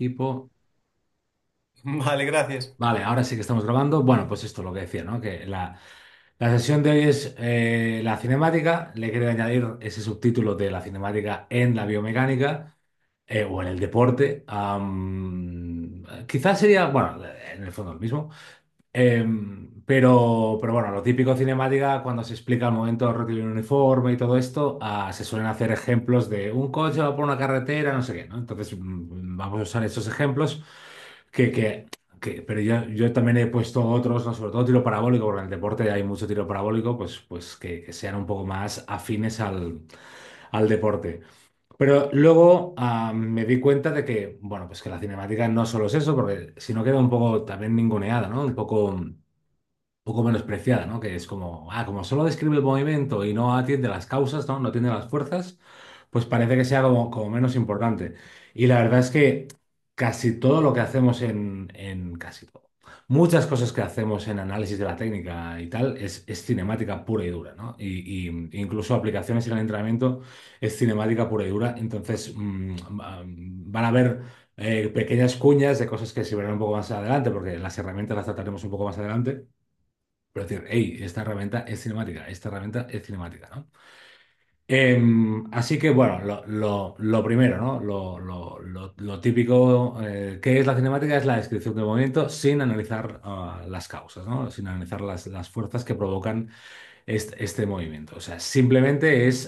equipo. Vale, gracias. Vale, ahora sí que estamos grabando. Bueno, pues esto lo que decía, ¿no? Que la sesión de hoy es la cinemática. Le quiero añadir ese subtítulo de la cinemática en la biomecánica o en el deporte. Quizás sería, bueno, en el fondo lo mismo. Pero bueno, lo típico cinemática, cuando se explica el momento del rectilíneo uniforme y todo esto, se suelen hacer ejemplos de un coche va por una carretera, no sé qué, ¿no? Entonces, vamos a usar esos ejemplos que, que, pero yo también he puesto otros, ¿no? Sobre todo tiro parabólico, porque en el deporte hay mucho tiro parabólico, pues que sean un poco más afines al deporte. Pero luego me di cuenta de que, bueno, pues que la cinemática no solo es eso, porque si no queda un poco también ninguneada, ¿no? Un poco menospreciada, ¿no? Que es como, como solo describe el movimiento y no atiende las causas, ¿no? No atiende las fuerzas, pues parece que sea como menos importante. Y la verdad es que casi todo lo que hacemos en casi todo, muchas cosas que hacemos en análisis de la técnica y tal, es cinemática pura y dura, ¿no? Incluso aplicaciones en el entrenamiento es cinemática pura y dura. Entonces, van a haber pequeñas cuñas de cosas que se verán un poco más adelante, porque las herramientas las trataremos un poco más adelante. Pero decir, hey, esta herramienta es cinemática, esta herramienta es cinemática, ¿no? Así que, bueno, lo primero, ¿no? Lo típico que es la cinemática es la descripción del movimiento sin analizar las causas, ¿no? Sin analizar las fuerzas que provocan este movimiento. O sea, simplemente es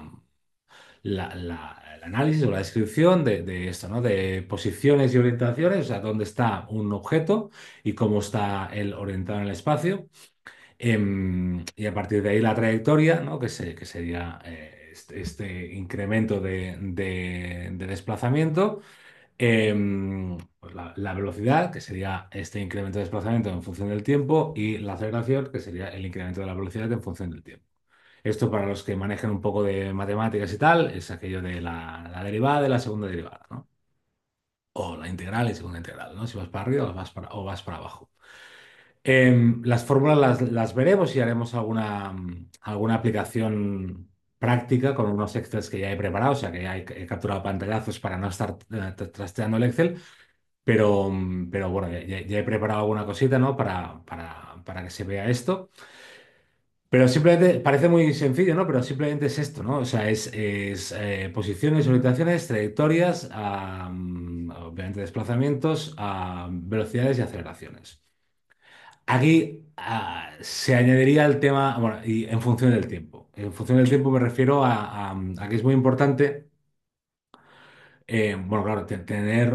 el análisis o la descripción de esto, ¿no? De posiciones y orientaciones, o sea, dónde está un objeto y cómo está él orientado en el espacio. Y a partir de ahí la trayectoria, ¿no? Que sería este incremento de desplazamiento. Pues la velocidad, que sería este incremento de desplazamiento en función del tiempo, y la aceleración, que sería el incremento de la velocidad en función del tiempo. Esto para los que manejan un poco de matemáticas y tal, es aquello de la derivada de la segunda derivada, ¿no? O la integral y segunda integral, ¿no? Si vas para arriba o vas para abajo. Las fórmulas las veremos y haremos alguna aplicación práctica con unos Excels que ya he preparado, o sea que ya he capturado pantallazos para no estar trasteando el Excel, pero bueno, ya he preparado alguna cosita, ¿no? Para que se vea esto. Pero simplemente, parece muy sencillo, ¿no? Pero simplemente es esto, ¿no? O sea, es posiciones, orientaciones, trayectorias, obviamente desplazamientos, velocidades y aceleraciones. Aquí se añadiría el tema, bueno, y en función del tiempo. En función del tiempo me refiero a que es muy importante, bueno, claro, tener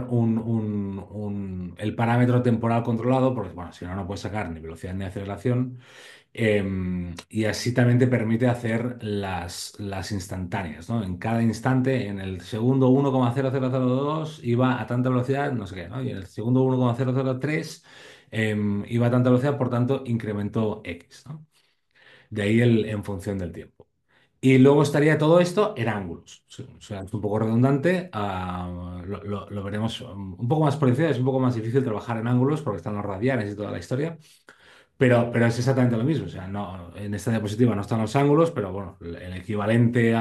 el parámetro temporal controlado, porque, bueno, si no, no puedes sacar ni velocidad ni aceleración. Y así también te permite hacer las instantáneas, ¿no? En cada instante, en el segundo 1,0002 iba a tanta velocidad, no sé qué, ¿no? Y en el segundo 1,003 iba a tanta velocidad, por tanto, incrementó X, ¿no? De ahí el en función del tiempo. Y luego estaría todo esto en ángulos. Sí, o sea, es un poco redundante. Lo veremos un poco más por encima. Es un poco más difícil trabajar en ángulos porque están los radianes y toda la historia. Pero es exactamente lo mismo. O sea, no, en esta diapositiva no están los ángulos, pero bueno, el equivalente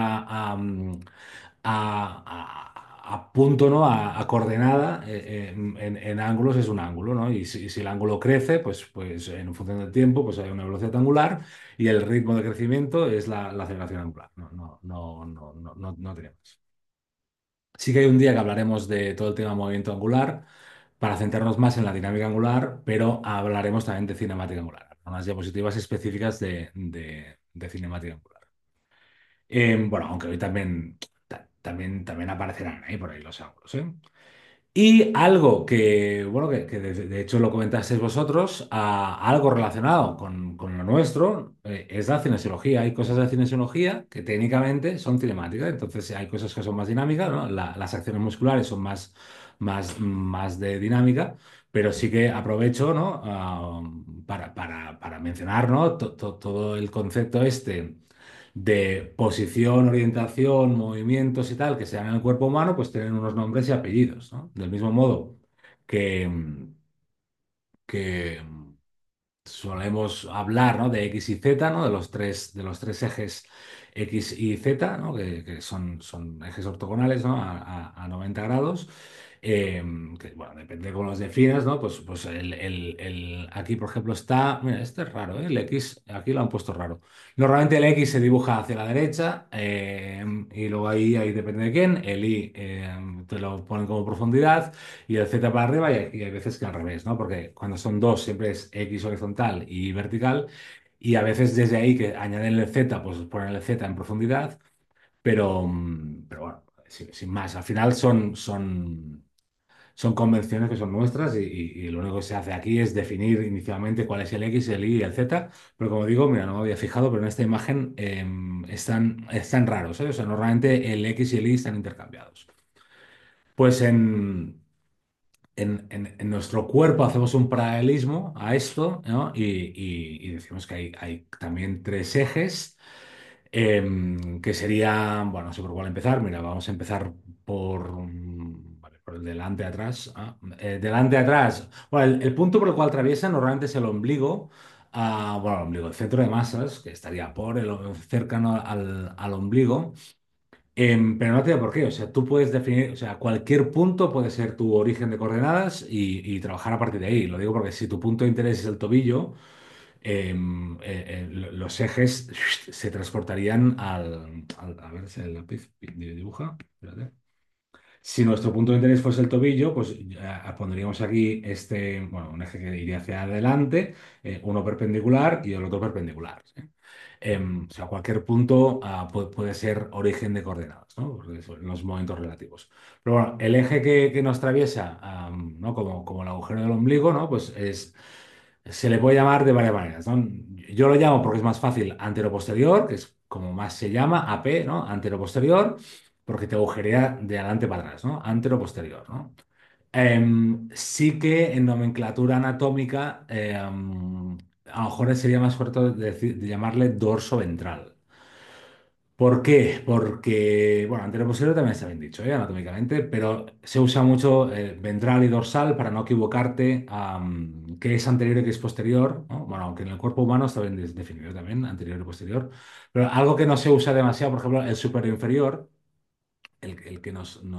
a punto, ¿no? A coordenada en ángulos es un ángulo, ¿no? Y si el ángulo crece, pues en función del tiempo, pues hay una velocidad angular y el ritmo de crecimiento es la aceleración angular. No, no, no, no, no, no, no tenemos. Sí que hay un día que hablaremos de todo el tema movimiento angular para centrarnos más en la dinámica angular, pero hablaremos también de cinemática angular, unas diapositivas específicas de cinemática angular. Bueno, aunque hoy también aparecerán ahí por ahí los ángulos, ¿eh? Y algo que, bueno, que de hecho lo comentasteis vosotros, algo relacionado con lo nuestro, es la cinesiología. Hay cosas de cinesiología que técnicamente son cinemáticas, entonces hay cosas que son más dinámicas, ¿no? Las acciones musculares son más de dinámica, pero sí que aprovecho, ¿no? Para mencionar, ¿no? Todo el concepto este de posición, orientación, movimientos y tal, que se dan en el cuerpo humano, pues tienen unos nombres y apellidos, ¿no? Del mismo modo que, que solemos hablar, ¿no? De X y Z, ¿no? De los tres ejes X y Z, ¿no? Que son ejes ortogonales, ¿no? A 90 grados. que, bueno, depende de cómo los definas, ¿no? Pues aquí, por ejemplo, está, mira, este es raro, ¿eh? El X, aquí lo han puesto raro. Normalmente el X se dibuja hacia la derecha y luego ahí depende de quién, el Y te lo ponen como profundidad y el Z para arriba y hay veces que al revés, ¿no? Porque cuando son dos siempre es X horizontal y vertical y a veces desde ahí que añaden el Z, pues ponen el Z en profundidad, pero bueno, sin más, al final son convenciones que son nuestras y lo único que se hace aquí es definir inicialmente cuál es el X, el Y y el Z, pero como digo, mira, no me había fijado, pero en esta imagen están raros, ¿eh? O sea, normalmente el X y el Y están intercambiados. Pues en nuestro cuerpo hacemos un paralelismo a esto, ¿no? Y decimos que hay también tres ejes que sería, bueno, no sé por cuál empezar. Mira, vamos a empezar vale, por el delante atrás. Delante atrás. Bueno, el punto por el cual atraviesa normalmente es el ombligo. Bueno, el ombligo, el centro de masas, que estaría cercano al ombligo. Pero no tiene por qué. O sea, tú puedes definir, o sea, cualquier punto puede ser tu origen de coordenadas y trabajar a partir de ahí. Lo digo porque si tu punto de interés es el tobillo, los ejes se transportarían a ver si el lápiz dibuja. Espérate. Si nuestro punto de interés fuese el tobillo, pues pondríamos aquí bueno, un eje que iría hacia adelante, uno perpendicular y el otro perpendicular. ¿Sí? O sea, cualquier punto puede ser origen de coordenadas, ¿no? Porque son los momentos relativos. Pero bueno, el eje que nos atraviesa, ¿no? Como el agujero del ombligo, ¿no? Se le puede llamar de varias maneras, ¿no? Yo lo llamo porque es más fácil antero-posterior, que es como más se llama, AP, ¿no? Antero-posterior, porque te agujerea de adelante para atrás, ¿no? Antero-posterior, ¿no? Sí que en nomenclatura anatómica, a lo mejor sería más correcto de llamarle dorso ventral. ¿Por qué? Porque, bueno, anterior posterior también está bien dicho, anatómicamente, pero se usa mucho ventral y dorsal para no equivocarte qué es anterior y qué es posterior, ¿no? Bueno, aunque en el cuerpo humano está bien definido también, anterior y posterior, pero algo que no se usa demasiado, por ejemplo, el superior inferior, el que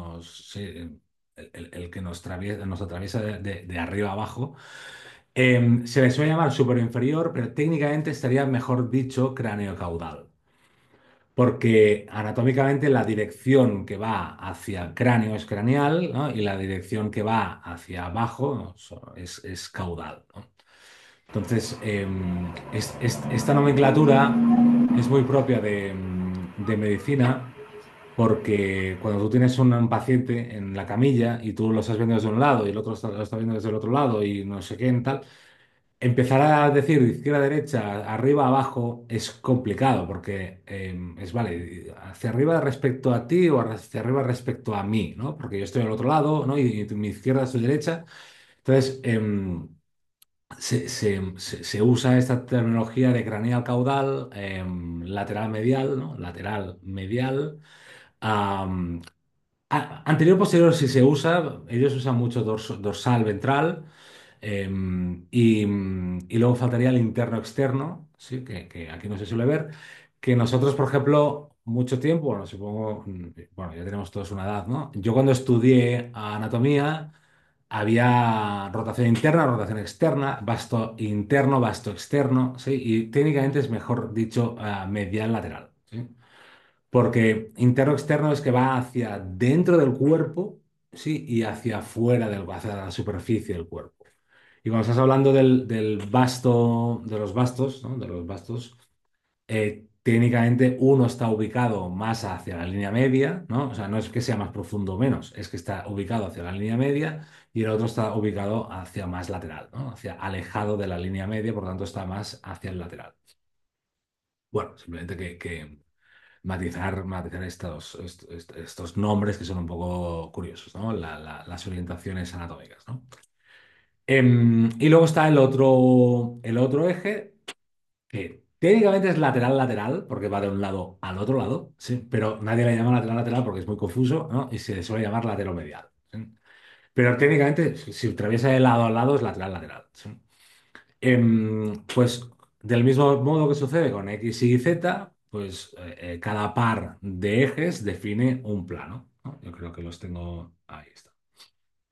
el que nos atraviesa de arriba a abajo, se le suele llamar superior inferior, pero técnicamente estaría mejor dicho cráneo caudal. Porque anatómicamente la dirección que va hacia el cráneo es craneal, ¿no? Y la dirección que va hacia abajo, ¿no? Es caudal, ¿no? Entonces, esta nomenclatura es muy propia de medicina porque cuando tú tienes un paciente en la camilla y tú lo estás viendo desde un lado y el otro lo está viendo desde el otro lado y no sé qué y tal, empezar a decir de izquierda a derecha, arriba a abajo, es complicado porque vale, hacia arriba respecto a ti o hacia arriba respecto a mí, ¿no? Porque yo estoy al otro lado, ¿no? Y mi izquierda es tu derecha. Entonces, se usa esta terminología de craneal caudal, lateral medial, ¿no? Lateral medial. am, Anterior posterior si se usa, ellos usan mucho dorsal ventral. Y luego faltaría el interno externo, ¿sí? Que aquí no se suele ver, que nosotros, por ejemplo, mucho tiempo, bueno, supongo, bueno, ya tenemos todos una edad, ¿no? Yo cuando estudié anatomía había rotación interna, rotación externa, vasto interno, vasto externo, ¿sí? Y técnicamente es mejor dicho medial lateral, ¿sí? Porque interno-externo es que va hacia dentro del cuerpo, sí, y hacia afuera hacia la superficie del cuerpo. Y cuando estás hablando del vasto, de los vastos, ¿no? De los vastos, técnicamente uno está ubicado más hacia la línea media, ¿no? O sea, no es que sea más profundo o menos, es que está ubicado hacia la línea media y el otro está ubicado hacia más lateral, ¿no? Hacia alejado de la línea media, por lo tanto está más hacia el lateral. Bueno, simplemente que matizar estos nombres que son un poco curiosos, ¿no? Las orientaciones anatómicas, ¿no? Y luego está el otro eje, que técnicamente es lateral-lateral, porque va de un lado al otro lado, ¿sí? Pero nadie le llama lateral-lateral porque es muy confuso, ¿no? Y se le suele llamar lateromedial, ¿sí? Pero técnicamente, si atraviesa de lado a lado, es lateral-lateral, ¿sí? Pues del mismo modo que sucede con X y Z, pues cada par de ejes define un plano, ¿no? Yo creo que los tengo. Ahí está.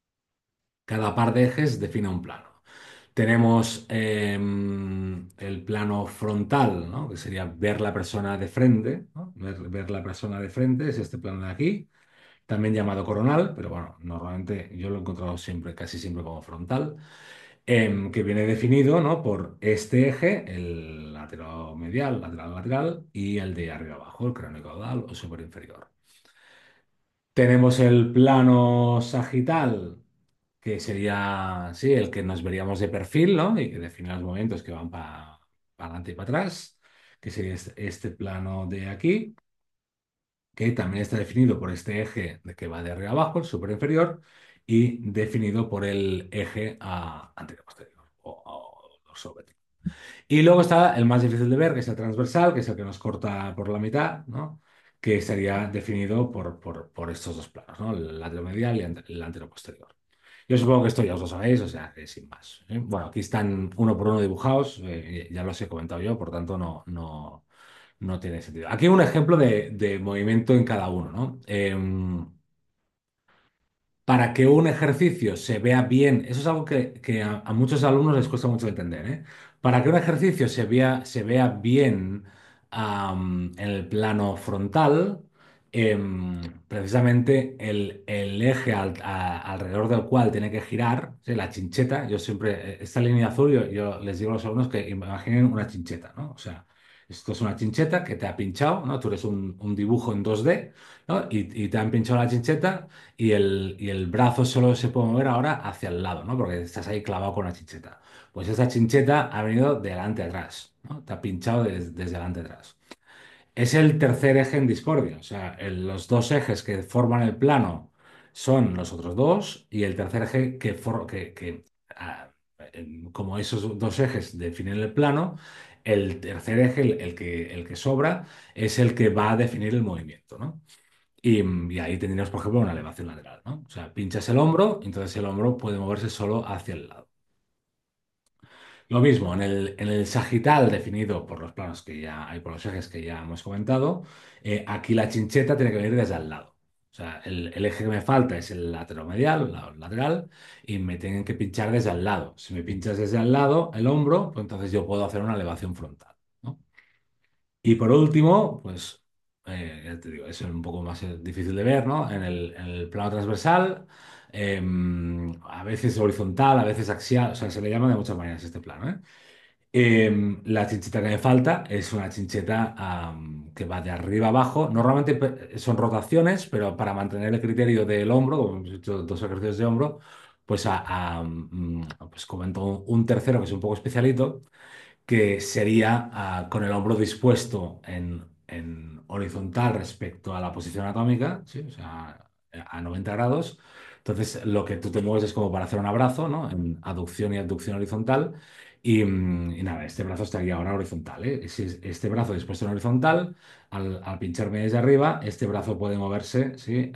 Cada par de ejes define un plano. Tenemos el plano frontal, ¿no? Que sería ver la persona de frente, ¿no? Ver la persona de frente, es este plano de aquí, también llamado coronal, pero bueno, normalmente yo lo he encontrado siempre, casi siempre como frontal, que viene definido, ¿no? Por este eje, el lateral medial, lateral lateral, y el de arriba abajo, el cráneo caudal o superinferior. Tenemos el plano sagital, que sería, sí, el que nos veríamos de perfil, ¿no? Y que define los movimientos que van para adelante y para atrás, que sería este plano de aquí, que también está definido por este eje de que va de arriba abajo, el superinferior, y definido por el eje anterior-posterior o dorsal. Y luego está el más difícil de ver, que es el transversal, que es el que nos corta por la mitad, ¿no? Que estaría definido por estos dos planos, ¿no? El lateral-medial y el antero-posterior. Yo supongo que esto ya os lo sabéis, o sea, que sin más. ¿Eh? Bueno, aquí están uno por uno dibujados, ya los he comentado yo, por tanto no tiene sentido. Aquí un ejemplo de movimiento en cada uno, ¿no? Para que un ejercicio se vea bien, eso es algo que a muchos alumnos les cuesta mucho entender, ¿eh? Para que un ejercicio se vea bien en el plano frontal, precisamente el eje alrededor del cual tiene que girar, ¿sí? La chincheta, yo siempre, esta línea azul, yo les digo a los alumnos que imaginen una chincheta, ¿no? O sea, esto es una chincheta que te ha pinchado, ¿no? Tú eres un dibujo en 2D, ¿no? Y te han pinchado la chincheta y el brazo solo se puede mover ahora hacia el lado, ¿no? Porque estás ahí clavado con la chincheta. Pues esa chincheta ha venido de delante a atrás, ¿no? Te ha pinchado desde delante a atrás. Es el tercer eje en discordia, o sea, los dos ejes que forman el plano son los otros dos y el tercer eje ah, como esos dos ejes definen el plano, el tercer eje, el que sobra, es el que va a definir el movimiento, ¿no? Y ahí tendríamos, por ejemplo, una elevación lateral, ¿no? O sea, pinchas el hombro, entonces el hombro puede moverse solo hacia el lado. Lo mismo, en el sagital definido por los planos que ya hay, por los ejes que ya hemos comentado, aquí la chincheta tiene que venir desde al lado. O sea, el eje que me falta es el lateral-medial, el lateral, y me tienen que pinchar desde al lado. Si me pinchas desde al lado, el hombro, pues entonces yo puedo hacer una elevación frontal, ¿no? Y por último, pues, ya te digo, es un poco más difícil de ver, ¿no? En el plano transversal, a veces horizontal, a veces axial, o sea, se le llama de muchas maneras este plano, ¿eh? La chincheta que me falta es una chincheta que va de arriba abajo. Normalmente son rotaciones, pero para mantener el criterio del hombro, como hemos hecho dos ejercicios de hombro, pues, pues comento un tercero que es un poco especialito que sería con el hombro dispuesto en horizontal respecto a la posición anatómica, ¿sí? O sea, a 90 grados. Entonces, lo que tú te mueves es como para hacer un abrazo, ¿no? En aducción y abducción horizontal. Y nada, este brazo estaría ahora horizontal, ¿eh? Si este brazo dispuesto en horizontal, al pincharme desde arriba, este brazo puede moverse, ¿sí?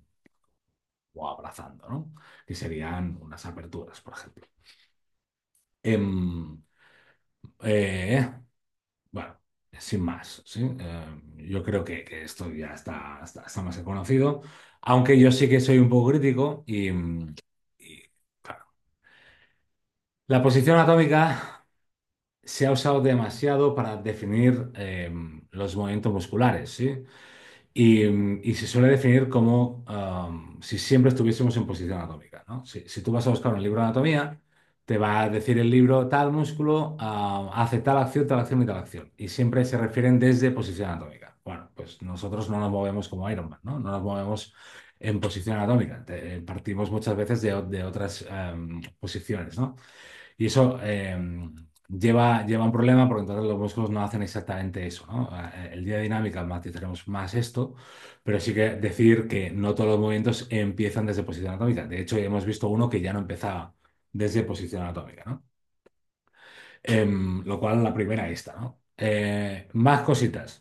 O abrazando, ¿no? Que serían unas aperturas, por ejemplo. Em, eh, Bueno, sin más, ¿sí? Yo creo que esto ya está más que conocido, aunque yo sí que soy un poco crítico y, claro, la posición atómica se ha usado demasiado para definir los movimientos musculares, ¿sí? Y se suele definir como si siempre estuviésemos en posición anatómica, ¿no? Si tú vas a buscar un libro de anatomía, te va a decir el libro tal músculo hace tal acción y tal acción. Y siempre se refieren desde posición anatómica. Bueno, pues nosotros no nos movemos como Iron Man, ¿no? No nos movemos en posición anatómica. Partimos muchas veces de otras posiciones, ¿no? Y eso lleva un problema porque entonces los músculos no hacen exactamente eso, ¿no? El día de dinámica matizaremos más esto, pero sí que decir que no todos los movimientos empiezan desde posición anatómica. De hecho, ya hemos visto uno que ya no empezaba desde posición anatómica, ¿no? Lo cual la primera esta, ¿no? Más cositas.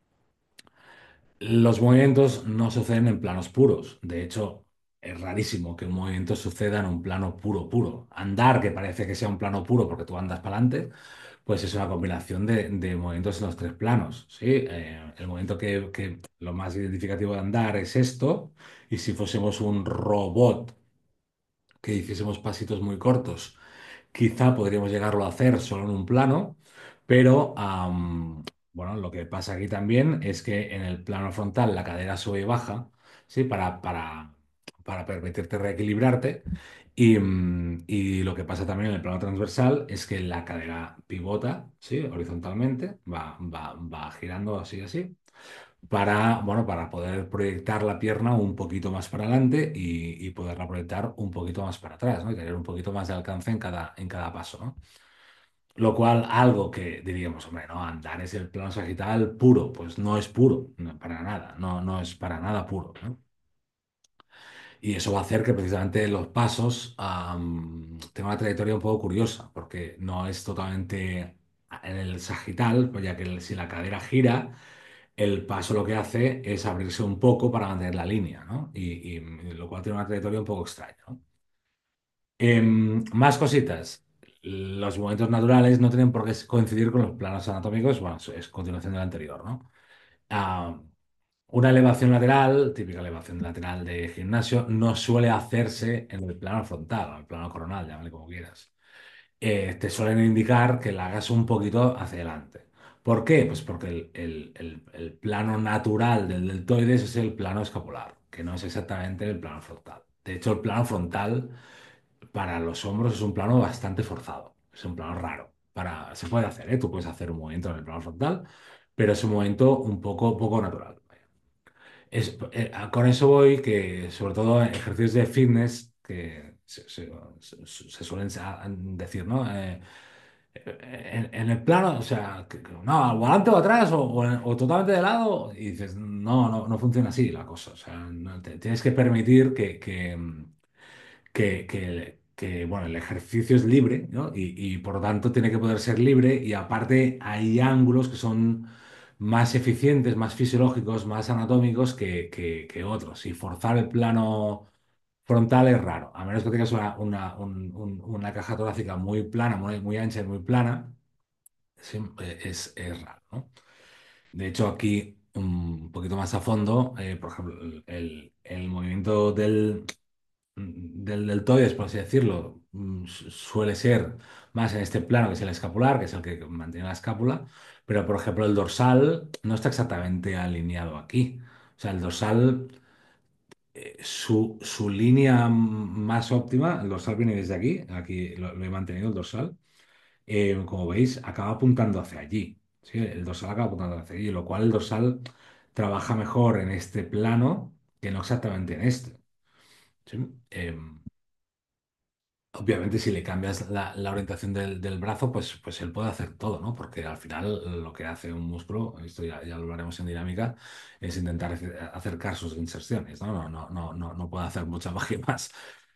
Los movimientos no suceden en planos puros. De hecho, es rarísimo que un movimiento suceda en un plano puro, puro. Andar, que parece que sea un plano puro porque tú andas para adelante, pues es una combinación de movimientos en los tres planos, ¿sí? El movimiento que lo más identificativo de andar es esto, y si fuésemos un robot que hiciésemos pasitos muy cortos, quizá podríamos llegarlo a hacer solo en un plano, pero bueno, lo que pasa aquí también es que en el plano frontal la cadera sube y baja, ¿sí? Para permitirte reequilibrarte. Y lo que pasa también en el plano transversal es que la cadera pivota, ¿sí? Horizontalmente, va girando así, así, bueno, para poder proyectar la pierna un poquito más para adelante y poderla proyectar un poquito más para atrás, ¿no? Y tener un poquito más de alcance en cada paso, ¿no? Lo cual, algo que diríamos, hombre, no, andar es el plano sagital puro, pues no es puro, no, para nada, no es para nada puro, ¿no? Y eso va a hacer que precisamente los pasos tengan una trayectoria un poco curiosa, porque no es totalmente en el sagital, pues ya que si la cadera gira, el paso lo que hace es abrirse un poco para mantener la línea, ¿no? Y lo cual tiene una trayectoria un poco extraña, ¿no? Más cositas. Los movimientos naturales no tienen por qué coincidir con los planos anatómicos, bueno, es continuación del anterior, ¿no? Ah, una elevación lateral, típica elevación lateral de gimnasio, no suele hacerse en el plano frontal, o en el plano coronal, llámale como quieras. Te suelen indicar que la hagas un poquito hacia adelante. ¿Por qué? Pues porque el plano natural del deltoides es el plano escapular, que no es exactamente el plano frontal. De hecho, el plano frontal para los hombros es un plano bastante forzado, es un plano raro. Se puede hacer, ¿eh? Tú puedes hacer un movimiento en el plano frontal, pero es un movimiento un poco natural. Con eso voy que, sobre todo en ejercicios de fitness, que se suelen decir, ¿no? En el plano, o sea, no, o adelante o atrás, o totalmente de lado, y dices, no funciona así la cosa. O sea, tienes que permitir bueno, el ejercicio es libre, ¿no? Y por lo tanto tiene que poder ser libre y aparte hay ángulos que son más eficientes, más fisiológicos, más anatómicos que otros. Y forzar el plano frontal es raro, a menos que tengas una caja torácica muy plana, muy ancha y muy plana, sí, es raro, ¿no? De hecho, aquí un poquito más a fondo, por ejemplo, el movimiento del deltoides, por así decirlo, suele ser más en este plano que es el escapular, que es el que mantiene la escápula, pero por ejemplo el dorsal no está exactamente alineado aquí. O sea, el dorsal, su línea más óptima, el dorsal viene desde aquí, aquí lo he mantenido el dorsal, como veis, acaba apuntando hacia allí. ¿Sí? El dorsal acaba apuntando hacia allí, lo cual el dorsal trabaja mejor en este plano que no exactamente en este. ¿Sí? Em, Obviamente, si le cambias la orientación del brazo, pues él puede hacer todo, ¿no? Porque al final lo que hace un músculo, esto ya lo hablaremos en dinámica, es intentar acercar sus inserciones, ¿no? No puede hacer mucha magia más.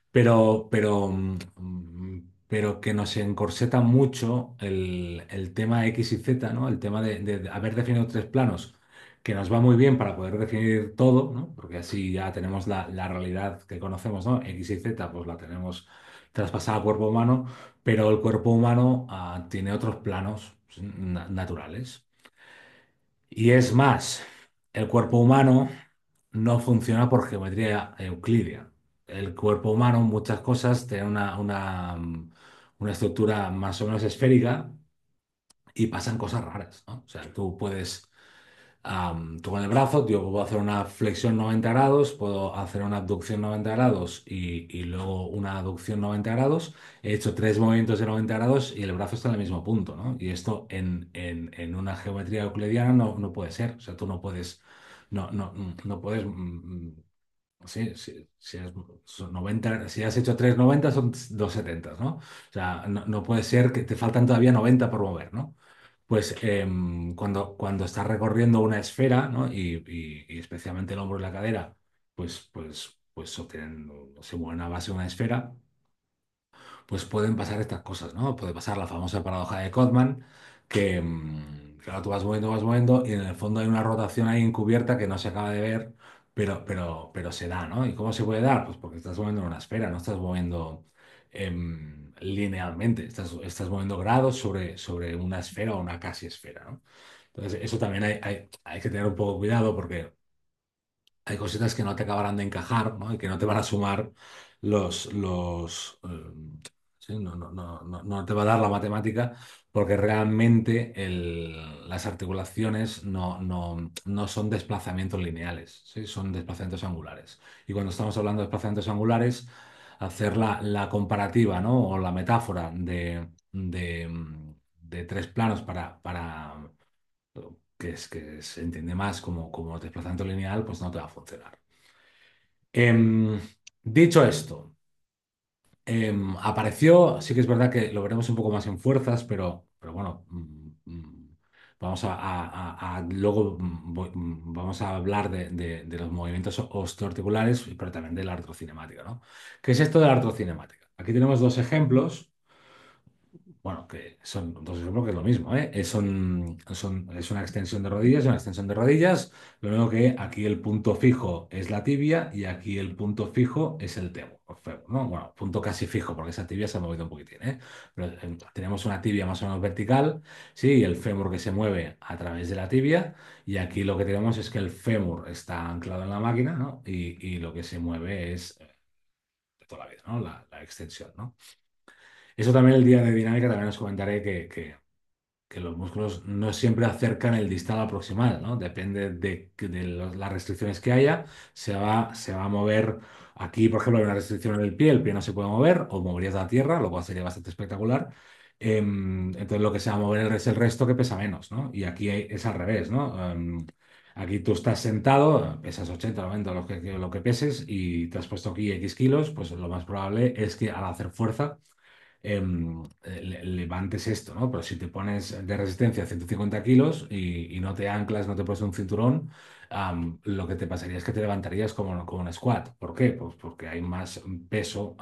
Pero que nos encorseta mucho el tema X y Z, ¿no? El tema de haber definido tres planos, que nos va muy bien para poder definir todo, ¿no? Porque así ya tenemos la realidad que conocemos, ¿no? X y Z, pues la tenemos traspasada al cuerpo humano, pero el cuerpo humano tiene otros planos naturales. Y es más, el cuerpo humano no funciona por geometría euclídea. El cuerpo humano, muchas cosas, tiene una estructura más o menos esférica y pasan cosas raras, ¿no? O sea, tú con el brazo, yo puedo hacer una flexión 90 grados, puedo hacer una abducción 90 grados y luego una aducción 90 grados. He hecho tres movimientos de 90 grados y el brazo está en el mismo punto, ¿no? Y esto en una geometría euclidiana no puede ser. O sea, tú no puedes. Sí, sí, son 90, si has hecho 3,90 son 2,70, ¿no? O sea, no puede ser que te faltan todavía 90 por mover, ¿no? Pues cuando estás recorriendo una esfera, ¿no? Y especialmente el hombro y la cadera, pues se mueven a base de una esfera, pues pueden pasar estas cosas, ¿no? Puede pasar la famosa paradoja de Codman, que ahora tú vas moviendo, y en el fondo hay una rotación ahí encubierta que no se acaba de ver, pero se da, ¿no? ¿Y cómo se puede dar? Pues porque estás moviendo en una esfera, no estás moviendo linealmente, estás moviendo grados sobre una esfera o una casi esfera, ¿no? Entonces, eso también hay que tener un poco cuidado porque hay cositas que no te acabarán de encajar, ¿no? Y que no te van a sumar sí, no te va a dar la matemática porque realmente las articulaciones no son desplazamientos lineales, ¿sí? Son desplazamientos angulares. Y cuando estamos hablando de desplazamientos angulares, hacer la comparativa, ¿no? O la metáfora de tres planos para que se entiende más como desplazamiento lineal, pues no te va a funcionar. Em, Dicho esto, apareció, sí que es verdad que lo veremos un poco más en fuerzas, pero bueno, vamos luego vamos a hablar de los movimientos osteoarticulares, pero también de la artrocinemática, ¿no? ¿Qué es esto de la artrocinemática? Aquí tenemos dos ejemplos. Bueno, que son dos ejemplos que es lo mismo, ¿eh? Es una extensión de rodillas y una extensión de rodillas. Lo único que aquí el punto fijo es la tibia y aquí el punto fijo es el fémur, ¿no? Bueno, punto casi fijo porque esa tibia se ha movido un poquitín, ¿eh? Pero tenemos una tibia más o menos vertical, ¿sí? Y el fémur que se mueve a través de la tibia. Y aquí lo que tenemos es que el fémur está anclado en la máquina, ¿no? Y lo que se mueve es de toda la vida, ¿no? La extensión, ¿no? Eso también el día de dinámica también os comentaré que los músculos no siempre acercan el distal al proximal, ¿no? Depende de las restricciones que haya, se va a mover. Aquí, por ejemplo, hay una restricción en el pie no se puede mover, o moverías la tierra, lo cual sería bastante espectacular. Entonces, lo que se va a mover es el resto que pesa menos, ¿no? Y aquí es al revés, ¿no? Aquí tú estás sentado, pesas 80, 90, lo que peses, y te has puesto aquí X kilos, pues lo más probable es que al hacer fuerza levantes esto, ¿no? Pero si te pones de resistencia 150 kilos y no te anclas, no te pones un cinturón, lo que te pasaría es que te levantarías como un squat. ¿Por qué? Pues porque hay más peso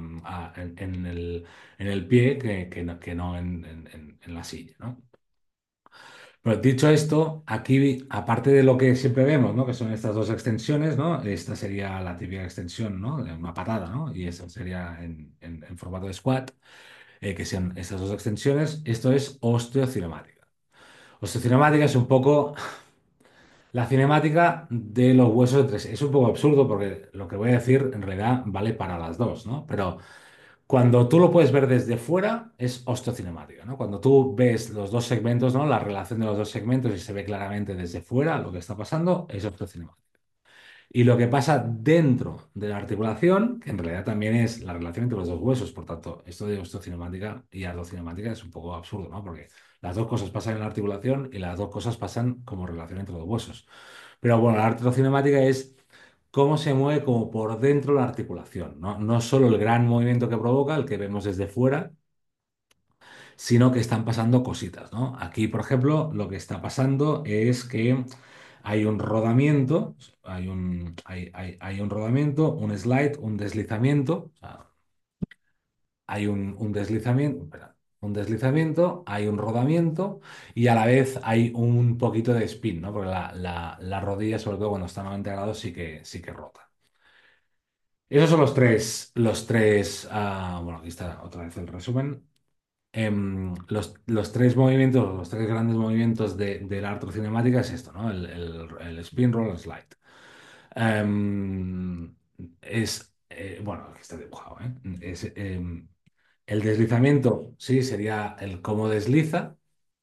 en el pie que no en la silla, ¿no? Pero dicho esto, aquí, aparte de lo que siempre vemos, ¿no? Que son estas dos extensiones, ¿no? Esta sería la típica extensión, ¿no? De una patada, ¿no? Y esta sería en formato de squat, que sean estas dos extensiones. Esto es osteocinemática. Osteocinemática es un poco la cinemática de los huesos de tres. Es un poco absurdo porque lo que voy a decir en realidad vale para las dos, ¿no? Pero cuando tú lo puedes ver desde fuera, es osteocinemática, ¿no? Cuando tú ves los dos segmentos, ¿no? La relación de los dos segmentos y se ve claramente desde fuera lo que está pasando, es osteocinemática. Y lo que pasa dentro de la articulación, que en realidad también es la relación entre los dos huesos, por tanto, esto de osteocinemática y ardocinemática es un poco absurdo, ¿no? Porque las dos cosas pasan en la articulación y las dos cosas pasan como relación entre los huesos. Pero bueno, la artrocinemática es cómo se mueve como por dentro la articulación, ¿no? No solo el gran movimiento que provoca, el que vemos desde fuera, sino que están pasando cositas, ¿no? Aquí, por ejemplo, lo que está pasando es que hay un rodamiento, hay un rodamiento, un slide, un deslizamiento, o sea, hay un deslizamiento, espera, un deslizamiento, hay un rodamiento y a la vez hay un poquito de spin, ¿no? Porque la rodilla, sobre todo cuando está a 90 grados, sí que rota. Esos son bueno, aquí está otra vez el resumen. Los tres movimientos, los tres grandes movimientos de la artrocinemática es esto, ¿no? El spin roll, el slide. Em, bueno, aquí está dibujado, ¿eh? El deslizamiento, sí, sería el cómo desliza.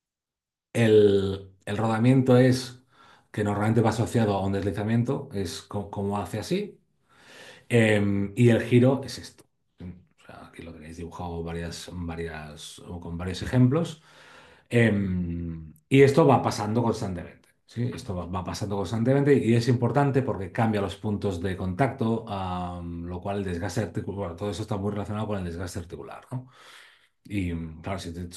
El rodamiento es, que normalmente va asociado a un deslizamiento, es cómo hace así. Y el giro es esto. O sea, aquí lo tenéis dibujado o con varios ejemplos. Y esto va pasando constantemente. ¿Sí? Esto va pasando constantemente y es importante porque cambia los puntos de contacto, lo cual el desgaste articular, bueno, todo eso está muy relacionado con el desgaste articular, ¿no? Y claro,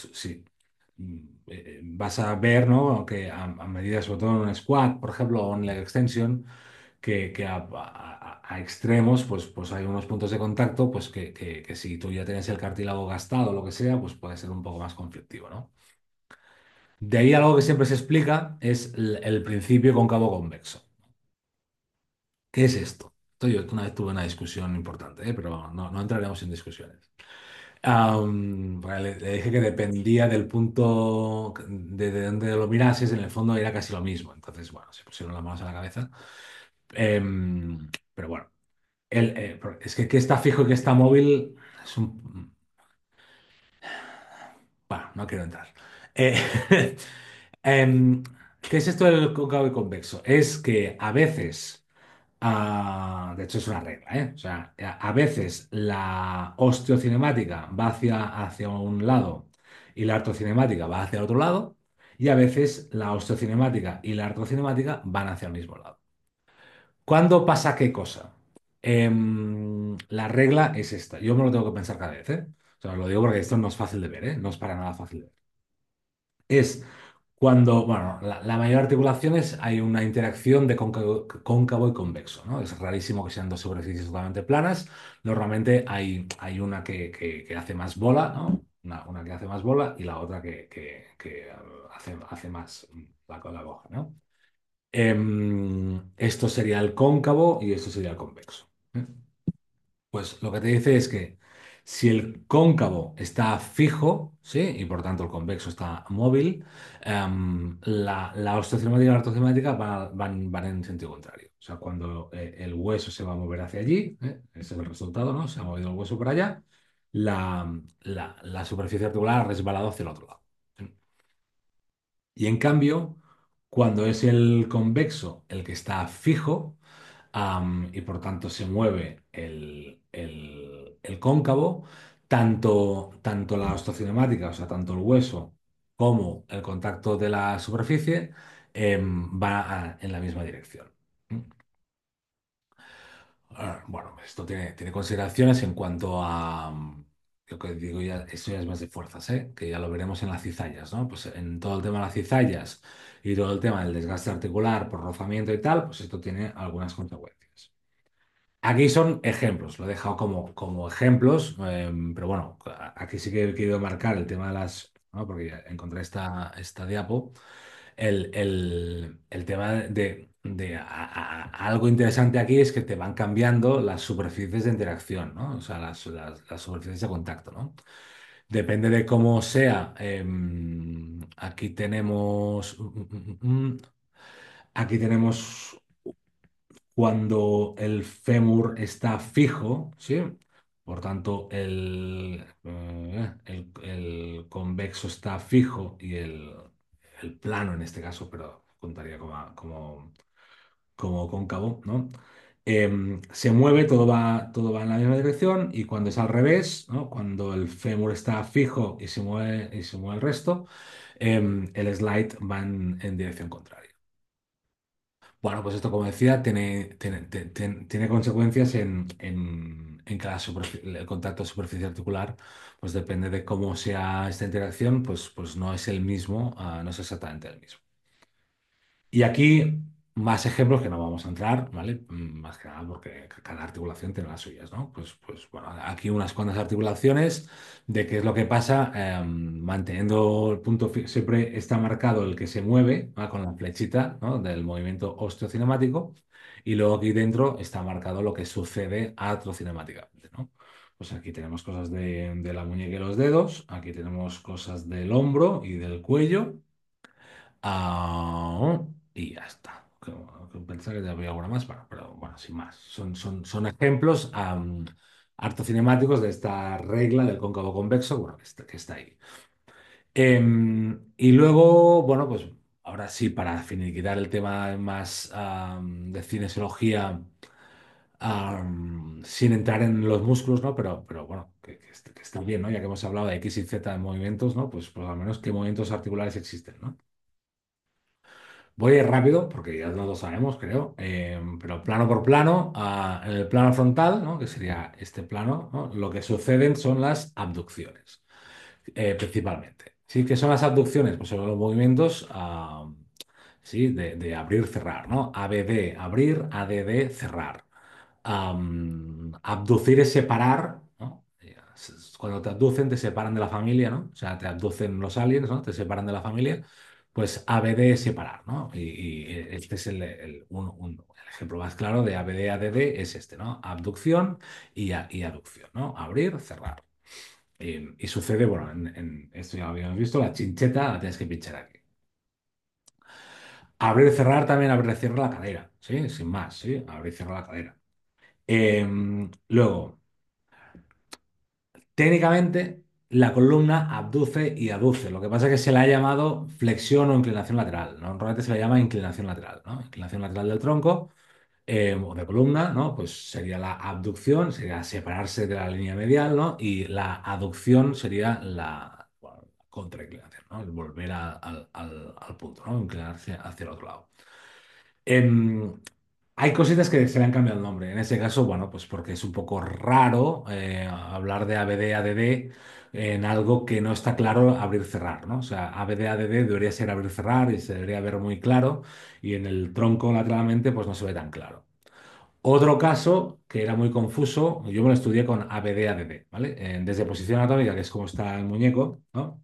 vas a ver, ¿no? Que a medida, sobre todo en un squat, por ejemplo, o en leg extension, que a extremos, pues hay unos puntos de contacto, pues que si tú ya tienes el cartílago gastado o lo que sea, pues puede ser un poco más conflictivo, ¿no? De ahí algo que siempre se explica es el principio cóncavo convexo. ¿Qué es esto? Yo una vez tuve una discusión importante, pero no entraremos en discusiones. Vale, le dije que dependía del punto de donde lo mirases, en el fondo era casi lo mismo. Entonces, bueno, se pusieron las manos a la cabeza. Pero bueno. Es que qué está fijo y qué está móvil es un... Bueno, no quiero entrar. Eh, em, ¿Qué es esto del cóncavo y convexo? Es que a veces, de hecho es una regla, ¿eh? O sea, a veces la osteocinemática va hacia un lado y la artrocinemática va hacia el otro lado, y a veces la osteocinemática y la artrocinemática van hacia el mismo lado. ¿Cuándo pasa qué cosa? La regla es esta. Yo me lo tengo que pensar cada vez, ¿eh? O sea, os lo digo porque esto no es fácil de ver, ¿eh? No es para nada fácil de ver. Es cuando, bueno, la mayor articulaciones hay una interacción de cóncavo y convexo, ¿no? Es rarísimo que sean dos superficies totalmente planas. Normalmente hay una que hace más bola, ¿no? Una que hace más bola y la otra que hace más la hoja, ¿no? Esto sería el cóncavo y esto sería el convexo. ¿Eh? Pues lo que te dice es que si el cóncavo está fijo, ¿sí? Y por tanto el convexo está móvil, la osteocinemática y la ortocinemática van en sentido contrario. O sea, cuando el hueso se va a mover hacia allí, ese es el resultado, ¿no? Se ha movido el hueso para allá, la superficie articular ha resbalado hacia el otro lado. ¿Sí? Y en cambio, cuando es el convexo el que está fijo, y por tanto se mueve el cóncavo, tanto la osteocinemática, o sea, tanto el hueso como el contacto de la superficie, va en la misma dirección. ¿Mm? Bueno, esto tiene consideraciones en cuanto a, lo que digo ya, esto ya es más de fuerzas, ¿eh? Que ya lo veremos en las cizallas, ¿no? Pues en todo el tema de las cizallas y todo el tema del desgaste articular por rozamiento y tal, pues esto tiene algunas consecuencias. Aquí son ejemplos, lo he dejado como ejemplos, pero bueno, aquí sí que he querido marcar el tema de las, ¿no? Porque ya encontré esta diapo, el tema algo interesante aquí es que te van cambiando las superficies de interacción, ¿no? O sea, las superficies de contacto, ¿no? Depende de cómo sea. Aquí tenemos, aquí tenemos cuando el fémur está fijo, ¿sí? Por tanto, el convexo está fijo y el plano en este caso, pero contaría como cóncavo, ¿no? Se mueve, todo va en la misma dirección, y cuando es al revés, ¿no? Cuando el fémur está fijo y se mueve el resto, el slide va en dirección contraria. Bueno, pues esto, como decía, tiene consecuencias en que el contacto superficie articular, pues depende de cómo sea esta interacción, pues no es el mismo, no es exactamente el mismo. Y aquí más ejemplos que no vamos a entrar, ¿vale? Más que nada porque cada articulación tiene las suyas, ¿no? Pues bueno, aquí unas cuantas articulaciones de qué es lo que pasa, manteniendo el punto fijo, siempre está marcado el que se mueve, ¿va? Con la flechita, ¿no? Del movimiento osteocinemático, y luego aquí dentro está marcado lo que sucede atrocinemáticamente, ¿no? Pues aquí tenemos cosas de la muñeca y los dedos, aquí tenemos cosas del hombro y del cuello. Y ya está. Pensaba que había alguna más, bueno, pero bueno, sin más. Son ejemplos artocinemáticos de esta regla del cóncavo convexo, bueno, que está ahí. Y luego, bueno, pues ahora sí, para finiquitar el tema más de cinesiología, sin entrar en los músculos, ¿no? Pero bueno, que está bien, ¿no? Ya que hemos hablado de X y Z de movimientos, ¿no? Pues al menos qué movimientos articulares existen, ¿no? Voy a ir rápido porque ya no lo sabemos, creo, pero plano por plano, en el plano frontal, ¿no? Que sería este plano, ¿no? Lo que suceden son las abducciones, principalmente. ¿Sí? ¿Qué son las abducciones? Pues son los movimientos, sí, de abrir, cerrar, ¿no? ABD, abrir, ADD, cerrar. Abducir es separar, ¿no? Cuando te abducen, te separan de la familia, ¿no? O sea, te abducen los aliens, ¿no? Te separan de la familia. Pues ABD es separar, ¿no? Y este es el ejemplo más claro de ABD, ADD es este, ¿no? Abducción y aducción, ¿no? Abrir, cerrar. Y sucede, bueno, esto ya lo habíamos visto, la chincheta la tienes que pinchar aquí. Abrir y cerrar también abre y cierra la cadera, ¿sí? Sin más, ¿sí? Abre y cierra la cadera. Luego, técnicamente, la columna abduce y aduce. Lo que pasa es que se le ha llamado flexión o inclinación lateral, ¿no? Normalmente se le llama inclinación lateral, ¿no? Inclinación lateral del tronco o de columna, ¿no? Pues sería la abducción, sería separarse de la línea medial, ¿no? Y la aducción sería la, bueno, la contrainclinación, ¿no? El volver al punto, ¿no? Inclinarse hacia el otro lado. Em, Hay cositas que se le han cambiado el nombre. En ese caso, bueno, pues porque es un poco raro hablar de ABD, ADD en algo que no está claro abrir-cerrar, ¿no? O sea, ABD, ADD debería ser abrir-cerrar y se debería ver muy claro y en el tronco lateralmente pues no se ve tan claro. Otro caso que era muy confuso, yo me lo estudié con ABD, ADD, ¿vale? Desde posición anatómica, que es como está el muñeco, ¿no?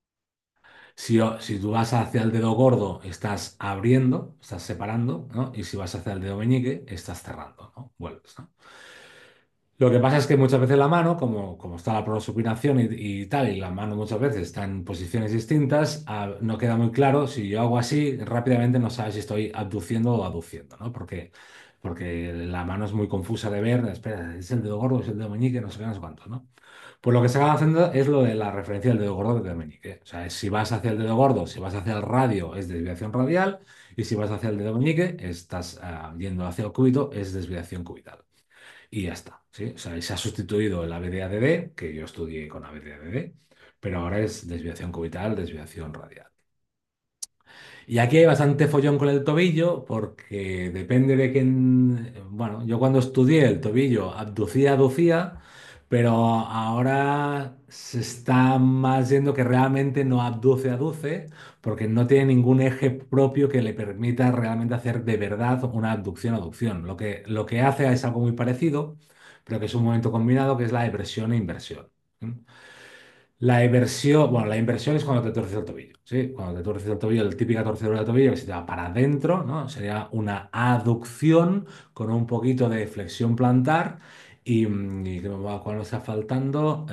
Si tú vas hacia el dedo gordo, estás abriendo, estás separando, ¿no? Y si vas hacia el dedo meñique, estás cerrando, ¿no? Vuelves, ¿no? Lo que pasa es que muchas veces la mano, como está la prosupinación y tal, y la mano muchas veces está en posiciones distintas, no queda muy claro. Si yo hago así, rápidamente no sabes si estoy abduciendo o aduciendo, ¿no? Porque la mano es muy confusa de ver. Espera, ¿es el dedo gordo, es el dedo meñique? No sé qué, no sé cuánto, ¿no? Pues lo que se acaba haciendo es lo de la referencia del dedo gordo del dedo meñique. O sea, si vas hacia el dedo gordo, si vas hacia el radio, es desviación radial, y si vas hacia el dedo meñique, estás yendo hacia el cúbito, es desviación cubital. Y ya está, ¿sí? O sea, se ha sustituido el ABD-ADD, que yo estudié con ABD-ADD, pero ahora es desviación cubital, desviación radial. Y aquí hay bastante follón con el tobillo, porque depende de quién. Bueno, yo cuando estudié el tobillo abducía, aducía, pero ahora se está más yendo que realmente no abduce, aduce, porque no tiene ningún eje propio que le permita realmente hacer de verdad una abducción, aducción. Lo que hace es algo muy parecido, pero que es un movimiento combinado, que es la eversión e inversión. ¿Mm? La inversión, bueno, la inversión es cuando te torces el tobillo, ¿sí? Cuando te torces el tobillo, la típica torcedura del tobillo que se te va para adentro, ¿no? Sería una aducción con un poquito de flexión plantar y que ¿cuál me está faltando?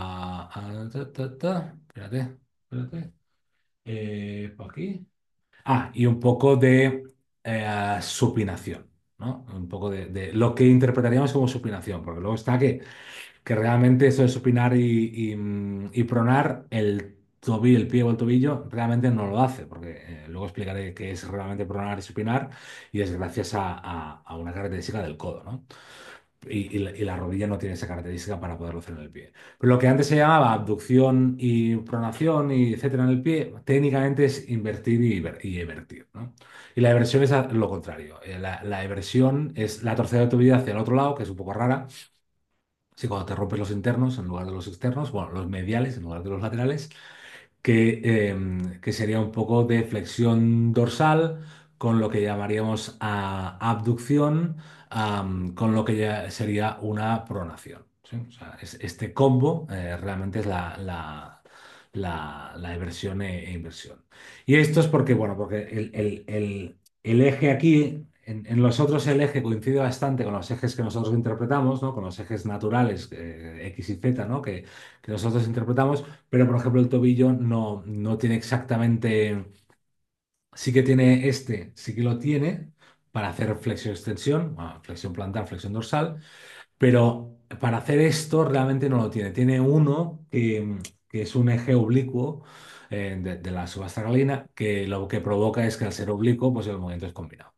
Espérate, espérate. Por aquí. Y un poco de supinación, ¿no? Un poco de lo que interpretaríamos como supinación, porque luego está que realmente eso de supinar y pronar, el tobillo, el pie o el tobillo, realmente no lo hace, porque luego explicaré qué es realmente pronar y supinar, y es gracias a una característica del codo, ¿no? Y la rodilla no tiene esa característica para poderlo hacer en el pie. Pero lo que antes se llamaba abducción y pronación y etcétera en el pie, técnicamente es invertir y evertir, ¿no? Y la eversión es lo contrario. La eversión es la torcida de tu vida hacia el otro lado, que es un poco rara. Sí, cuando te rompes los internos en lugar de los externos, bueno, los mediales en lugar de los laterales, que sería un poco de flexión dorsal con lo que llamaríamos abducción, con lo que ya sería una pronación. ¿Sí? O sea, este combo realmente es la eversión e inversión. Y esto es porque, bueno, porque el eje aquí, en los otros el eje coincide bastante con los ejes que nosotros interpretamos, ¿no? Con los ejes naturales, X y Z, ¿no? Que nosotros interpretamos, pero por ejemplo el tobillo no tiene exactamente, sí que tiene sí que lo tiene para hacer flexión-extensión, flexión plantar, flexión dorsal, pero para hacer esto realmente no lo tiene. Tiene uno que es un eje oblicuo de la subastralina, que lo que provoca es que al ser oblicuo, pues el movimiento es combinado.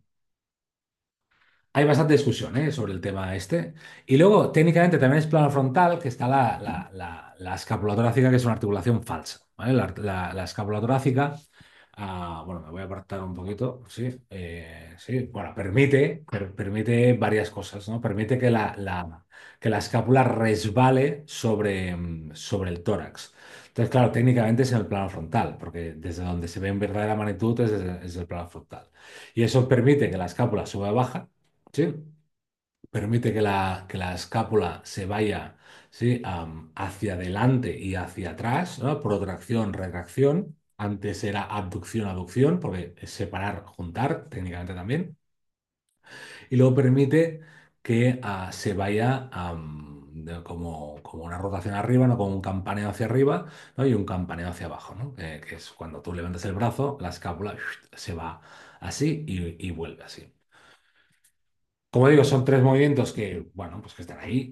Hay bastante discusión, sobre el tema este. Y luego, técnicamente, también es plano frontal, que está la escápula torácica, que es una articulación falsa. ¿Vale? La escápula torácica, bueno, me voy a apartar un poquito, sí. Sí, bueno, permite varias cosas, ¿no? Permite que la escápula resbale sobre el tórax. Entonces, claro, técnicamente es en el plano frontal, porque desde donde se ve en verdadera magnitud es el plano frontal. Y eso permite que la escápula suba y baja. ¿Sí? Permite que la escápula se vaya, ¿sí? Hacia adelante y hacia atrás, ¿no? Protracción, retracción. Antes era abducción, aducción, porque es separar, juntar, técnicamente también. Y luego permite que se vaya como una rotación arriba, no como un campaneo hacia arriba, ¿no? Y un campaneo hacia abajo, ¿no? Que es cuando tú levantas el brazo, la escápula se va así y vuelve así. como digo, son tres movimientos que, bueno, pues que están ahí.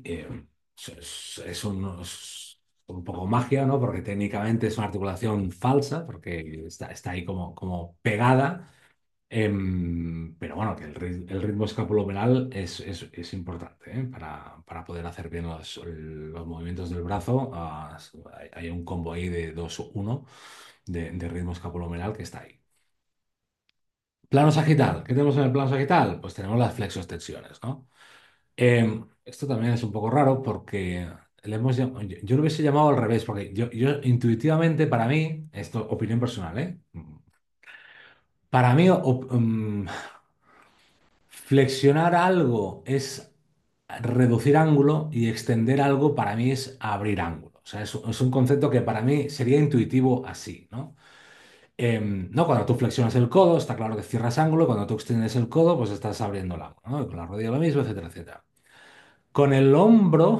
Es un poco magia, ¿no? Porque técnicamente es una articulación falsa, porque está ahí como pegada. Pero bueno, que el ritmo escapuloperal es importante, ¿eh? Para poder hacer bien los movimientos del brazo. Hay un combo ahí de 2-1 de ritmo escapuloperal que está ahí. Plano sagital. ¿Qué tenemos en el plano sagital? Pues tenemos las flexoextensiones, ¿no? Esto también es un poco raro porque yo lo hubiese llamado al revés, porque yo intuitivamente, para mí, esto, opinión personal, ¿eh? Para mí, flexionar algo es reducir ángulo y extender algo para mí es abrir ángulo. O sea, es un concepto que para mí sería intuitivo así, ¿no? No, cuando tú flexionas el codo, está claro que cierras ángulo, cuando tú extiendes el codo, pues estás abriendo el ángulo, ¿no? Y con la rodilla lo mismo, etcétera, etcétera. Con el hombro,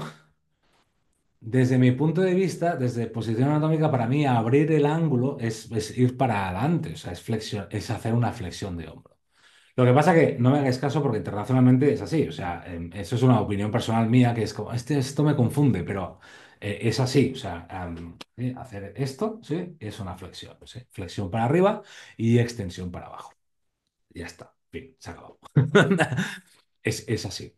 desde mi punto de vista, desde posición anatómica, para mí abrir el ángulo es ir para adelante, o sea, es hacer una flexión de hombro. Lo que pasa que no me hagáis caso porque internacionalmente es así, o sea, eso es una opinión personal mía que es como, esto me confunde, pero es así, o sea, sí, hacer esto, sí, es una flexión, ¿sí? Flexión para arriba y extensión para abajo. Ya está, fin, se acabó. Es así.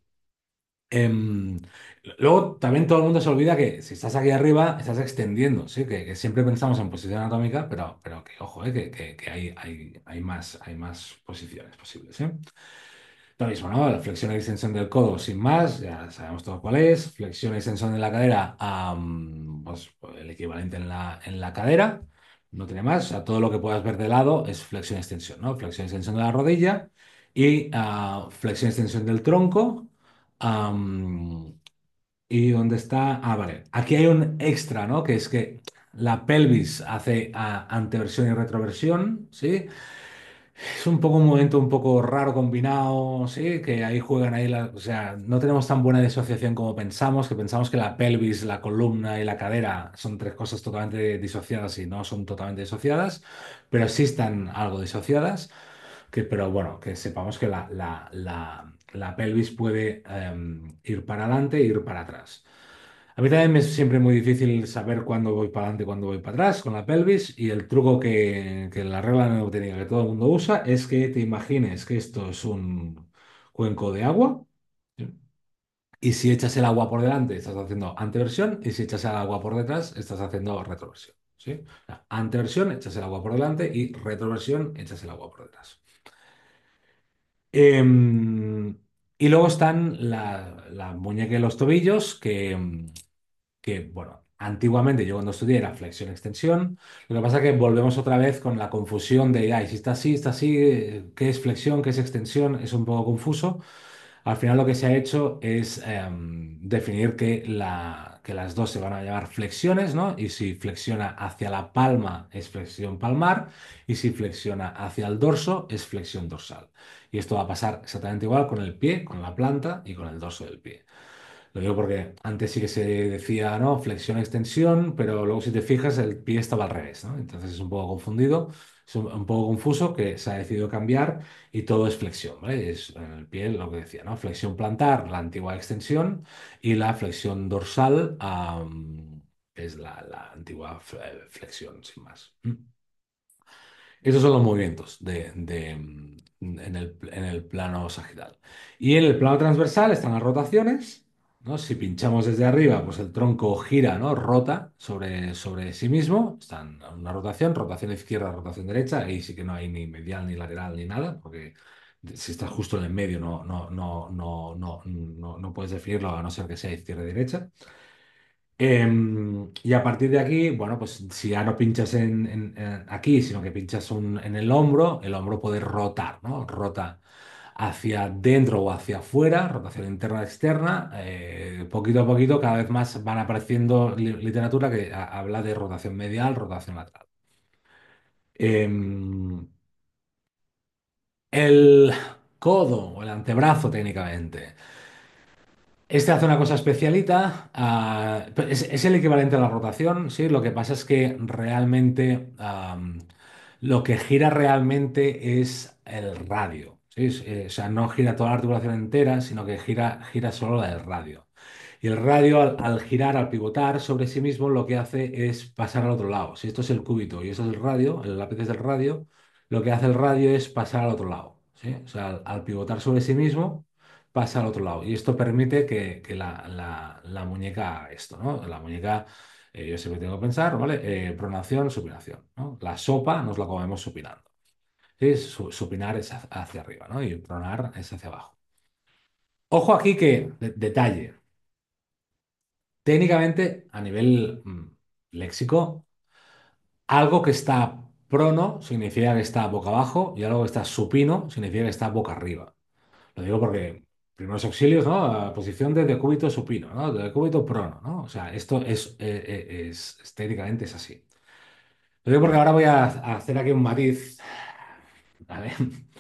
Em, Luego también todo el mundo se olvida que si estás aquí arriba, estás extendiendo, ¿sí? Que siempre pensamos en posición anatómica, pero que ojo, que hay más posiciones posibles, ¿eh? Lo mismo, ¿no? La flexión y extensión del codo sin más, ya sabemos todo cuál es. Flexión y extensión de la cadera, pues el equivalente en la cadera, no tiene más. O sea, todo lo que puedas ver de lado es flexión y extensión, ¿no? Flexión y extensión de la rodilla y flexión y extensión del tronco. am, ¿Y dónde está? Vale. Aquí hay un extra, ¿no? Que es que la pelvis hace anteversión y retroversión, ¿sí? Es un poco un momento un poco raro combinado, sí, que ahí juegan ahí, o sea, no tenemos tan buena disociación como pensamos, que pensamos que la pelvis, la columna y la cadera son tres cosas totalmente disociadas y no son totalmente disociadas, pero sí están algo disociadas, pero bueno, que sepamos que la pelvis puede ir para adelante e ir para atrás. A mí también me es siempre muy difícil saber cuándo voy para adelante y cuándo voy para atrás con la pelvis y el truco que la regla mnemotécnica que todo el mundo usa es que te imagines que esto es un cuenco de agua, ¿sí? Y si echas el agua por delante estás haciendo anteversión y si echas el agua por detrás estás haciendo retroversión, ¿sí? O sea, anteversión, echas el agua por delante y retroversión, echas el agua por detrás. Em, y luego están la muñeca y los tobillos, que, bueno, antiguamente yo cuando estudié era flexión-extensión. Lo que pasa es que volvemos otra vez con la confusión de, ay, si está así, ¿qué es flexión, qué es extensión? Es un poco confuso. Al final lo que se ha hecho es definir que las dos se van a llamar flexiones, ¿no? Y si flexiona hacia la palma es flexión palmar y si flexiona hacia el dorso es flexión dorsal. Y esto va a pasar exactamente igual con el pie, con la planta y con el dorso del pie. Lo digo porque antes sí que se decía, ¿no? Flexión, extensión, pero luego si te fijas el pie estaba al revés, ¿no? Entonces es un poco confundido, es un poco confuso que se ha decidido cambiar y todo es flexión, ¿vale? Es en el pie lo que decía, ¿no? Flexión plantar, la antigua extensión, y la flexión dorsal, es la antigua flexión, sin más. Esos son los movimientos en el plano sagital. Y en el plano transversal están las rotaciones, ¿no? Si pinchamos desde arriba, pues el tronco gira, ¿no? Rota sobre sí mismo. Están en una rotación, rotación izquierda, rotación derecha. Ahí sí que no hay ni medial, ni lateral, ni nada, porque si estás justo en el medio no puedes definirlo a no ser que sea izquierda y derecha. Y a partir de aquí, bueno, pues si ya no pinchas en aquí, sino que pinchas en el hombro puede rotar, ¿no? Rota hacia dentro o hacia afuera, rotación interna externa. Poquito a poquito, cada vez más van apareciendo literatura que habla de rotación medial, rotación lateral. Em, el codo o el antebrazo técnicamente. Este hace una cosa especialita, pero es el equivalente a la rotación, ¿sí? Lo que pasa es que realmente lo que gira realmente es el radio, ¿sí? O sea, no gira toda la articulación entera, sino que gira solo la del radio. Y el radio, al girar, al pivotar sobre sí mismo, lo que hace es pasar al otro lado. Si esto es el cúbito y esto es el radio, el lápiz es del radio, lo que hace el radio es pasar al otro lado. ¿Sí? O sea, al pivotar sobre sí mismo, pasa al otro lado. Y esto permite que la muñeca haga esto, ¿no? La muñeca, yo siempre tengo que pensar, ¿vale? Pronación, supinación, ¿no? La sopa nos la comemos supinando. ¿Sí? Supinar es hacia arriba, ¿no? Y pronar es hacia abajo. Ojo aquí que, detalle. Técnicamente, a nivel léxico, algo que está prono significa que está boca abajo y algo que está supino significa que está boca arriba. Lo digo porque primeros auxilios, ¿no? La posición de decúbito supino, ¿no? De decúbito prono, ¿no? O sea, esto técnicamente es así. Lo digo porque ahora voy a hacer aquí un matiz, ¿vale?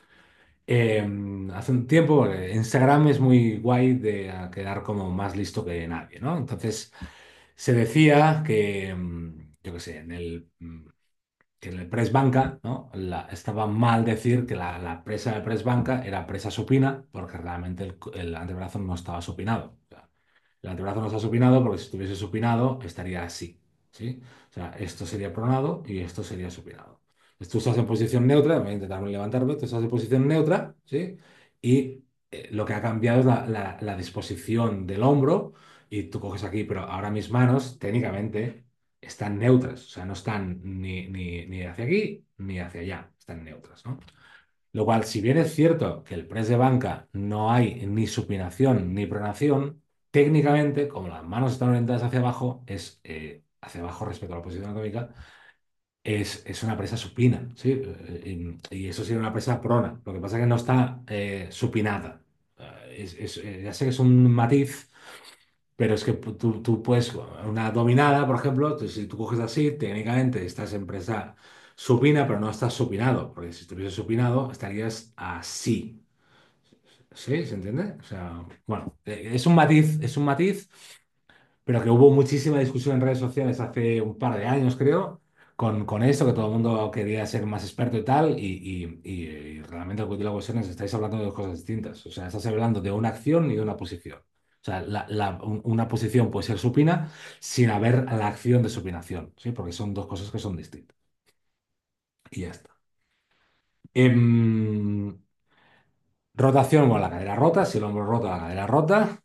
Hace un tiempo, Instagram es muy guay de quedar como más listo que nadie, ¿no? Entonces, se decía que, yo qué sé, que en el press banca, ¿no? Estaba mal decir que la presa de press banca era presa supina, porque realmente el antebrazo no estaba supinado. O sea, el antebrazo no está supinado porque si estuviese supinado estaría así, ¿sí? O sea, esto sería pronado y esto sería supinado. Entonces, tú estás en posición neutra, voy a intentar levantarme, tú estás en posición neutra, ¿sí? Y lo que ha cambiado es la disposición del hombro y tú coges aquí, pero ahora mis manos técnicamente están neutras, o sea, no están ni hacia aquí ni hacia allá, están neutras, ¿no? Lo cual, si bien es cierto que el press de banca no hay ni supinación ni pronación, técnicamente, como las manos están orientadas hacia abajo, es hacia abajo respecto a la posición anatómica, es una presa supina, ¿sí? Y eso sería una presa prona. Lo que pasa es que no está supinada. Ya sé que es un matiz, pero es que tú puedes, una dominada, por ejemplo, si tú coges así, técnicamente estás en presa supina, pero no estás supinado, porque si estuvieses supinado estarías así. ¿Sí? ¿Se entiende? O sea, bueno, es un matiz, pero que hubo muchísima discusión en redes sociales hace un par de años, creo, con esto, que todo el mundo quería ser más experto y tal, y realmente el cuento de la cuestión es, estáis hablando de dos cosas distintas. O sea, estás hablando de una acción y de una posición. O sea, una posición puede ser supina sin haber la acción de supinación, ¿sí? Porque son dos cosas que son distintas. Y ya está. Em, Rotación, bueno, la cadera rota, si el hombro roto, la cadera rota.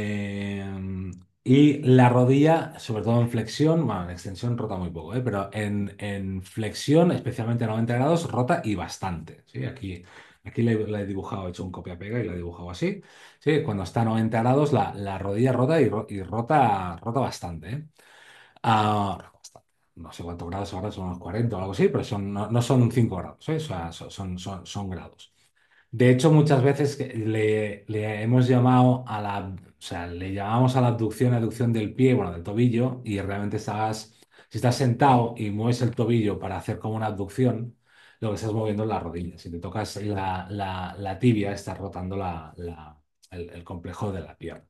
Y la rodilla, sobre todo en flexión, bueno, en extensión rota muy poco, pero en flexión, especialmente a 90 grados, rota y bastante. ¿Sí? Aquí la he dibujado, he hecho un copia-pega y la he dibujado así. ¿Sí? Cuando está a 90 grados, la rodilla rota y rota bastante. Bastante. No sé cuántos grados ahora, son unos 40 o algo así, pero no son 5 grados, ¿eh? O sea, son grados. De hecho, muchas veces que le hemos llamado o sea, le llamamos a la abducción del pie, bueno, del tobillo, y realmente si estás sentado y mueves el tobillo para hacer como una abducción, lo que estás moviendo es la rodilla. Si te tocas la tibia, estás rotando el complejo de la pierna.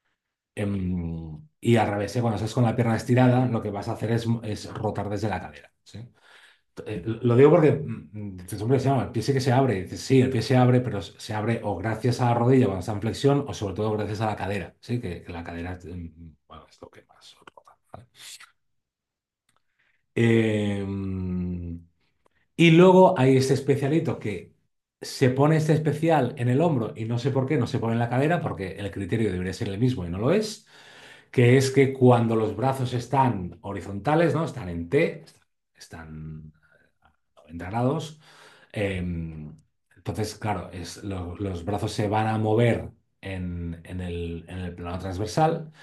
Y al revés, cuando estás con la pierna estirada, lo que vas a hacer es rotar desde la cadera, ¿sí? Lo digo porque dices, hombre, sí, no, el pie sí que se abre. Y dices, sí, el pie se abre, pero se abre o gracias a la rodilla cuando está en flexión o sobre todo gracias a la cadera. Sí, que la cadera bueno, es lo que más rota, ¿vale? Eh, y luego hay este especialito que se pone este especial en el hombro y no sé por qué no se pone en la cadera, porque el criterio debería ser el mismo y no lo es, que es que cuando los brazos están horizontales, ¿no? Están en T, están a 90 grados. Entonces, claro, los brazos se van a mover en el plano transversal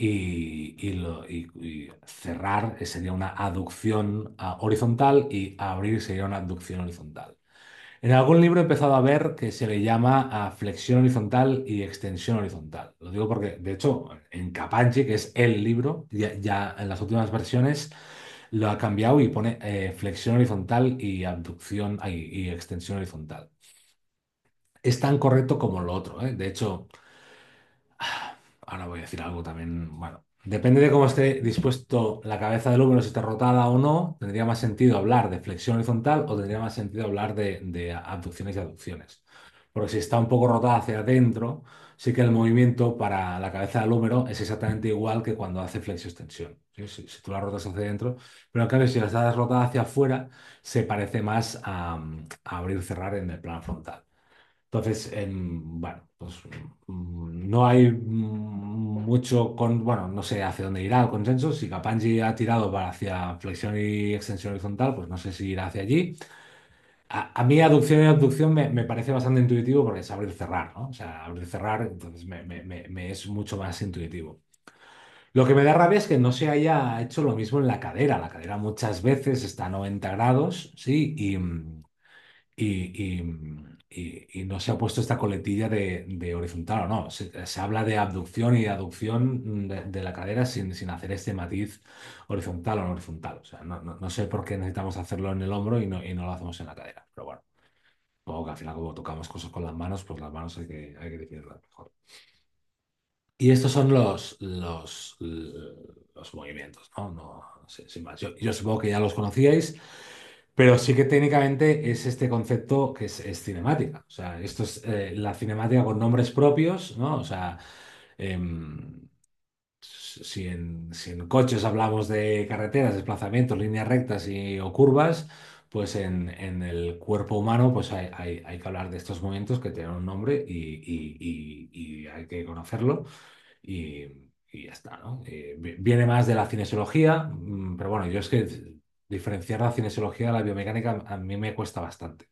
y cerrar sería una aducción horizontal y abrir sería una abducción horizontal. En algún libro he empezado a ver que se le llama a flexión horizontal y extensión horizontal. Lo digo porque, de hecho, en Capanchi, que es el libro, ya en las últimas versiones lo ha cambiado y pone flexión horizontal y abducción y extensión horizontal. Es tan correcto como lo otro, ¿eh? De hecho, ahora voy a decir algo también, bueno, depende de cómo esté dispuesto la cabeza del húmero, si está rotada o no, tendría más sentido hablar de flexión horizontal o tendría más sentido hablar de abducciones y aducciones. Porque si está un poco rotada hacia adentro, sí que el movimiento para la cabeza del húmero es exactamente igual que cuando hace flexio-extensión. ¿Sí? Si tú la rotas hacia adentro, pero en cambio si la estás rotada hacia afuera, se parece más a abrir-cerrar en el plano frontal. Entonces, bueno, pues no hay mucho bueno, no sé hacia dónde irá el consenso. Si Kapanji ha tirado para hacia flexión y extensión horizontal, pues no sé si irá hacia allí. A mí aducción y abducción me parece bastante intuitivo porque es abrir y cerrar, ¿no? O sea, abrir y cerrar, entonces me es mucho más intuitivo. Lo que me da rabia es que no se haya hecho lo mismo en la cadera. La cadera muchas veces está a 90 grados, ¿sí? Y, y no se ha puesto esta coletilla de horizontal o no. Se habla de abducción y aducción de la cadera sin hacer este matiz horizontal o no horizontal. O sea, no sé por qué necesitamos hacerlo en el hombro y no lo hacemos en la cadera. Pero bueno, supongo que al final como tocamos cosas con las manos, pues las manos hay que definirlas mejor. Y estos son los movimientos, ¿no? No sé, sin más. Yo supongo que ya los conocíais. Pero sí que técnicamente es este concepto que es cinemática. O sea, esto es la cinemática con nombres propios, ¿no? O sea, em, si en coches hablamos de carreteras, desplazamientos, líneas rectas o curvas, pues en el cuerpo humano pues hay que hablar de estos movimientos que tienen un nombre y hay que conocerlo y, y ya está, ¿no? Viene más de la cinesiología, pero bueno, yo es que diferenciar la cinesiología de la biomecánica a mí me cuesta bastante.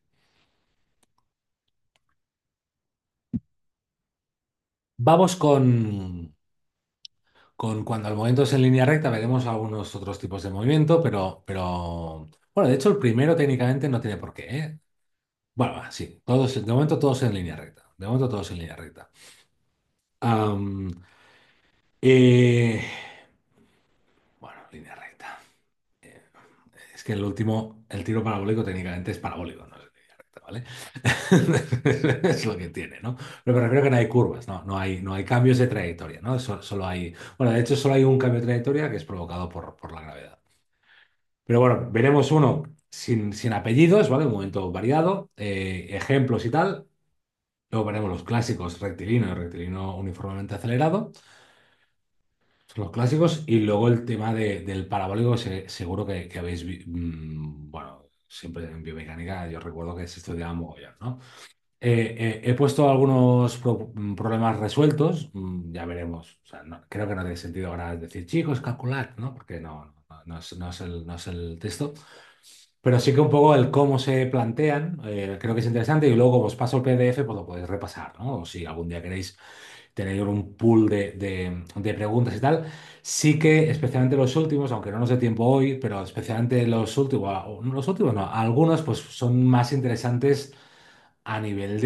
Vamos con cuando el movimiento es en línea recta, veremos algunos otros tipos de movimiento, bueno, de hecho el primero técnicamente no tiene por qué, ¿eh? Bueno, sí, de momento todos en línea recta. De momento todos en línea recta. Am, eh, bueno, línea recta. Eh, Es que el último, el tiro parabólico técnicamente es parabólico, no es en línea recta, ¿vale? Es lo que tiene, ¿no? Pero me refiero a que no hay curvas, no hay cambios de trayectoria, ¿no? Solo hay, bueno, de hecho solo hay un cambio de trayectoria que es provocado por la gravedad. Pero bueno, veremos uno sin apellidos, ¿vale? Un momento variado, ejemplos y tal. Luego veremos los clásicos rectilíneo y rectilíneo uniformemente acelerado. Son los clásicos. Y luego el tema del parabólico, seguro que habéis bueno, siempre en biomecánica yo recuerdo que se estudiaba mogollón, ¿no? He puesto algunos problemas resueltos, ya veremos. O sea, creo que no tiene sentido ahora decir, chicos, calculad, ¿no? Porque no es el texto. Pero sí que un poco el cómo se plantean, creo que es interesante y luego como os paso el PDF, pues lo podéis repasar, ¿no? O si algún día queréis tener un pool de preguntas y tal. Sí que especialmente los últimos, aunque no nos dé tiempo hoy, pero especialmente los últimos, o no, los últimos no, algunos pues son más interesantes a nivel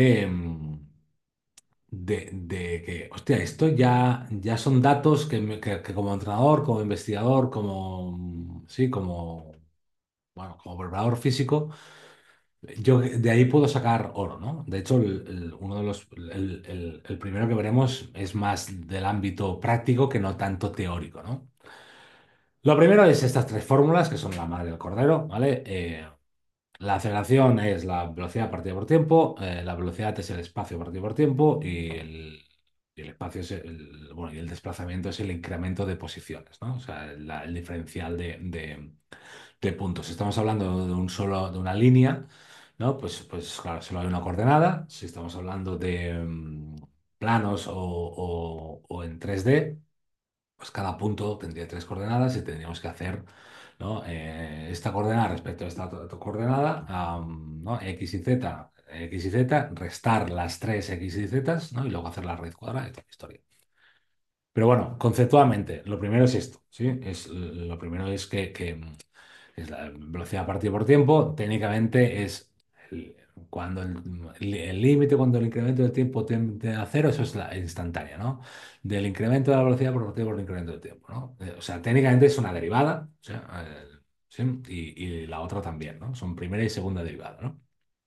de que, hostia, esto ya son datos que como entrenador, como investigador, sí, como preparador físico, yo de ahí puedo sacar oro, ¿no? De hecho, uno de el primero que veremos es más del ámbito práctico que no tanto teórico, ¿no? Lo primero es estas tres fórmulas que son la madre del cordero, ¿vale? La aceleración es la velocidad partida por tiempo, la velocidad es el espacio partido por tiempo y el espacio es bueno, y el desplazamiento es el incremento de posiciones, ¿no? O sea, el diferencial de puntos. Si estamos hablando de una línea, ¿no? Pues claro, solo hay una coordenada. Si estamos hablando de planos o en 3D, pues cada punto tendría tres coordenadas y tendríamos que hacer, ¿no? Esta coordenada respecto a esta otra coordenada, ¿no? X y Z, restar las tres X y Z, ¿no? Y luego hacer la raíz cuadrada y toda la historia. Pero bueno, conceptualmente, lo primero es esto, ¿sí? Lo primero es que es la velocidad partida por tiempo. Técnicamente es el- cuando el límite, cuando el incremento del tiempo tiende a cero, eso es la instantánea, ¿no? Del incremento de la velocidad por el incremento del tiempo, ¿no? O sea, técnicamente es una derivada, o sea, ¿sí? Y la otra también, ¿no? Son primera y segunda derivada, ¿no?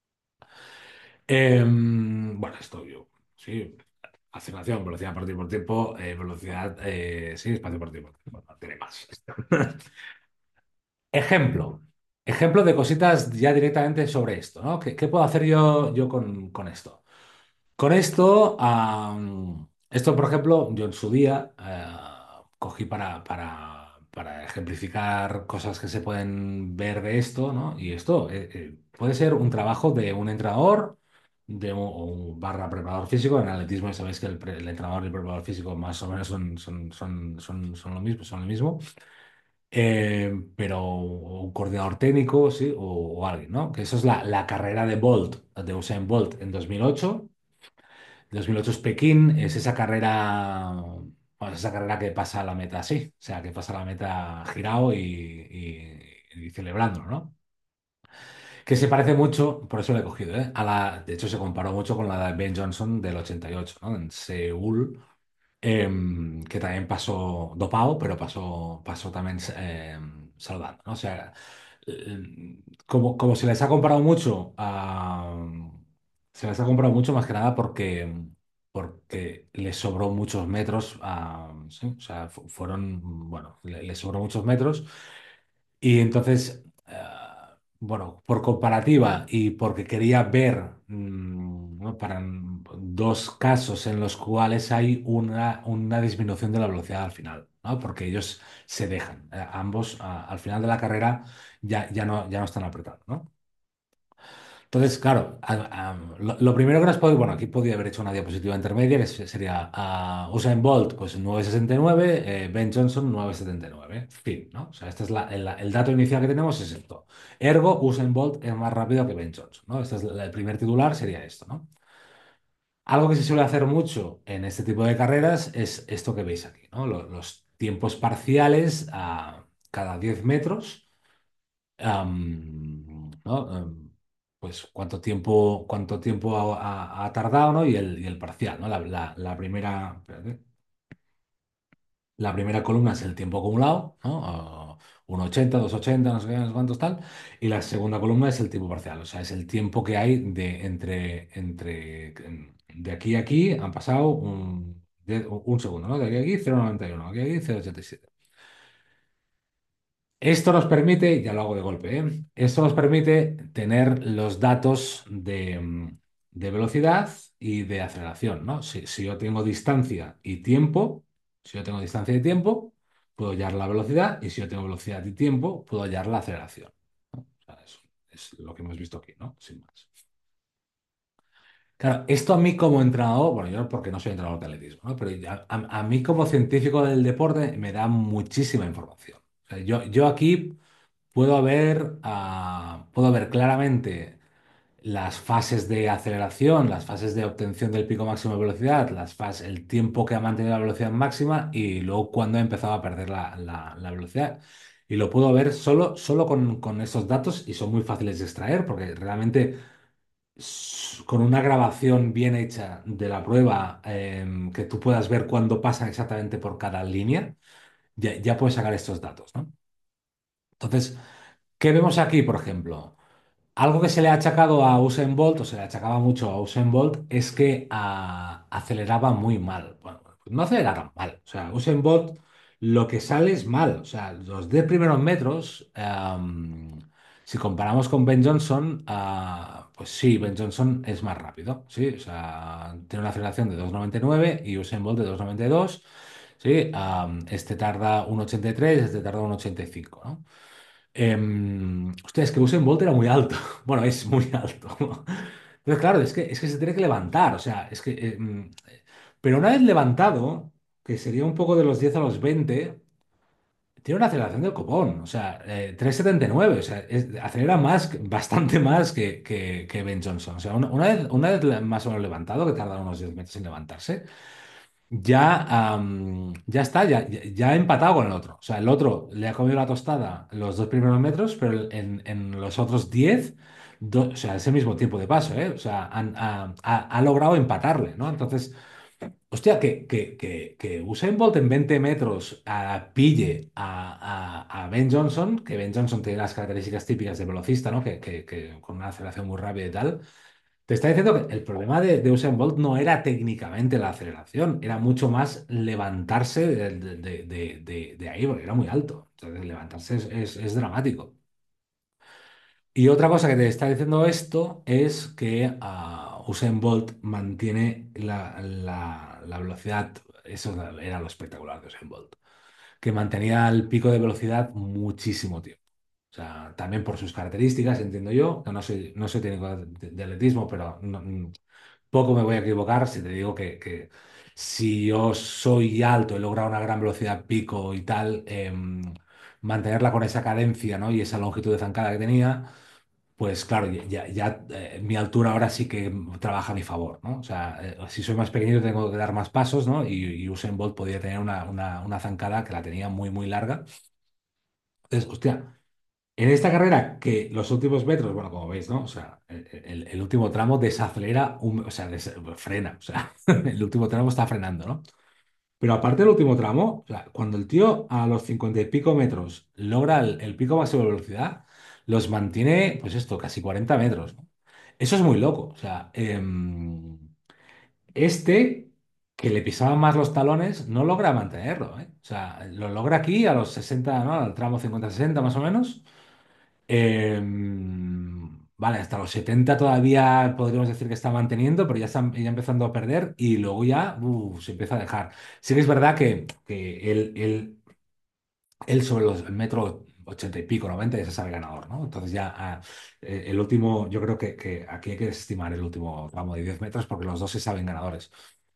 Bueno, esto yo, sí. Aceleración, velocidad partida por tiempo, velocidad, sí, espacio por tiempo. Bueno, no tiene más. Ejemplo. Ejemplo de cositas ya directamente sobre esto, ¿no? ¿Qué puedo hacer yo con esto? Con esto, esto por ejemplo, yo en su día cogí para ejemplificar cosas que se pueden ver de esto, ¿no? Y esto puede ser un trabajo de un entrenador, o un barra preparador físico. En atletismo ya sabéis que el entrenador y el preparador físico más o menos son lo mismo, son lo mismo. Pero un coordinador técnico, sí, o alguien, ¿no? Que eso es la carrera de Bolt, de Usain Bolt en 2008. 2008 es Pekín, es esa carrera, bueno, es esa carrera que pasa a la meta así, o sea, que pasa a la meta girado y celebrándolo, ¿no? Que se parece mucho, por eso lo he cogido, ¿eh? De hecho, se comparó mucho con la de Ben Johnson del 88, ¿no? En Seúl, que también pasó dopado, pero pasó también saludando, ¿no? O sea, como se les ha comparado mucho se les ha comparado mucho más que nada porque les sobró muchos metros, sí, o sea, fueron, bueno, les sobró muchos metros y entonces, bueno, por comparativa y porque quería ver ¿no? para dos casos en los cuales hay una disminución de la velocidad al final, ¿no? Porque ellos se dejan. Ambos al final de la carrera ya no están apretando, ¿no? Entonces, claro, lo primero que nos puede, bueno, aquí podría haber hecho una diapositiva intermedia que sería Usain Bolt, pues 9,69, Ben Johnson 9,79, fin, ¿no? O sea, este es el dato inicial que tenemos es esto. Ergo, Usain Bolt es más rápido que Ben Johnson, ¿no? Este es el primer titular, sería esto, ¿no? Algo que se suele hacer mucho en este tipo de carreras es esto que veis aquí, ¿no? Los tiempos parciales a cada 10 metros. ¿No? Pues cuánto tiempo ha tardado, ¿no? Y el parcial, ¿no? La primera columna es el tiempo acumulado, ¿no? 1,80, 2,80, no sé qué, no sé cuántos tal. Y la segunda columna es el tiempo parcial, o sea, es el tiempo que hay de aquí a aquí han pasado un segundo, ¿no? De aquí a aquí 0,91, aquí a aquí 0,87. Esto nos permite, ya lo hago de golpe, ¿eh? Esto nos permite tener los datos de velocidad y de aceleración, ¿no? Si yo tengo distancia y tiempo, si yo tengo distancia y tiempo, puedo hallar la velocidad y si yo tengo velocidad y tiempo, puedo hallar la aceleración, ¿no? O sea, es lo que hemos visto aquí, ¿no? Sin más. Claro, esto a mí como entrenador, bueno, yo porque no soy entrenador de atletismo, ¿no? Pero a mí como científico del deporte me da muchísima información. O sea, yo aquí puedo ver claramente las fases de aceleración, las fases de obtención del pico máximo de velocidad, el tiempo que ha mantenido la velocidad máxima y luego cuando ha empezado a perder la velocidad. Y lo puedo ver solo con esos datos y son muy fáciles de extraer porque realmente con una grabación bien hecha de la prueba, que tú puedas ver cuándo pasan exactamente por cada línea, ya puedes sacar estos datos, ¿no? Entonces, ¿qué vemos aquí, por ejemplo? Algo que se le ha achacado a Usain Bolt, o se le achacaba mucho a Usain Bolt, es que aceleraba muy mal. Bueno, pues no aceleraba mal. O sea, Usain Bolt lo que sale es mal. O sea, los 10 primeros metros, si comparamos con Ben Johnson, pues sí, Ben Johnson es más rápido. Sí, o sea, tiene una aceleración de 2,99 y Usain Bolt de 2,92. Sí, este tarda 1,83, este tarda 1,85, ¿no? Hostia, es que Usain Bolt era muy alto. Bueno, es muy alto. Entonces, claro, es que se tiene que levantar. O sea, pero una vez levantado, que sería un poco de los 10 a los 20, tiene una aceleración del copón. O sea, 3,79. O sea, acelera bastante más que Ben Johnson. O sea, una vez más o menos levantado, que tarda unos 10 metros en levantarse. Ya está, ya ha empatado con el otro. O sea, el otro le ha comido la tostada los 2 primeros metros, pero en los otros 10, o sea, ese mismo tiempo de paso, ¿eh? O sea, ha logrado empatarle, ¿no? Entonces, hostia, que Usain Bolt en 20 metros pille a Ben Johnson, que Ben Johnson tiene las características típicas de velocista, ¿no? Con una aceleración muy rápida y tal. Te está diciendo que el problema de Usain Bolt no era técnicamente la aceleración, era mucho más levantarse de ahí, porque era muy alto. Entonces, levantarse es dramático. Y otra cosa que te está diciendo esto es que Usain Bolt mantiene la velocidad, eso era lo espectacular de Usain Bolt, que mantenía el pico de velocidad muchísimo tiempo. O sea, también por sus características, entiendo yo, que no soy técnico de atletismo, pero poco me voy a equivocar si te digo que si yo soy alto, he logrado una gran velocidad pico y tal, mantenerla con esa cadencia, ¿no? Y esa longitud de zancada que tenía, pues claro, mi altura ahora sí que trabaja a mi favor, ¿no? O sea, si soy más pequeño tengo que dar más pasos, ¿no? Y Usain Bolt podía tener una zancada que la tenía muy, muy larga. Entonces, hostia, en esta carrera que los últimos metros, bueno, como veis, ¿no? O sea, el último tramo desacelera, o sea, frena, o sea, el último tramo está frenando, ¿no? Pero aparte del último tramo, o sea, cuando el tío a los 50 y pico metros logra el pico máximo de velocidad, los mantiene, pues esto, casi 40 metros, ¿no? Eso es muy loco. O sea, este, que le pisaba más los talones, no logra mantenerlo, ¿eh? O sea, lo logra aquí a los 60, ¿no? Al tramo 50-60 más o menos. Vale, hasta los 70 todavía podríamos decir que está manteniendo, pero ya empezando a perder y luego ya se empieza a dejar. Sí que es verdad que él sobre el metro 80 y pico, 90 ya se sabe ganador, ¿no? Entonces ya el último, yo creo que aquí hay que estimar el último tramo de 10 metros porque los dos se saben ganadores.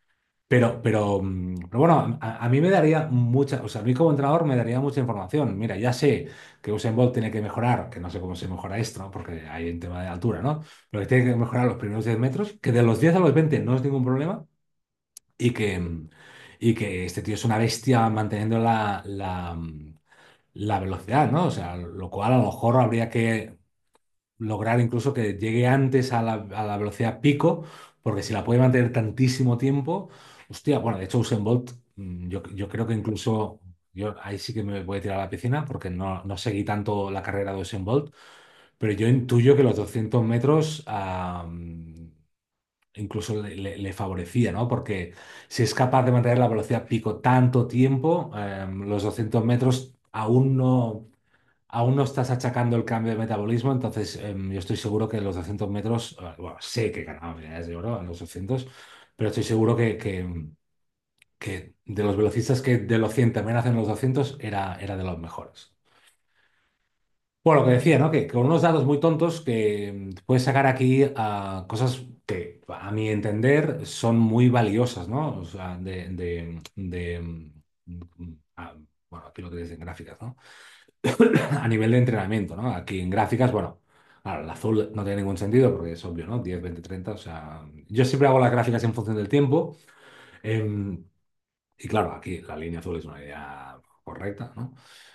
Pero bueno, a mí me daría mucha, o sea, a mí como entrenador me daría mucha información. Mira, ya sé que Usain Bolt tiene que mejorar, que no sé cómo se mejora esto, ¿no? Porque hay un tema de altura, ¿no? Pero que tiene que mejorar los primeros 10 metros, que de los 10 a los 20 no es ningún problema y que este tío es una bestia manteniendo la velocidad, ¿no? O sea, lo cual a lo mejor habría que lograr incluso que llegue antes a la velocidad pico, porque si la puede mantener tantísimo tiempo, hostia, bueno, de hecho Usain Bolt, yo creo que incluso, yo ahí sí que me voy a tirar a la piscina porque no seguí tanto la carrera de Usain Bolt, pero yo intuyo que los 200 metros incluso le favorecía, ¿no? Porque si es capaz de mantener la velocidad pico tanto tiempo, los 200 metros aún no estás achacando el cambio de metabolismo, entonces yo estoy seguro que en los 200 metros, bueno, sé que ganaba medallas de oro en los 200, pero estoy seguro que de los velocistas que de los 100 también hacen los 200 era de los mejores. Bueno, lo que decía, ¿no? Que con unos datos muy tontos que puedes sacar aquí cosas que, a mi entender, son muy valiosas, ¿no? O sea, bueno, aquí lo tenéis en gráficas, ¿no? A nivel de entrenamiento, ¿no? Aquí en gráficas, bueno, claro, el azul no tiene ningún sentido porque es obvio, ¿no? 10, 20, 30, o sea, yo siempre hago las gráficas en función del tiempo. em, y claro, aquí la línea azul es una idea correcta, ¿no?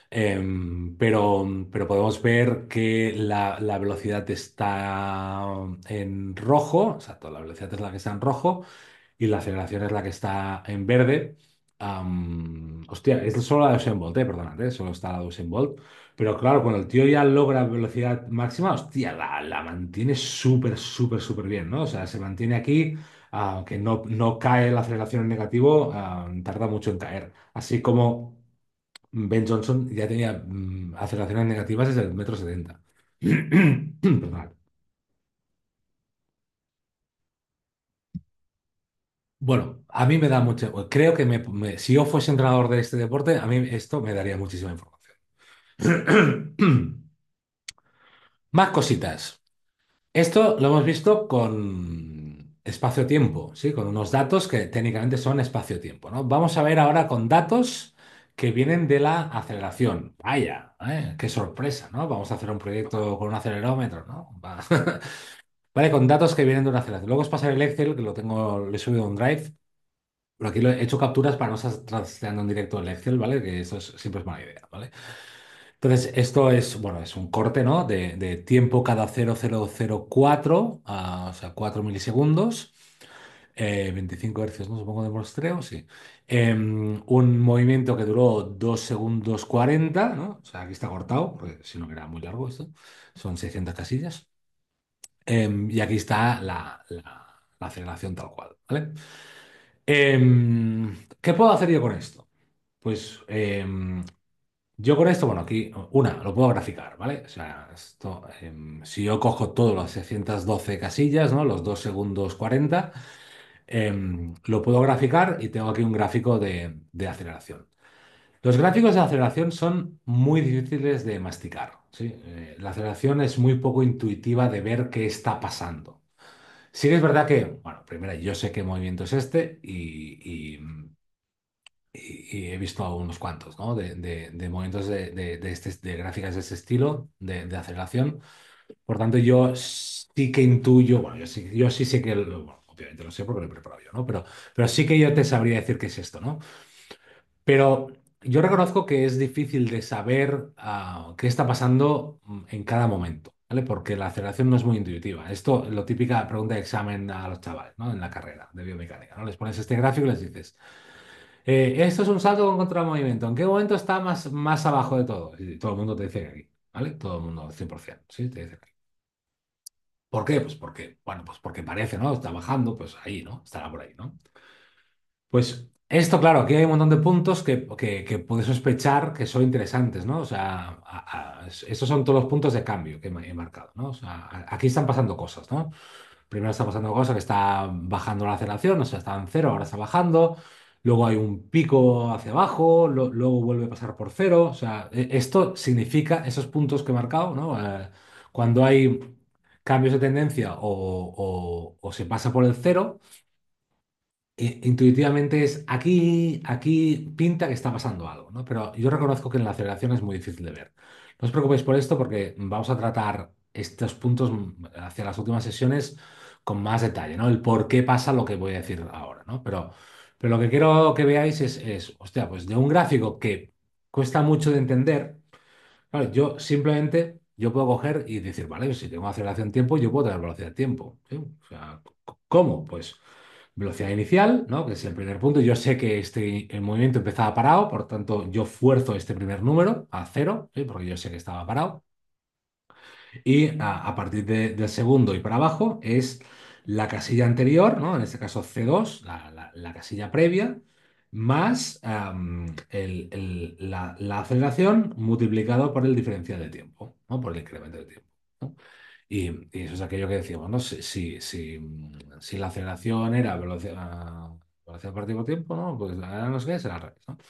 Pero podemos ver que la velocidad está en rojo, exacto, la velocidad es la que está en rojo y la aceleración es la que está en verde. Hostia, es solo la de Usain Bolt, perdonad, solo está la de Usain Bolt. Pero claro, cuando el tío ya logra velocidad máxima, hostia, la mantiene súper, súper, súper bien, ¿no? O sea, se mantiene aquí, que no cae la aceleración en negativo, tarda mucho en caer. Así como Ben Johnson ya tenía aceleraciones negativas desde el metro 70. Perdonad. Bueno, a mí me da mucho. Creo que si yo fuese entrenador de este deporte, a mí esto me daría muchísima información. Más cositas. Esto lo hemos visto con espacio-tiempo, ¿sí? Con unos datos que técnicamente son espacio-tiempo, ¿no? Vamos a ver ahora con datos que vienen de la aceleración. Vaya, qué sorpresa, ¿no? Vamos a hacer un proyecto con un acelerómetro, ¿no? Vale, con datos que vienen de una aceleración. Luego os pasaré el Excel, que lo he subido a un Drive. Pero aquí he hecho capturas para no estar trasteando en directo el Excel, ¿vale? Que eso siempre es mala idea, ¿vale? Entonces, esto es, bueno, es un corte, ¿no? De tiempo cada 0,004, o sea, 4 milisegundos, 25 hercios, ¿no? Supongo de muestreo, sí. Un movimiento que duró 2 segundos 40, ¿no? O sea, aquí está cortado, porque si no era muy largo esto. Son 600 casillas. Y aquí está la aceleración tal cual, ¿vale? ¿Qué puedo hacer yo con esto? Pues Yo con esto, bueno, aquí, lo puedo graficar, ¿vale? O sea, esto, si yo cojo todas las 612 casillas, ¿no? Los 2 segundos 40, lo puedo graficar y tengo aquí un gráfico de aceleración. Los gráficos de aceleración son muy difíciles de masticar, ¿sí? La aceleración es muy poco intuitiva de ver qué está pasando. Sí que es verdad que, bueno, primero yo sé qué movimiento es este y he visto unos cuantos, ¿no? De movimientos de gráficas de este estilo, de aceleración. Por tanto, yo sí que intuyo, bueno, yo sí sé que, bueno, obviamente lo sé porque lo he preparado yo, ¿no? Pero sí que yo te sabría decir qué es esto, ¿no? Pero yo reconozco que es difícil de saber qué está pasando en cada momento, ¿vale? Porque la aceleración no es muy intuitiva. Esto es lo típica pregunta de examen a los chavales, ¿no? En la carrera de biomecánica, ¿no? Les pones este gráfico y les dices, esto es un salto con contramovimiento. ¿En qué momento está más abajo de todo? Y todo el mundo te dice que aquí, ¿vale? Todo el mundo, 100%, ¿sí? Te dice que aquí. ¿Por qué? Pues porque, bueno, pues porque parece, ¿no? Está bajando, pues ahí, ¿no? Estará por ahí, ¿no? Pues esto, claro, aquí hay un montón de puntos que puedes sospechar que son interesantes, ¿no? O sea, estos son todos los puntos de cambio que he marcado, ¿no? O sea, aquí están pasando cosas, ¿no? Primero está pasando cosas que está bajando la aceleración, o sea, está en cero, ahora está bajando. Luego hay un pico hacia abajo, luego vuelve a pasar por cero. O sea, esto significa esos puntos que he marcado, ¿no? Cuando hay cambios de tendencia o se pasa por el cero intuitivamente es aquí pinta que está pasando algo, ¿no? Pero yo reconozco que en la aceleración es muy difícil de ver. No os preocupéis por esto porque vamos a tratar estos puntos hacia las últimas sesiones con más detalle, ¿no? El por qué pasa lo que voy a decir ahora, ¿no? Pero lo que quiero que veáis hostia, pues de un gráfico que cuesta mucho de entender, claro, yo puedo coger y decir, vale, si tengo aceleración tiempo, yo puedo tener velocidad tiempo, ¿sí? O sea, ¿cómo? Pues velocidad inicial, ¿no? Que es el primer punto. Yo sé que el movimiento empezaba parado, por tanto, yo fuerzo este primer número a cero, ¿sí? Porque yo sé que estaba parado. Y a partir del segundo y para abajo es la casilla anterior, ¿no? En este caso C2, la casilla previa, más la aceleración multiplicado por el diferencial de tiempo, ¿no? Por el incremento de tiempo, ¿no? Y eso es aquello que decíamos, ¿no? Si la aceleración era velocidad por tiempo, ¿no? Pues ahora no sé qué, será al revés, ¿no?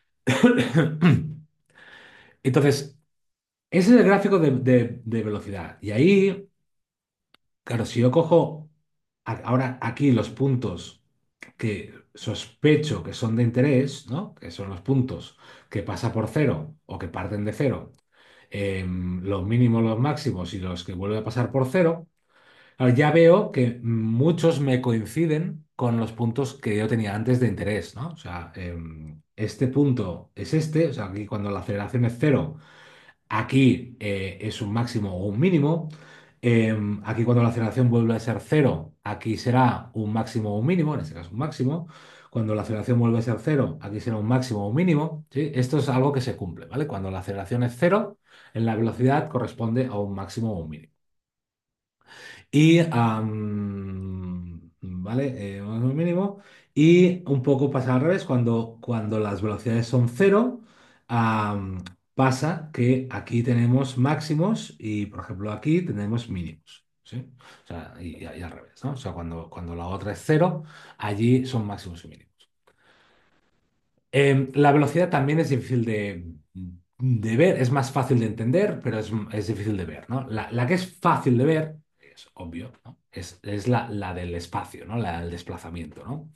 Entonces, ese es el gráfico de velocidad. Y ahí, claro, si yo cojo ahora aquí los puntos que sospecho que son de interés, ¿no? Que son los puntos que pasa por cero o que parten de cero, los mínimos, los máximos y los que vuelve a pasar por cero. Claro, ya veo que muchos me coinciden con los puntos que yo tenía antes de interés, ¿no? O sea, este punto es este, o sea, aquí cuando la aceleración es cero, aquí es un máximo o un mínimo. Aquí cuando la aceleración vuelve a ser cero, aquí será un máximo o un mínimo, en este caso un máximo. Cuando la aceleración vuelve a ser cero, aquí será un máximo o un mínimo, ¿sí? Esto es algo que se cumple, ¿vale? Cuando la aceleración es cero, en la velocidad corresponde a un máximo o un mínimo. Y, ¿vale? Un mínimo. Y un poco pasa al revés, cuando las velocidades son cero, am, pasa que aquí tenemos máximos y, por ejemplo, aquí tenemos mínimos, ¿sí? O sea, y al revés, ¿no? O sea, cuando la otra es cero, allí son máximos y mínimos. La velocidad también es difícil de ver, es más fácil de entender, pero es difícil de ver, ¿no? La que es fácil de ver, es obvio, ¿no? Es la del espacio, ¿no? La del desplazamiento, ¿no?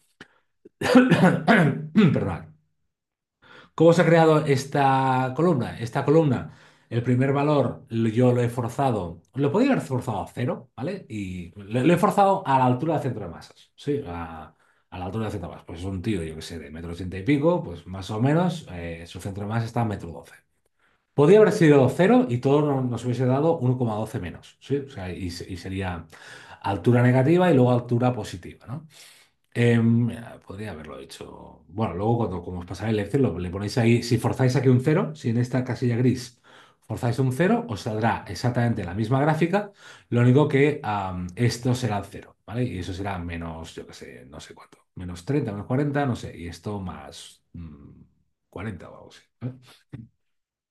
Perdón. ¿Cómo se ha creado esta columna? Esta columna, el primer valor yo lo he forzado, lo podría haber forzado a cero, ¿vale? Y lo he forzado a la altura del centro de masas, ¿sí? A la altura del centro de masas. Pues es un tío, yo que sé, de metro ochenta y pico, pues más o menos su centro de masas está a metro doce. Podría haber sido cero y todo nos hubiese dado 1,12 menos, ¿sí? O sea, y sería altura negativa y luego altura positiva, ¿no? Podría haberlo hecho. Bueno, luego cuando como os pasará el Excel, le ponéis ahí, si forzáis aquí un cero, si en esta casilla gris forzáis un cero, os saldrá exactamente la misma gráfica, lo único que esto será el cero, ¿vale? Y eso será menos, yo qué sé, no sé cuánto, menos 30 menos 40 no sé, y esto más 40 o algo así, ¿vale?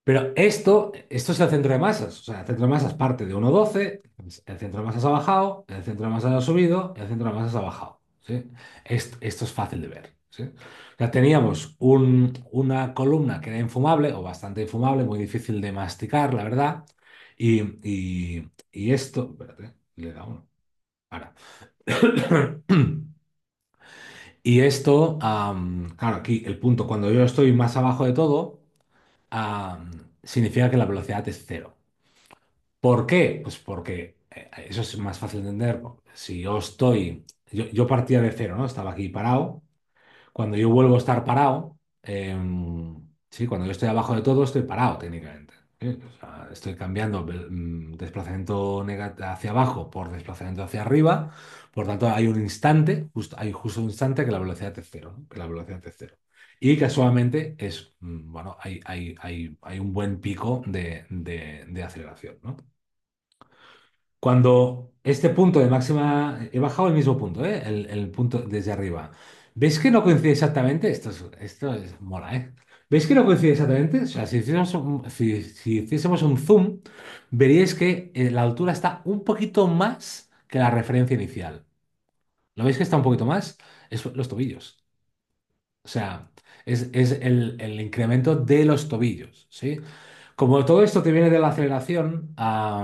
Pero esto es el centro de masas. O sea, el centro de masas parte de 1,12, el centro de masas ha bajado, el centro de masas ha subido, el centro de masas ha bajado. ¿Sí? Esto es fácil de ver. ¿Sí? O sea, teníamos una columna que era infumable o bastante infumable, muy difícil de masticar, la verdad. Y esto, espérate, le da uno. Ahora. Y esto, claro, aquí el punto, cuando yo estoy más abajo de todo, significa que la velocidad es cero. ¿Por qué? Pues porque eso es más fácil de entender. Si yo partía de cero, ¿no? Estaba aquí parado. Cuando yo vuelvo a estar parado, sí, cuando yo estoy abajo de todo, estoy parado técnicamente. ¿Sí? O sea, estoy cambiando desplazamiento hacia abajo por desplazamiento hacia arriba. Por tanto, hay un instante, hay justo un instante que la velocidad es cero, ¿no? Que la velocidad es cero. Y casualmente bueno, hay un buen pico de aceleración, ¿no? Cuando este punto de máxima, he bajado el mismo punto, ¿eh? El punto desde arriba. ¿Veis que no coincide exactamente? Esto es mola, ¿eh? ¿Veis que no coincide exactamente? O sea, si hiciésemos un zoom, veríais que la altura está un poquito más que la referencia inicial. ¿Lo veis que está un poquito más? Es los tobillos. O sea, es el incremento de los tobillos, ¿sí? Como todo esto te viene de la aceleración,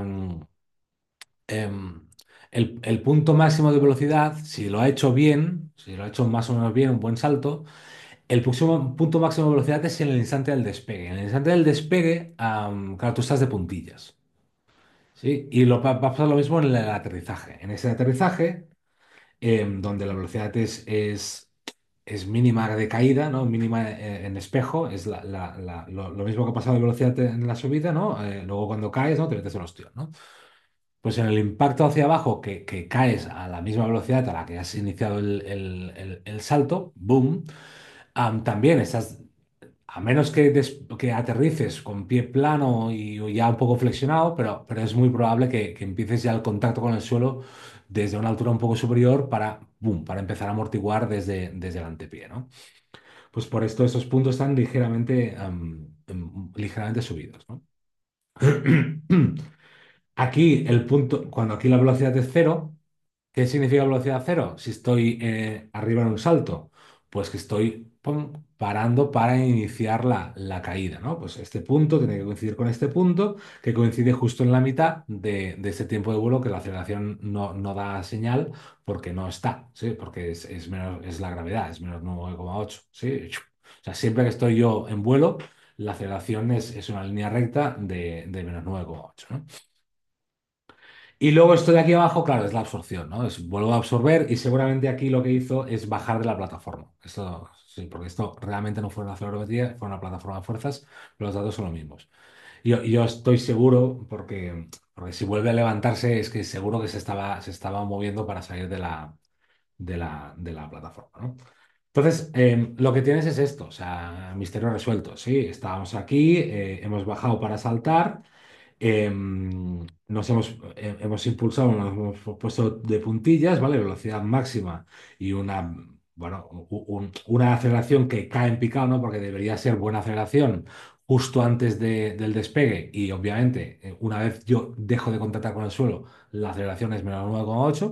em, el punto máximo de velocidad, si lo ha hecho bien, si lo ha hecho más o menos bien, un buen salto, el próximo punto máximo de velocidad es en el instante del despegue. En el instante del despegue, claro, tú estás de puntillas, ¿sí? Y va a pasar lo mismo en el aterrizaje. En ese aterrizaje, donde la velocidad es mínima de caída, ¿no? Mínima en espejo, es lo mismo que ha pasado de velocidad en la subida, ¿no? Luego cuando caes, ¿no? Te metes el ostión, ¿no? Pues en el impacto hacia abajo, que caes a la misma velocidad a la que has iniciado el salto, boom, también estás, a menos que aterrices con pie plano y ya un poco flexionado, pero es muy probable que empieces ya el contacto con el suelo desde una altura un poco superior para, boom, para empezar a amortiguar desde el antepié, ¿no? Pues por esto esos puntos están ligeramente subidos, ¿no? Aquí el punto, cuando aquí la velocidad es cero, ¿qué significa velocidad cero? Si estoy arriba en un salto, pues que estoy pum, parando para iniciar la caída, ¿no? Pues este punto tiene que coincidir con este punto, que coincide justo en la mitad de este tiempo de vuelo que la aceleración no da señal porque no está, ¿sí? Porque es la gravedad, es -9,8, ¿sí? O sea, siempre que estoy yo en vuelo, la aceleración es una línea recta de -9,8, ¿no? Y luego esto de aquí abajo, claro, es la absorción, ¿no? Vuelvo a absorber y seguramente aquí lo que hizo es bajar de la plataforma. Esto, sí, porque esto realmente no fue una acelerometría, fue una plataforma de fuerzas, pero los datos son los mismos. Yo estoy seguro, porque si vuelve a levantarse es que seguro que se estaba moviendo para salir de la plataforma, ¿no? Entonces, lo que tienes es esto, o sea, misterio resuelto. Sí, estábamos aquí, hemos bajado para saltar. Hemos impulsado, nos hemos puesto de puntillas, ¿vale? Velocidad máxima y bueno, una aceleración que cae en picado, ¿no? Porque debería ser buena aceleración justo antes del despegue y obviamente una vez yo dejo de contactar con el suelo, la aceleración es -9,8.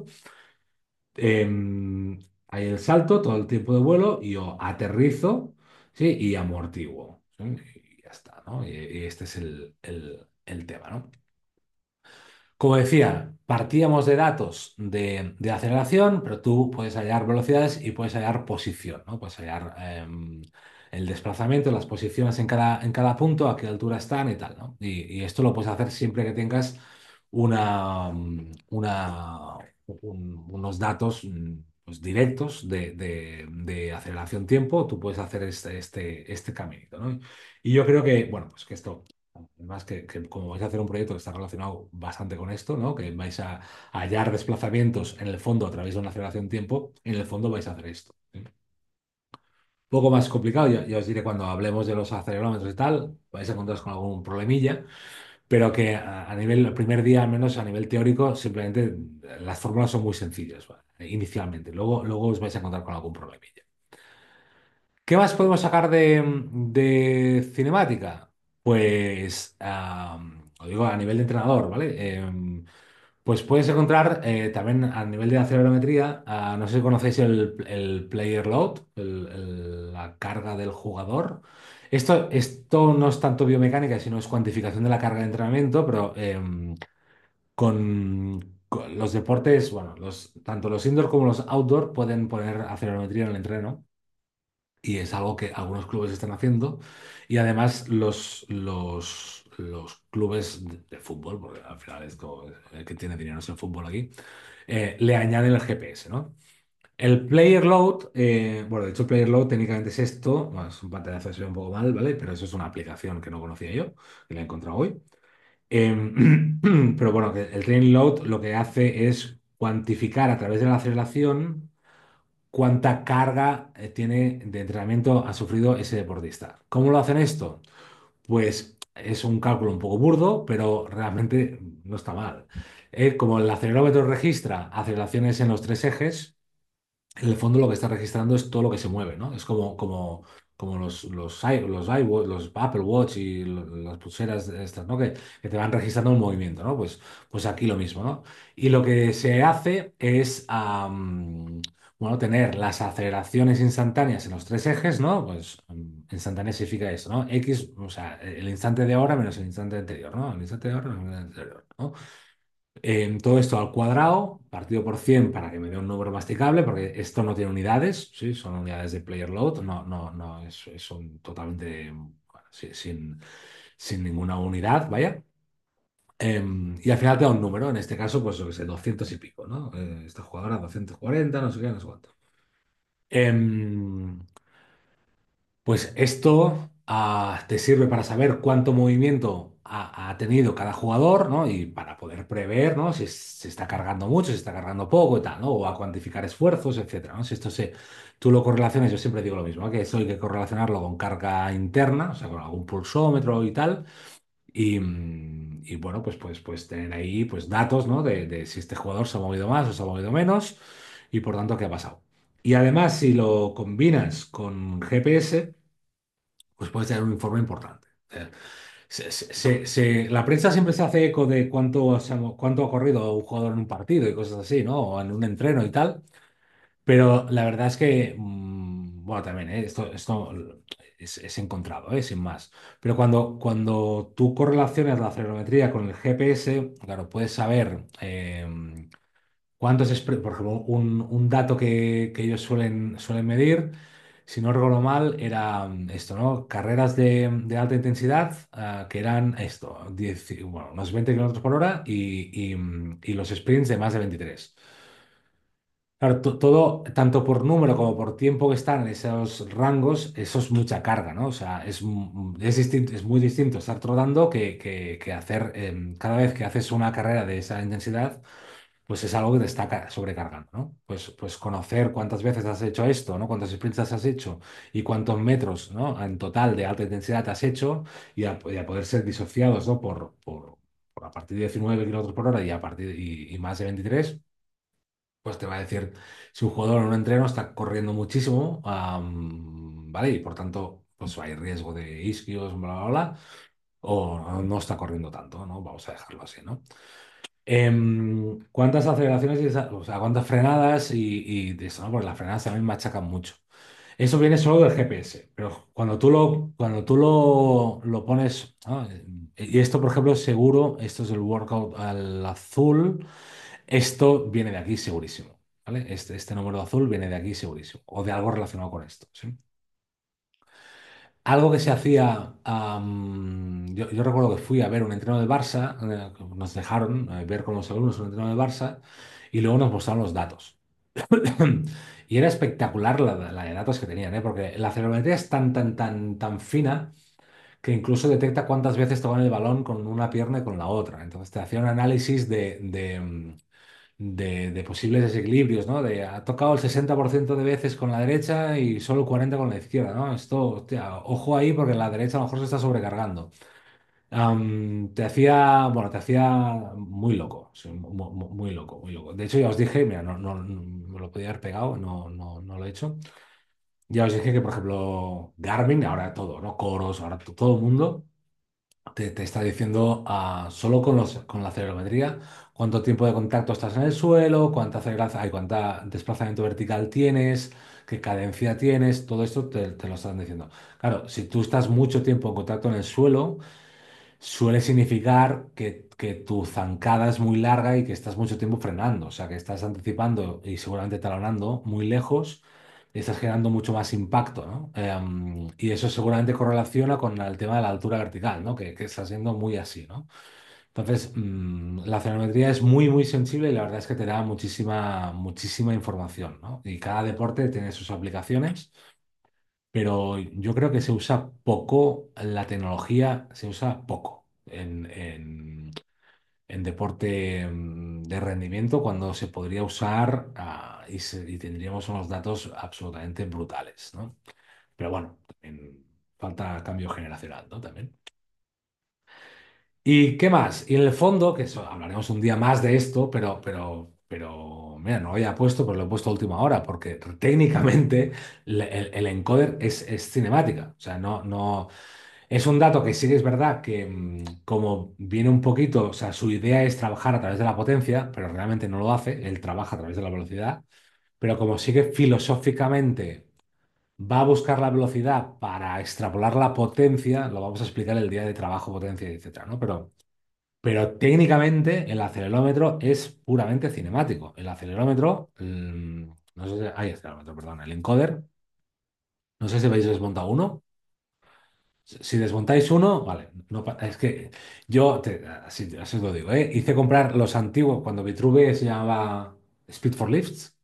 Hay el salto, todo el tiempo de vuelo y yo aterrizo, ¿sí? Y amortiguo, ¿sí? Y ya está, ¿no? Y este es el tema, ¿no? Como decía, partíamos de datos de aceleración, pero tú puedes hallar velocidades y puedes hallar posición, ¿no? Puedes hallar el desplazamiento, las posiciones en cada punto, a qué altura están y tal, ¿no? Y esto lo puedes hacer siempre que tengas una, mm, una, unos datos pues, directos de aceleración-tiempo, tú puedes hacer este caminito, ¿no? Y yo creo que, bueno, pues que esto. Además, que como vais a hacer un proyecto que está relacionado bastante con esto, ¿no? Que vais a hallar desplazamientos en el fondo a través de una aceleración-tiempo, en el fondo vais a hacer esto. ¿Sí? Un poco más complicado, ya os diré cuando hablemos de los acelerómetros y tal, vais a encontraros con algún problemilla, pero que a nivel, el primer día, al menos a nivel teórico, simplemente las fórmulas son muy sencillas, ¿vale? Inicialmente. Luego os vais a encontrar con algún problemilla. ¿Qué más podemos sacar de cinemática? pues, lo digo a nivel de entrenador, ¿vale? Pues puedes encontrar también a nivel de acelerometría, no sé si conocéis el player load, la carga del jugador. Esto no es tanto biomecánica, sino es cuantificación de la carga de entrenamiento, pero con los deportes, bueno, tanto los indoor como los outdoor pueden poner acelerometría en el entreno y es algo que algunos clubes están haciendo. Y además los clubes de fútbol, porque al final esto, el que tiene dinero es el fútbol aquí, le añaden el GPS, ¿no? El player load, bueno, de hecho el player load técnicamente es esto, bueno, es un pantallazo, se ve un poco mal, ¿vale? Pero eso es una aplicación que no conocía yo, que la he encontrado hoy. Pero bueno, que el training load lo que hace es cuantificar a través de la aceleración cuánta carga tiene de entrenamiento ha sufrido ese deportista. ¿Cómo lo hacen esto? Pues es un cálculo un poco burdo, pero realmente no está mal. Como el acelerómetro registra aceleraciones en los tres ejes, en el fondo lo que está registrando es todo lo que se mueve, ¿no? Es como los Apple Watch y las pulseras estas, ¿no? Que te van registrando el movimiento, ¿no? Pues aquí lo mismo, ¿no? Y lo que se hace es, bueno, tener las aceleraciones instantáneas en los tres ejes, ¿no? Pues instantáneas significa eso, ¿no? X, o sea, el instante de ahora menos el instante anterior, ¿no? El instante de ahora menos el instante anterior, ¿no? Todo esto al cuadrado, partido por 100 para que me dé un número masticable, porque esto no tiene unidades, sí, son unidades de player load, no, son totalmente bueno, sin ninguna unidad, vaya. Y al final te da un número, en este caso, pues yo que sé, 200 y pico, ¿no? Esta jugadora 240 no sé qué, no sé cuánto. Em, Pues esto te sirve para saber cuánto movimiento ha tenido cada jugador, ¿no? Y para poder prever, ¿no? Si se está cargando mucho, si se está cargando poco y tal, ¿no? O a cuantificar esfuerzos, etcétera, ¿no? Si tú lo correlacionas, yo siempre digo lo mismo, ¿no? Que esto hay que correlacionarlo con carga interna, o sea, con algún pulsómetro y tal. Y bueno, pues tener ahí pues datos, ¿no? De si este jugador se ha movido más o se ha movido menos y por tanto qué ha pasado. Y además, si lo combinas con GPS, pues puedes tener un informe importante. La prensa siempre se hace eco de cuánto ha corrido un jugador en un partido y cosas así, ¿no? O en un entreno y tal. Pero la verdad es que, bueno, también, esto es encontrado, sin más. Pero cuando tú correlacionas la acelerometría con el GPS, claro, puedes saber por ejemplo, un dato que ellos suelen medir, si no recuerdo mal, era esto, ¿no? Carreras de alta intensidad, que eran esto, bueno, unos 20 kilómetros por hora y los sprints de más de 23. Claro, todo, tanto por número como por tiempo que están en esos rangos, eso es mucha carga, ¿no? O sea, es muy distinto estar trotando que hacer, cada vez que haces una carrera de esa intensidad, pues es algo que te está sobrecargando, ¿no? Pues conocer cuántas veces has hecho esto, ¿no? Cuántos sprints has hecho y cuántos metros, ¿no? En total de alta intensidad has hecho y a poder ser disociados, ¿no? Por a partir de 19 kilómetros por hora y a partir y más de 23 pues te va a decir si un jugador en un entreno está corriendo muchísimo, ¿vale? Y por tanto, pues hay riesgo de isquios, bla, bla, bla, o no está corriendo tanto, ¿no? Vamos a dejarlo así, ¿no? ¿Cuántas aceleraciones, o sea, cuántas frenadas y de eso, ¿no? Porque las frenadas también machacan mucho. Eso viene solo del GPS, pero cuando tú lo pones, ¿no? Y esto, por ejemplo, seguro, esto es el workout al azul, esto viene de aquí segurísimo, ¿vale? Este número azul viene de aquí segurísimo, o de algo relacionado con esto, ¿sí? Algo que se hacía, yo recuerdo que fui a ver un entreno del Barça, nos dejaron ver con los alumnos un entreno del Barça y luego nos mostraron los datos. Y era espectacular la de datos que tenían, ¿eh? Porque la acelerometría es tan fina que incluso detecta cuántas veces tocan el balón con una pierna y con la otra. Entonces te hacía un análisis de posibles desequilibrios, ¿no? Ha tocado el 60% de veces con la derecha y solo el 40% con la izquierda, ¿no? Esto, hostia, ojo ahí porque la derecha a lo mejor se está sobrecargando. Te hacía muy loco, sí, muy loco, muy loco. De hecho, ya os dije, mira, no me lo podía haber pegado, no lo he hecho. Ya os dije que, por ejemplo, Garmin, ahora todo, ¿no? Coros, ahora todo el mundo. te está diciendo solo con la acelerometría cuánto tiempo de contacto estás en el suelo, cuánta aceleración, hay, cuánta desplazamiento vertical tienes, qué cadencia tienes, todo esto te lo están diciendo. Claro, si tú estás mucho tiempo en contacto en el suelo, suele significar que tu zancada es muy larga y que estás mucho tiempo frenando, o sea, que estás anticipando y seguramente talonando muy lejos y estás generando mucho más impacto, ¿no? Y eso seguramente correlaciona con el tema de la altura vertical, ¿no? Que está siendo muy así, ¿no? Entonces, la acelerometría es muy, muy sensible y la verdad es que te da muchísima, muchísima información, ¿no? Y cada deporte tiene sus aplicaciones, pero yo creo que se usa poco, la tecnología se usa poco en deporte de rendimiento cuando se podría usar y tendríamos unos datos absolutamente brutales, ¿no? Pero bueno, también falta cambio generacional, ¿no? También. ¿Y qué más? Y en el fondo, que eso, hablaremos un día más de esto, pero, mira, no lo había puesto, pero lo he puesto a última hora, porque técnicamente el encoder es cinemática. O sea, no, es un dato que sí que es verdad que como viene un poquito, o sea, su idea es trabajar a través de la potencia, pero realmente no lo hace, él trabaja a través de la velocidad, pero como sí que filosóficamente va a buscar la velocidad para extrapolar la potencia, lo vamos a explicar el día de trabajo, potencia, etcétera, ¿no? Pero técnicamente el acelerómetro es puramente cinemático. El acelerómetro, no sé si, hay acelerómetro, perdón, el encoder, no sé si habéis desmontado uno. Si desmontáis uno, vale, es que yo, así os lo digo, ¿eh? Hice comprar los antiguos cuando Vitruve se llamaba Speed for Lifts.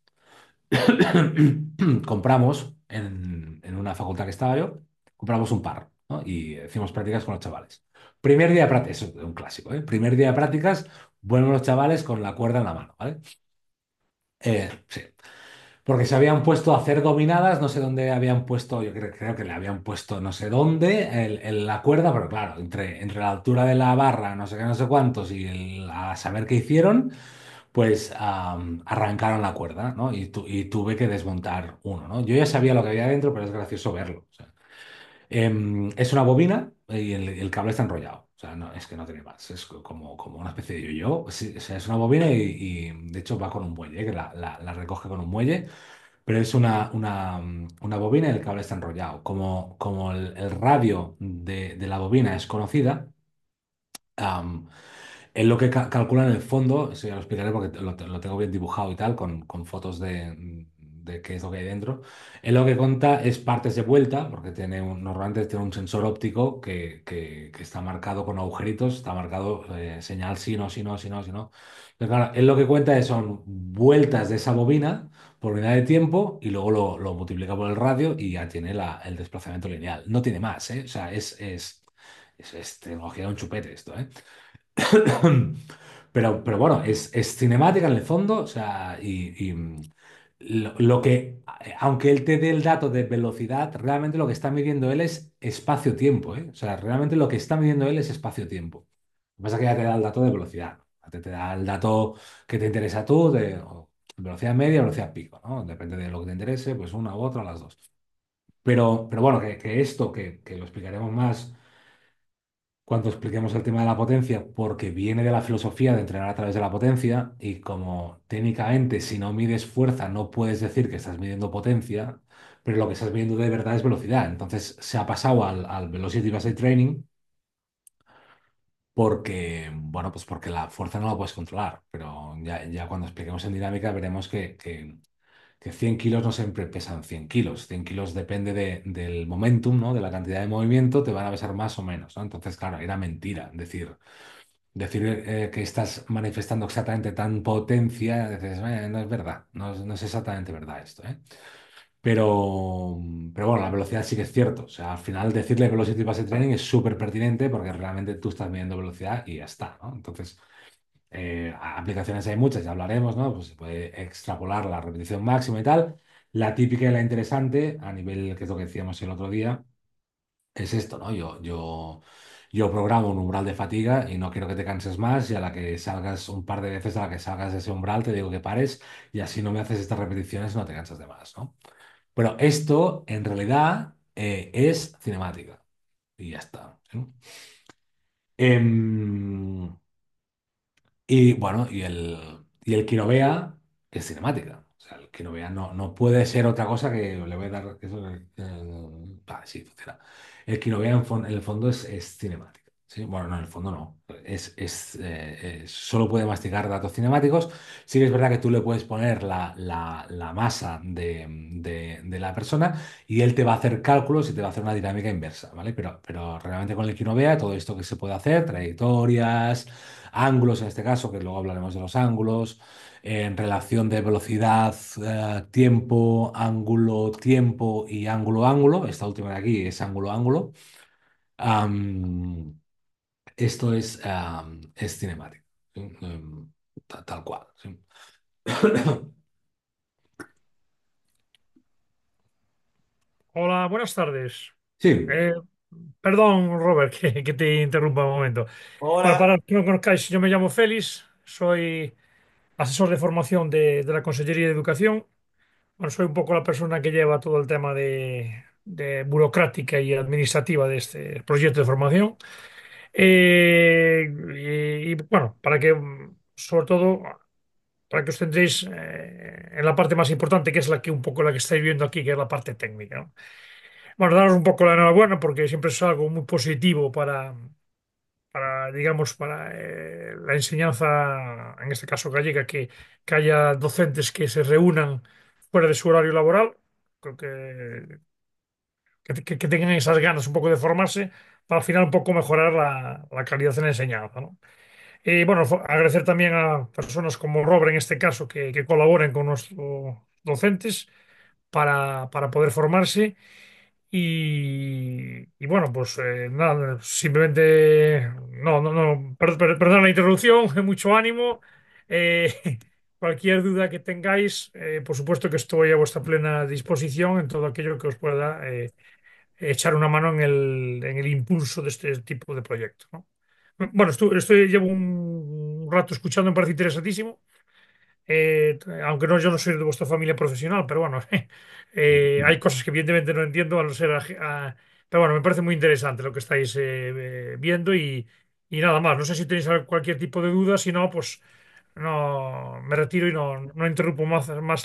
Compramos en una facultad que estaba yo, compramos un par, ¿no? Y hicimos prácticas con los chavales. Primer día de prácticas, eso es un clásico, ¿eh? Primer día de prácticas, vuelven los chavales con la cuerda en la mano, ¿vale? Sí. Porque se habían puesto a hacer dominadas, no sé dónde habían puesto, yo creo que le habían puesto no sé dónde la cuerda, pero claro, entre la altura de la barra, no sé qué, no sé cuántos, y a saber qué hicieron, pues arrancaron la cuerda, ¿no? Y tuve que desmontar uno, ¿no? Yo ya sabía lo que había dentro, pero es gracioso verlo. O sea, es una bobina y el cable está enrollado. O sea, no, es que no tiene más. Es como una especie de yo-yo. Sí, o sea, es una bobina y, de hecho va con un muelle, que la recoge con un muelle. Pero es una bobina y el cable está enrollado. Como el radio de la bobina es conocida, am, es lo que calcula en el fondo, eso ya lo explicaré porque lo tengo bien dibujado y tal, con fotos de qué es lo que hay dentro. En lo que cuenta es partes de vuelta, porque normalmente tiene un sensor óptico que está marcado con agujeritos, está marcado señal sí, no, sí, no, sí, no, sí, no. Pero claro, él lo que cuenta son vueltas de esa bobina por unidad de tiempo y luego lo multiplica por el radio y ya tiene el desplazamiento lineal. No tiene más, ¿eh? O sea, es tecnología de un chupete esto, ¿eh? Pero bueno, es cinemática en el fondo, o sea, lo que, aunque él te dé el dato de velocidad, realmente lo que está midiendo él es espacio-tiempo, ¿eh? O sea, realmente lo que está midiendo él es espacio-tiempo. Lo que pasa es que ya te da el dato de velocidad, te da el dato que te interesa a tú, de velocidad media, velocidad pico, ¿no? Depende de lo que te interese, pues una u otra, las dos. Pero bueno, que esto, que lo explicaremos más cuando expliquemos el tema de la potencia, porque viene de la filosofía de entrenar a través de la potencia y como técnicamente si no mides fuerza no puedes decir que estás midiendo potencia, pero lo que estás midiendo de verdad es velocidad. Entonces se ha pasado al Velocity Based Training porque, bueno, pues porque la fuerza no la puedes controlar, pero ya cuando expliquemos en dinámica veremos que 100 kilos no siempre pesan 100 kilos. 100 kilos depende del momentum, ¿no? De la cantidad de movimiento, te van a pesar más o menos, ¿no? Entonces, claro, era mentira decir que estás manifestando exactamente tan potencia, dices, no es verdad, no es exactamente verdad esto, ¿eh? Pero bueno, la velocidad sí que es cierto. O sea, al final decirle velocity based training es súper pertinente porque realmente tú estás midiendo velocidad y ya está, ¿no? Entonces, aplicaciones hay muchas, ya hablaremos, ¿no? Pues se puede extrapolar la repetición máxima y tal. La típica y la interesante, a nivel, que es lo que decíamos el otro día, es esto, ¿no? Yo programo un umbral de fatiga y no quiero que te canses más y a la que salgas un par de veces, a la que salgas de ese umbral, te digo que pares y así no me haces estas repeticiones, no te cansas de más, ¿no? Pero esto, en realidad, es cinemática y ya está, ¿sí? Em, y bueno, y el Kinovea es cinemática. O sea, el Kinovea no puede ser otra cosa que le voy a dar. Vale, sí, funciona. El Kinovea en el fondo es cinemática. ¿Sí? Bueno, no, en el fondo no. Solo puede masticar datos cinemáticos. Sí que es verdad que tú le puedes poner la masa de la persona y él te va a hacer cálculos y te va a hacer una dinámica inversa, ¿vale? Pero realmente con el Kinovea todo esto que se puede hacer, trayectorias ángulos en este caso, que luego hablaremos de los ángulos, en relación de velocidad, tiempo, ángulo, tiempo y ángulo, ángulo. Esta última de aquí es ángulo, ángulo. Am, Esto es cinemático, ¿sí? Tal cual. ¿Sí? Hola, buenas tardes. Sí, Eh, Perdón, Robert, que te interrumpa un momento. Bueno, Hola. para los que no conozcáis, yo me llamo Félix, soy asesor de formación de la Consellería de Educación. Bueno, soy un poco la persona que lleva todo el tema de burocrática y administrativa de este proyecto de formación. Bueno, sobre todo, para que os centréis en la parte más importante, que es la que un poco la que estáis viendo aquí, que es la parte técnica, ¿no? Bueno, daros un poco la enhorabuena porque siempre es algo muy positivo digamos, para la enseñanza, en este caso gallega, que haya docentes que se reúnan fuera de su horario laboral. Creo que tengan esas ganas un poco de formarse para al final un poco mejorar la calidad en la enseñanza, ¿no? Y bueno, agradecer también a personas como Robert en este caso que colaboren con nuestros docentes para poder formarse. Y bueno, pues nada, simplemente, perdón la interrupción, mucho ánimo. Cualquier duda que tengáis, por supuesto que estoy a vuestra plena disposición en todo aquello que os pueda echar una mano en el impulso de este tipo de proyectos, ¿no? Bueno, llevo un rato escuchando, me parece interesantísimo. Aunque no, yo no soy de vuestra familia profesional, pero bueno, hay cosas que evidentemente no entiendo al ser pero bueno, me parece muy interesante lo que estáis viendo y nada más. No sé si tenéis cualquier tipo de duda, si no, pues no me retiro y no interrumpo más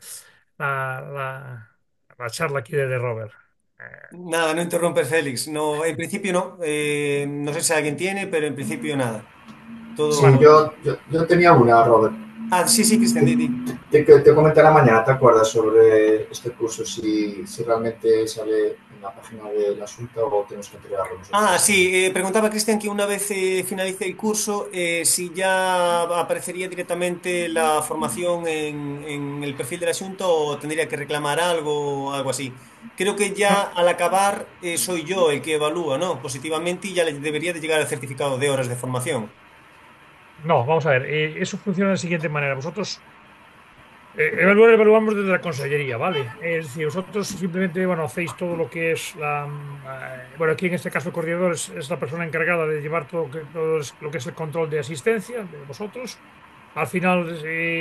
la, la charla aquí de Robert. Eh, Nada, no interrumpes, Félix. No, en principio no. No sé si alguien tiene, pero en principio nada. Sí, bueno, Todo. yo tenía una, Robert. Ah, sí, sí, Cristian, Te, di, di. te comentaré mañana, ¿te acuerdas sobre este curso? Si realmente sale en la página del asunto o tenemos que entregarlo Ah, nosotros. sí, preguntaba Cristian que una vez finalice el curso, si ya aparecería directamente la formación en el perfil del asunto o tendría que reclamar algo o algo así. Creo que ya no, al acabar soy yo el que evalúa, ¿no? Positivamente y ya le debería de llegar el certificado de horas de formación. no, vamos a ver, eso funciona de la siguiente manera. Vosotros evaluamos desde la consellería, ¿vale? Es decir, vosotros simplemente, bueno, hacéis todo lo que es bueno, aquí en este caso el coordinador es la persona encargada de llevar lo que es el control de asistencia de vosotros. Al final,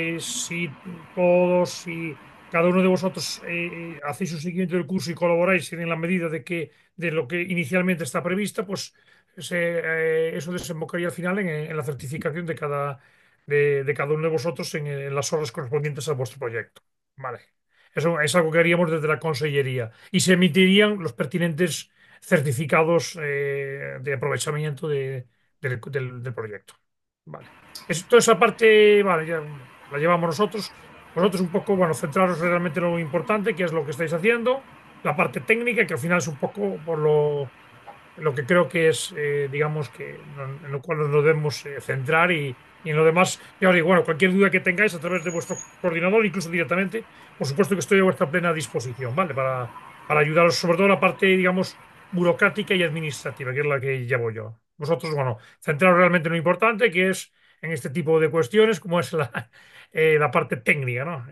si cada uno de vosotros hacéis un seguimiento del curso y colaboráis en la medida de lo que inicialmente está prevista, pues eso desembocaría al final en la certificación de cada uno de vosotros en las horas correspondientes a vuestro proyecto. Vale. Eso es algo que haríamos desde la consellería y se emitirían los pertinentes certificados de aprovechamiento del proyecto. Vale. Toda esa parte, vale, ya la llevamos nosotros. Vosotros un poco, bueno, centraros realmente en lo importante, que es lo que estáis haciendo, la parte técnica, que al final es un poco por lo que creo que es, digamos, en lo cual nos debemos centrar y en lo demás, ya os digo, bueno, cualquier duda que tengáis a través de vuestro coordinador, incluso directamente, por supuesto que estoy a vuestra plena disposición, ¿vale? Para ayudaros, sobre todo en la parte, digamos, burocrática y administrativa, que es la que llevo yo. Vosotros, bueno, centraros realmente en lo importante, que es en este tipo de cuestiones, como es la parte técnica, ¿no?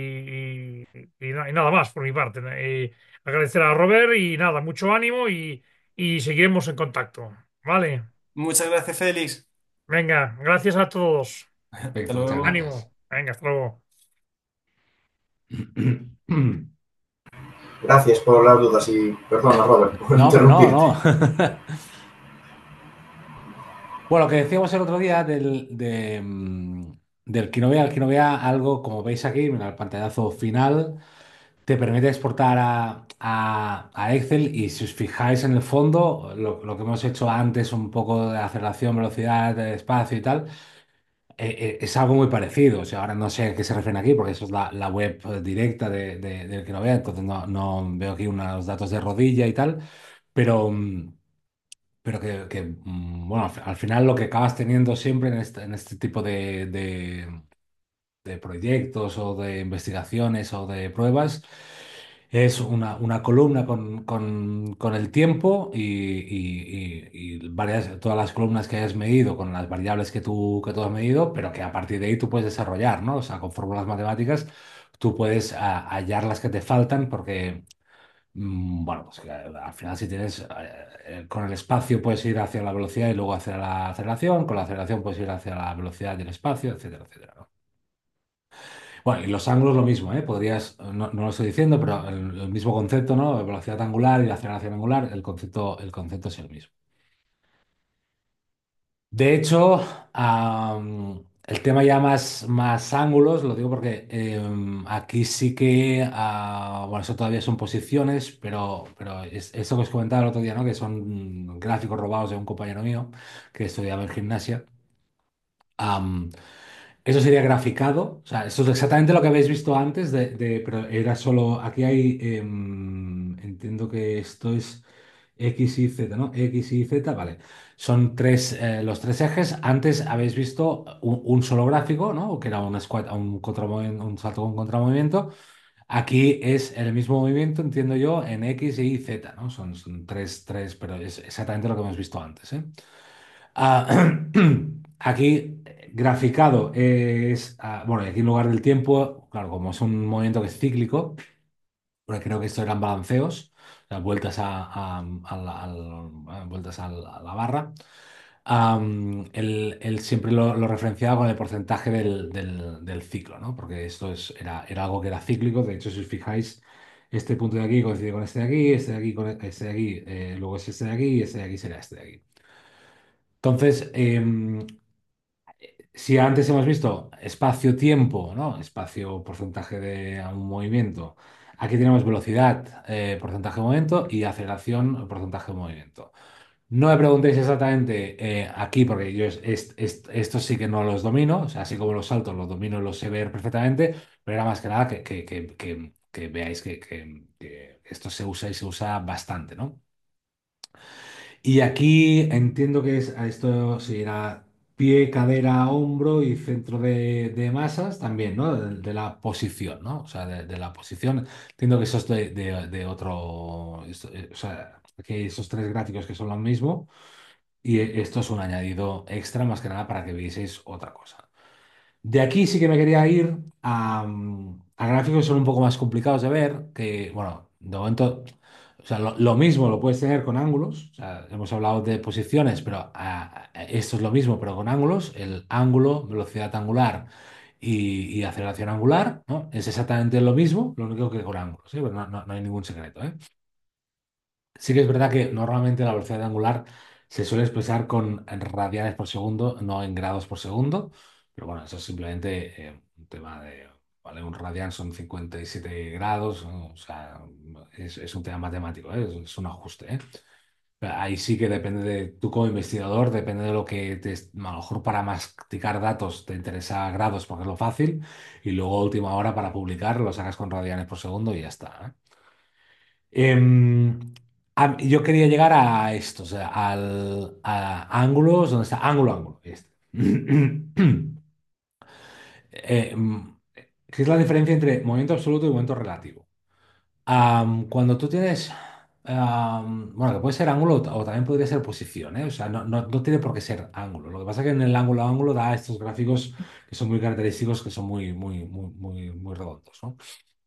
Y nada más por mi parte, ¿no? Agradecer a Robert y nada, mucho ánimo y seguiremos en contacto. ¿Vale? Muchas gracias, Félix. Venga, gracias a todos. Hasta perfecto, muchas luego. gracias. Ánimo. Venga, hasta luego. Gracias por las dudas y perdona, Robert, por No, hombre, no, interrumpirte. no. Bueno, lo que decíamos el otro día del Kinovea, el Kinovea, algo como veis aquí, mira, el pantallazo final, te permite exportar a Excel y si os fijáis en el fondo, lo que hemos hecho antes, un poco de aceleración, velocidad, de espacio y tal, es algo muy parecido. O sea, ahora no sé a qué se refieren aquí, porque eso es la web directa del Kinovea, entonces no veo aquí unos datos de rodilla y tal, pero... pero bueno, al final lo que acabas teniendo siempre en este tipo de proyectos o de investigaciones o de pruebas es una columna con el tiempo y varias, todas las columnas que hayas medido con las variables que tú has medido, pero que a partir de ahí tú puedes desarrollar, ¿no? O sea, con fórmulas matemáticas tú puedes hallar las que te faltan porque bueno, pues que al final si tienes, con el espacio puedes ir hacia la velocidad y luego hacia la aceleración, con la aceleración puedes ir hacia la velocidad y el espacio, etcétera, etcétera, ¿no? Bueno, y los ángulos lo mismo, ¿eh? Podrías, no lo estoy diciendo, pero el mismo concepto, ¿no? Velocidad angular y aceleración angular, el concepto es el mismo. De hecho, el tema ya más ángulos, lo digo porque aquí sí que, bueno, eso todavía son posiciones, pero es eso que os comentaba el otro día, ¿no? Que son gráficos robados de un compañero mío que estudiaba en gimnasia. Am, Eso sería graficado, o sea, eso es exactamente lo que habéis visto antes, pero era solo, aquí hay, entiendo que esto es X y Z, ¿no? X y Z, vale. Son los tres ejes. Antes habéis visto un solo gráfico, ¿no? Que era un salto con contramovimiento. Aquí es el mismo movimiento, entiendo yo, en X y Z, ¿no? Son tres, pero es exactamente lo que hemos visto antes, ¿eh? Ah, aquí graficado es, bueno, y aquí en lugar del tiempo, claro, como es un movimiento que es cíclico, porque creo que esto eran balanceos, o sea, vueltas a la barra. Él siempre lo referenciaba con el porcentaje del ciclo, ¿no? Porque esto era algo que era cíclico. De hecho, si os fijáis, este punto de aquí coincide con este de aquí con este de aquí, luego es este de aquí y este de aquí será este de aquí. Entonces, si antes hemos visto espacio-tiempo, ¿no? Espacio, porcentaje de un movimiento. Aquí tenemos velocidad, porcentaje de movimiento y aceleración, porcentaje de movimiento. No me preguntéis exactamente aquí, porque yo estos sí que no los domino, o sea, así como los saltos los domino y los sé ver perfectamente, pero era más que nada que veáis que esto se usa y se usa bastante, ¿no? Y aquí entiendo que a esto sí era pie, cadera, hombro y centro de masas también, ¿no? De la posición, ¿no? O sea, de la posición. Entiendo que eso es de otro. O sea, que esos tres gráficos que son lo mismo. Y esto es un añadido extra, más que nada para que vieseis otra cosa. De aquí sí que me quería ir a gráficos que son un poco más complicados de ver, que, bueno, de momento, o sea, lo mismo lo puedes tener con ángulos, o sea, hemos hablado de posiciones, pero esto es lo mismo, pero con ángulos, el ángulo, velocidad angular y aceleración angular, ¿no? Es exactamente lo mismo, lo único que con ángulos, ¿sí? Pero no hay ningún secreto, ¿eh? Sí que es verdad que normalmente la velocidad angular se suele expresar con radianes por segundo, no en grados por segundo, pero bueno, eso es simplemente un tema de, ¿vale? Un radian son 57 grados, ¿no? O sea, es un tema matemático, ¿eh? Es un ajuste, ¿eh? Pero ahí sí que depende de tú como investigador, depende de lo que a lo mejor para masticar datos te interesa grados porque es lo fácil, y luego a última hora para publicar lo sacas con radianes por segundo y ya está, ¿eh? Em, yo quería llegar a esto, o sea, a ángulos, donde está ángulo, ángulo. Este. Em, ¿Qué es la diferencia entre movimiento absoluto y movimiento relativo? Cuando tú tienes, bueno, que puede ser ángulo o también podría ser posición, ¿eh? O sea, no tiene por qué ser ángulo. Lo que pasa es que en el ángulo ángulo da estos gráficos que son muy característicos, que son muy redondos, ¿no?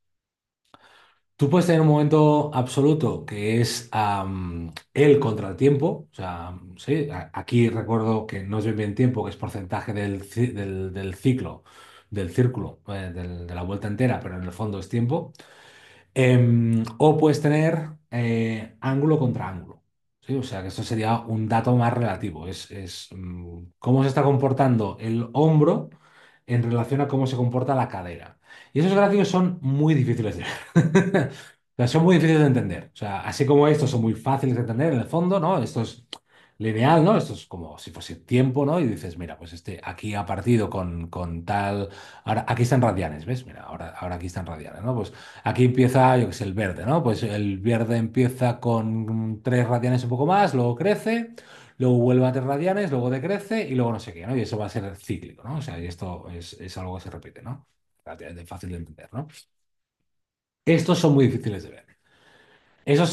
Tú puedes tener un momento absoluto que es el contra el tiempo, o sea, sí, aquí recuerdo que no es bien tiempo, que es porcentaje del ciclo, del círculo, de la vuelta entera, pero en el fondo es tiempo. O puedes tener ángulo contra ángulo, ¿sí? O sea, que esto sería un dato más relativo. Cómo se está comportando el hombro en relación a cómo se comporta la cadera. Y esos gráficos son muy difíciles de ver. O sea, son muy difíciles de entender. O sea, así como estos son muy fáciles de entender en el fondo, ¿no? Esto es lineal, ¿no? Esto es como si fuese tiempo, ¿no? Y dices, mira, pues este aquí ha partido con tal. Ahora, aquí están radianes, ¿ves? Mira, ahora aquí están radianes, ¿no? Pues aquí empieza, yo qué sé, el verde, ¿no? Pues el verde empieza con 3 radianes un poco más, luego crece, luego vuelve a 3 radianes, luego decrece y luego no sé qué, ¿no? Y eso va a ser cíclico, ¿no? O sea, y esto es algo que se repite, ¿no? Relativamente fácil de entender, ¿no? Estos son muy difíciles de ver. Esos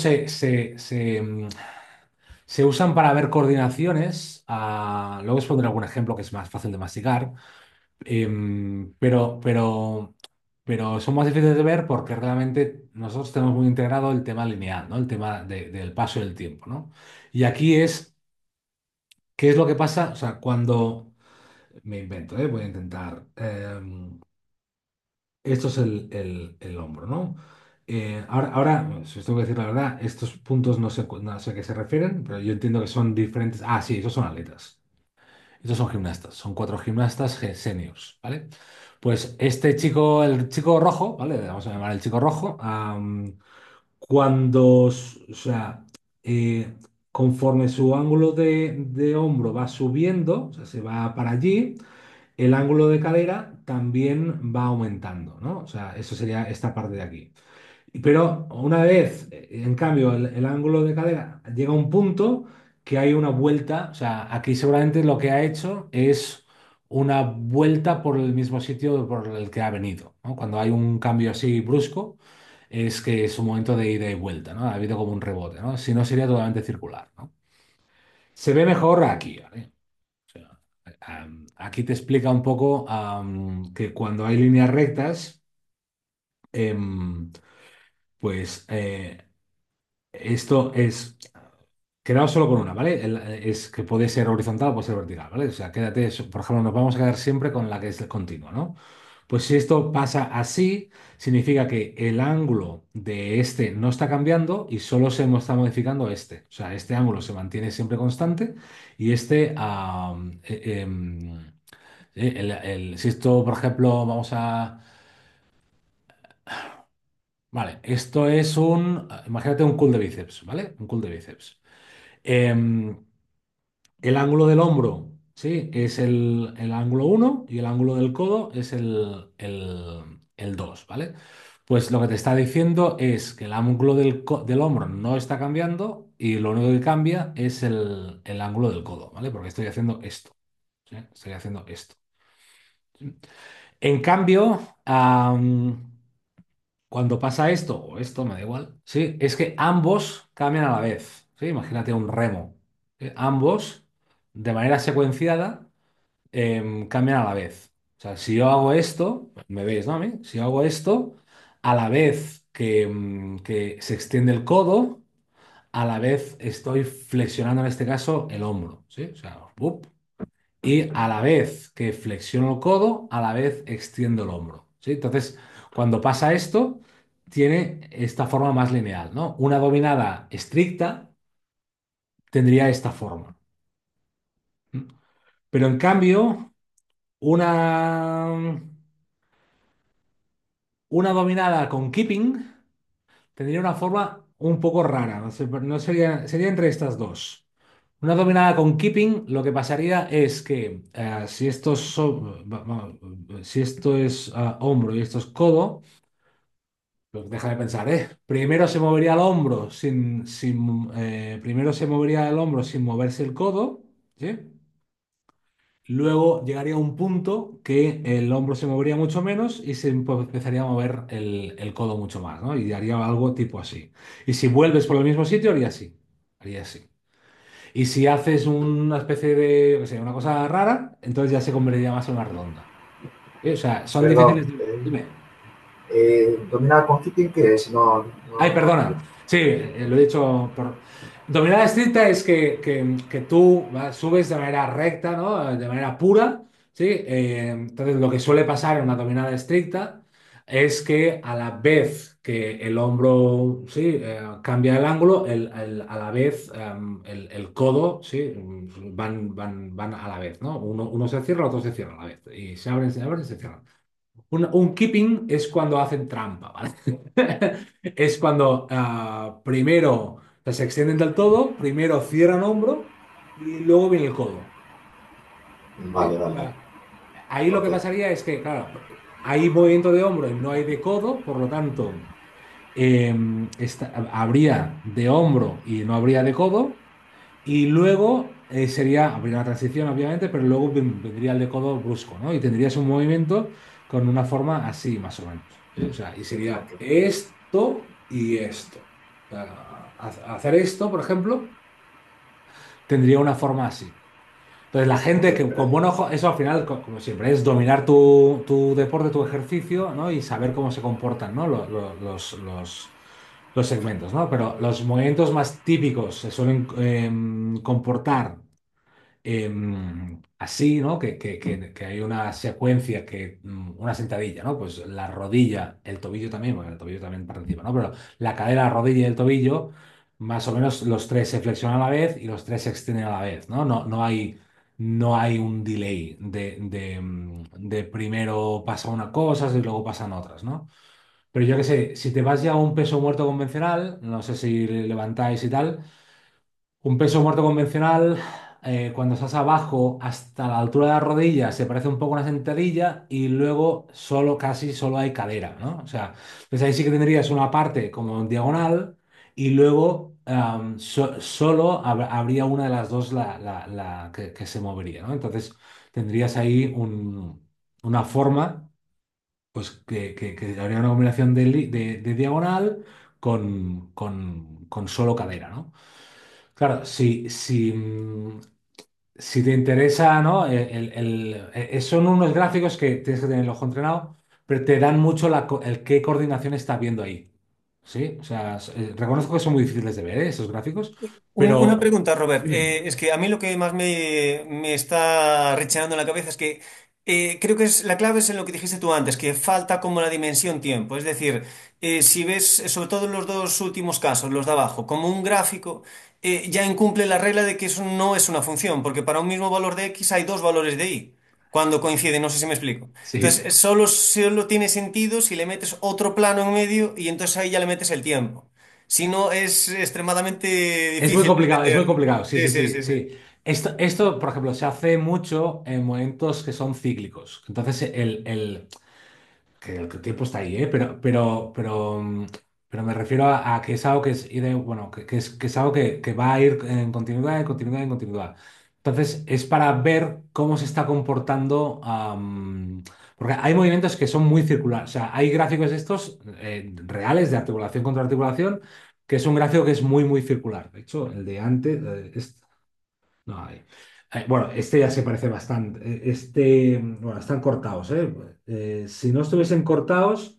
se usan para ver coordinaciones. Luego os pondré algún ejemplo que es más fácil de masticar. Pero son más difíciles de ver porque realmente nosotros tenemos muy integrado el tema lineal, ¿no? El tema del paso del tiempo, ¿no? Y aquí ¿qué es lo que pasa? O sea, cuando me invento, ¿eh? Voy a intentar. Esto es el hombro, ¿no? Ahora, si os tengo que decir la verdad, estos puntos no sé a qué se refieren, pero yo entiendo que son diferentes. Ah, sí, esos son atletas. Estos son gimnastas, son 4 gimnastas seniors, ¿vale? Pues este chico, el chico rojo, ¿vale? Le vamos a llamar el chico rojo. O sea, eh, conforme su ángulo de hombro va subiendo, o sea, se va para allí, el ángulo de cadera también va aumentando, ¿no? O sea, eso sería esta parte de aquí. Pero una vez, en cambio, el ángulo de cadera llega a un punto que hay una vuelta, o sea, aquí seguramente lo que ha hecho es una vuelta por el mismo sitio por el que ha venido, ¿no? Cuando hay un cambio así brusco, es que es un momento de ida y vuelta, ¿no? Ha habido como un rebote, ¿no? Si no, sería totalmente circular, ¿no? Se ve mejor aquí, ¿vale? O sea, aquí te explica un poco que cuando hay líneas rectas, em, pues esto es. Quedaos solo con una, ¿vale? Es que puede ser horizontal o puede ser vertical, ¿vale? O sea, quédate, por ejemplo, nos vamos a quedar siempre con la que es continua, ¿no? Pues si esto pasa así, significa que el ángulo de este no está cambiando y solo se está modificando este. O sea, este ángulo se mantiene siempre constante y si esto, por ejemplo, Vale, esto es imagínate un cool de bíceps, ¿vale? Un cool de bíceps. Em, El ángulo del hombro, ¿sí? Es el ángulo uno y el ángulo del codo es el 2, ¿vale? Pues lo que te está diciendo es que el ángulo del hombro no está cambiando y lo único que cambia es el ángulo del codo, ¿vale? Porque estoy haciendo esto, ¿sí? Estoy haciendo esto. En cambio, cuando pasa esto o esto, me da igual, ¿sí? Es que ambos cambian a la vez, ¿sí? Imagínate un remo. ¿Sí? Ambos, de manera secuenciada, cambian a la vez. O sea, si yo hago esto, me veis, ¿no? A mí, si yo hago esto, a la vez que se extiende el codo, a la vez estoy flexionando en este caso el hombro, ¿sí? O sea, ¡up! Y a la vez que flexiono el codo, a la vez extiendo el hombro, ¿sí? Entonces, cuando pasa esto, tiene esta forma más lineal, ¿no? Una dominada estricta tendría esta forma. ¿Mm? Pero en cambio, una, una dominada con keeping tendría una forma un poco rara, no sería entre estas dos. Una dominada con keeping, lo que pasaría es que si esto es hombro y esto es codo, pues deja de pensar, ¿eh? Primero se movería el hombro primero se movería el hombro sin moverse el codo, ¿sí? Luego llegaría a un punto que el hombro se movería mucho menos y empezaría a mover el codo mucho más, ¿no? Y haría algo tipo así. Y si vuelves por el mismo sitio, haría así. Haría así. Y si haces una especie de, yo qué sé, una cosa rara, entonces ya se convertiría más en una redonda. O sea, son Perdón, difíciles de. Dime. dominar con keeping, ¿qué es? No, Ay, no perdona. entiendo. Sí, lo he dicho por. Dominada estricta es que tú subes de manera recta, ¿no? De manera pura, ¿sí? Entonces, lo que suele pasar en una dominada estricta, es que a la vez que el hombro, sí, cambia el ángulo, a la vez el codo, sí, van a la vez, ¿no? Uno se cierra, el otro se cierra a la vez. Y se abren y se cierran. Un keeping es cuando hacen trampa, ¿vale? Es cuando primero se extienden del todo, primero cierran hombro y luego viene el codo. Vale, ¿Sí? vale. Claro. Ahí lo que Ok. pasaría es que, claro, hay movimiento de hombro y no hay de codo, por lo tanto, habría de hombro y no habría de codo. Y luego habría una transición, obviamente, pero luego vendría el de codo brusco, ¿no? Y tendrías un movimiento con una forma así, más o menos. ¿Sí? O sea, y sería Ok. esto y esto. O sea, hacer esto, por ejemplo, tendría una forma así. Entonces, la Ok, gente que con buen ojo, eso al final, como siempre, es dominar tu deporte, tu ejercicio, ¿no? Y saber cómo se comportan, ¿no? Los segmentos, ¿no? Pero los movimientos más típicos se suelen comportar así, ¿no? Que hay una secuencia, una sentadilla, ¿no? Pues la rodilla, el tobillo también, porque el tobillo también para encima, ¿no? Pero la cadera, la rodilla y el tobillo, más o menos los tres se flexionan a la vez y los tres se extienden a la vez, ¿no? No hay un delay de primero pasa una cosa y luego pasan otras, ¿no? Pero yo qué sé, si te vas ya a un peso muerto convencional, no sé si levantáis y tal. Un peso muerto convencional, cuando estás abajo hasta la altura de la rodilla, se parece un poco a una sentadilla y luego casi solo hay cadera, ¿no? O sea, pues ahí sí que tendrías una parte como en diagonal y luego solo habría una de las dos que se movería, ¿no? Entonces tendrías ahí una forma, pues que habría una combinación de diagonal con solo cadera, ¿no? Claro, si te interesa, ¿no? Son unos gráficos que tienes que tener el ojo entrenado, pero te dan mucho el qué coordinación está viendo ahí. ¿Sí? O sea, reconozco que son muy difíciles de ver, esos gráficos, Una pero pregunta, Robert. dime. Es que a mí lo que más me está recheando en la cabeza es que creo que la clave es en lo que dijiste tú antes, que falta como la dimensión tiempo. Es decir, si ves, sobre todo en los dos últimos casos, los de abajo, como un gráfico, ya incumple la regla de que eso no es una función, porque para un mismo valor de x hay dos valores de y. Cuando coinciden, no sé si me explico. Entonces, Sí, solo tiene sentido si le metes otro plano en medio y entonces ahí ya le metes el tiempo. Si no, es extremadamente es muy difícil de complicado, es muy entender. complicado. Sí, Sí, sí, sí, sí, sí, sí. sí. Por ejemplo, se hace mucho en momentos que son cíclicos. Entonces, que el tiempo está ahí, ¿eh? Pero me refiero a que es algo que es, bueno, que es algo que va a ir en continuidad, en continuidad, en continuidad. Entonces, es para ver cómo se está comportando, porque hay movimientos que son muy circulares. O sea, hay gráficos estos reales de articulación contra articulación, que es un gráfico que es muy, muy circular. De hecho, el de antes, no hay. Bueno, este ya se parece bastante. Bueno, están cortados, ¿eh? Si no estuviesen cortados,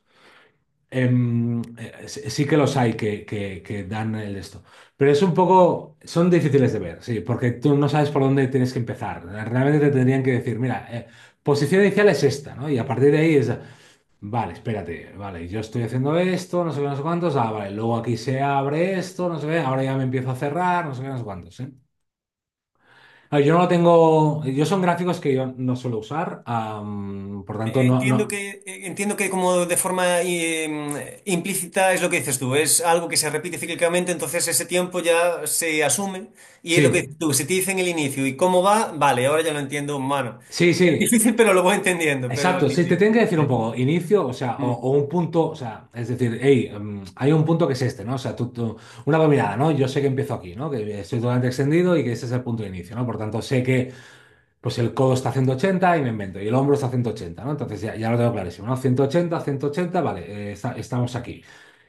sí que los hay que dan el esto. Pero es un poco, son difíciles de ver, sí, porque tú no sabes por dónde tienes que empezar. Realmente te tendrían que decir, mira, posición inicial es esta, ¿no? Y a partir de ahí vale, espérate, vale, yo estoy haciendo esto, no sé qué, no sé cuántos, vale, luego aquí se abre esto, no sé qué, ahora ya me empiezo a cerrar, no sé qué, no sé cuántos, ¿eh? A ver, yo no lo tengo. Son gráficos que yo no suelo usar, por tanto, no, no. Entiendo que como de forma implícita es lo que dices tú, es algo que se repite cíclicamente, entonces ese tiempo ya se asume y es lo que Sí, dices tú, si te dicen el inicio y cómo va, vale, ahora ya lo entiendo, mano. sí, Es sí. difícil, pero lo voy entendiendo, pero Exacto. sí, Sí, te sí. tienen que decir un Sí. poco inicio, o sea, o, Mm. o un punto, o sea, es decir, hey, hay un punto que es este, ¿no? O sea, una dominada, ¿no? Yo sé que empiezo aquí, ¿no? Que estoy totalmente extendido y que ese es el punto de inicio, ¿no? Por tanto, sé que pues el codo está a 180 y me invento, y el hombro está a 180, ¿no? Entonces ya lo tengo clarísimo, ¿no? 180, 180, vale, estamos aquí.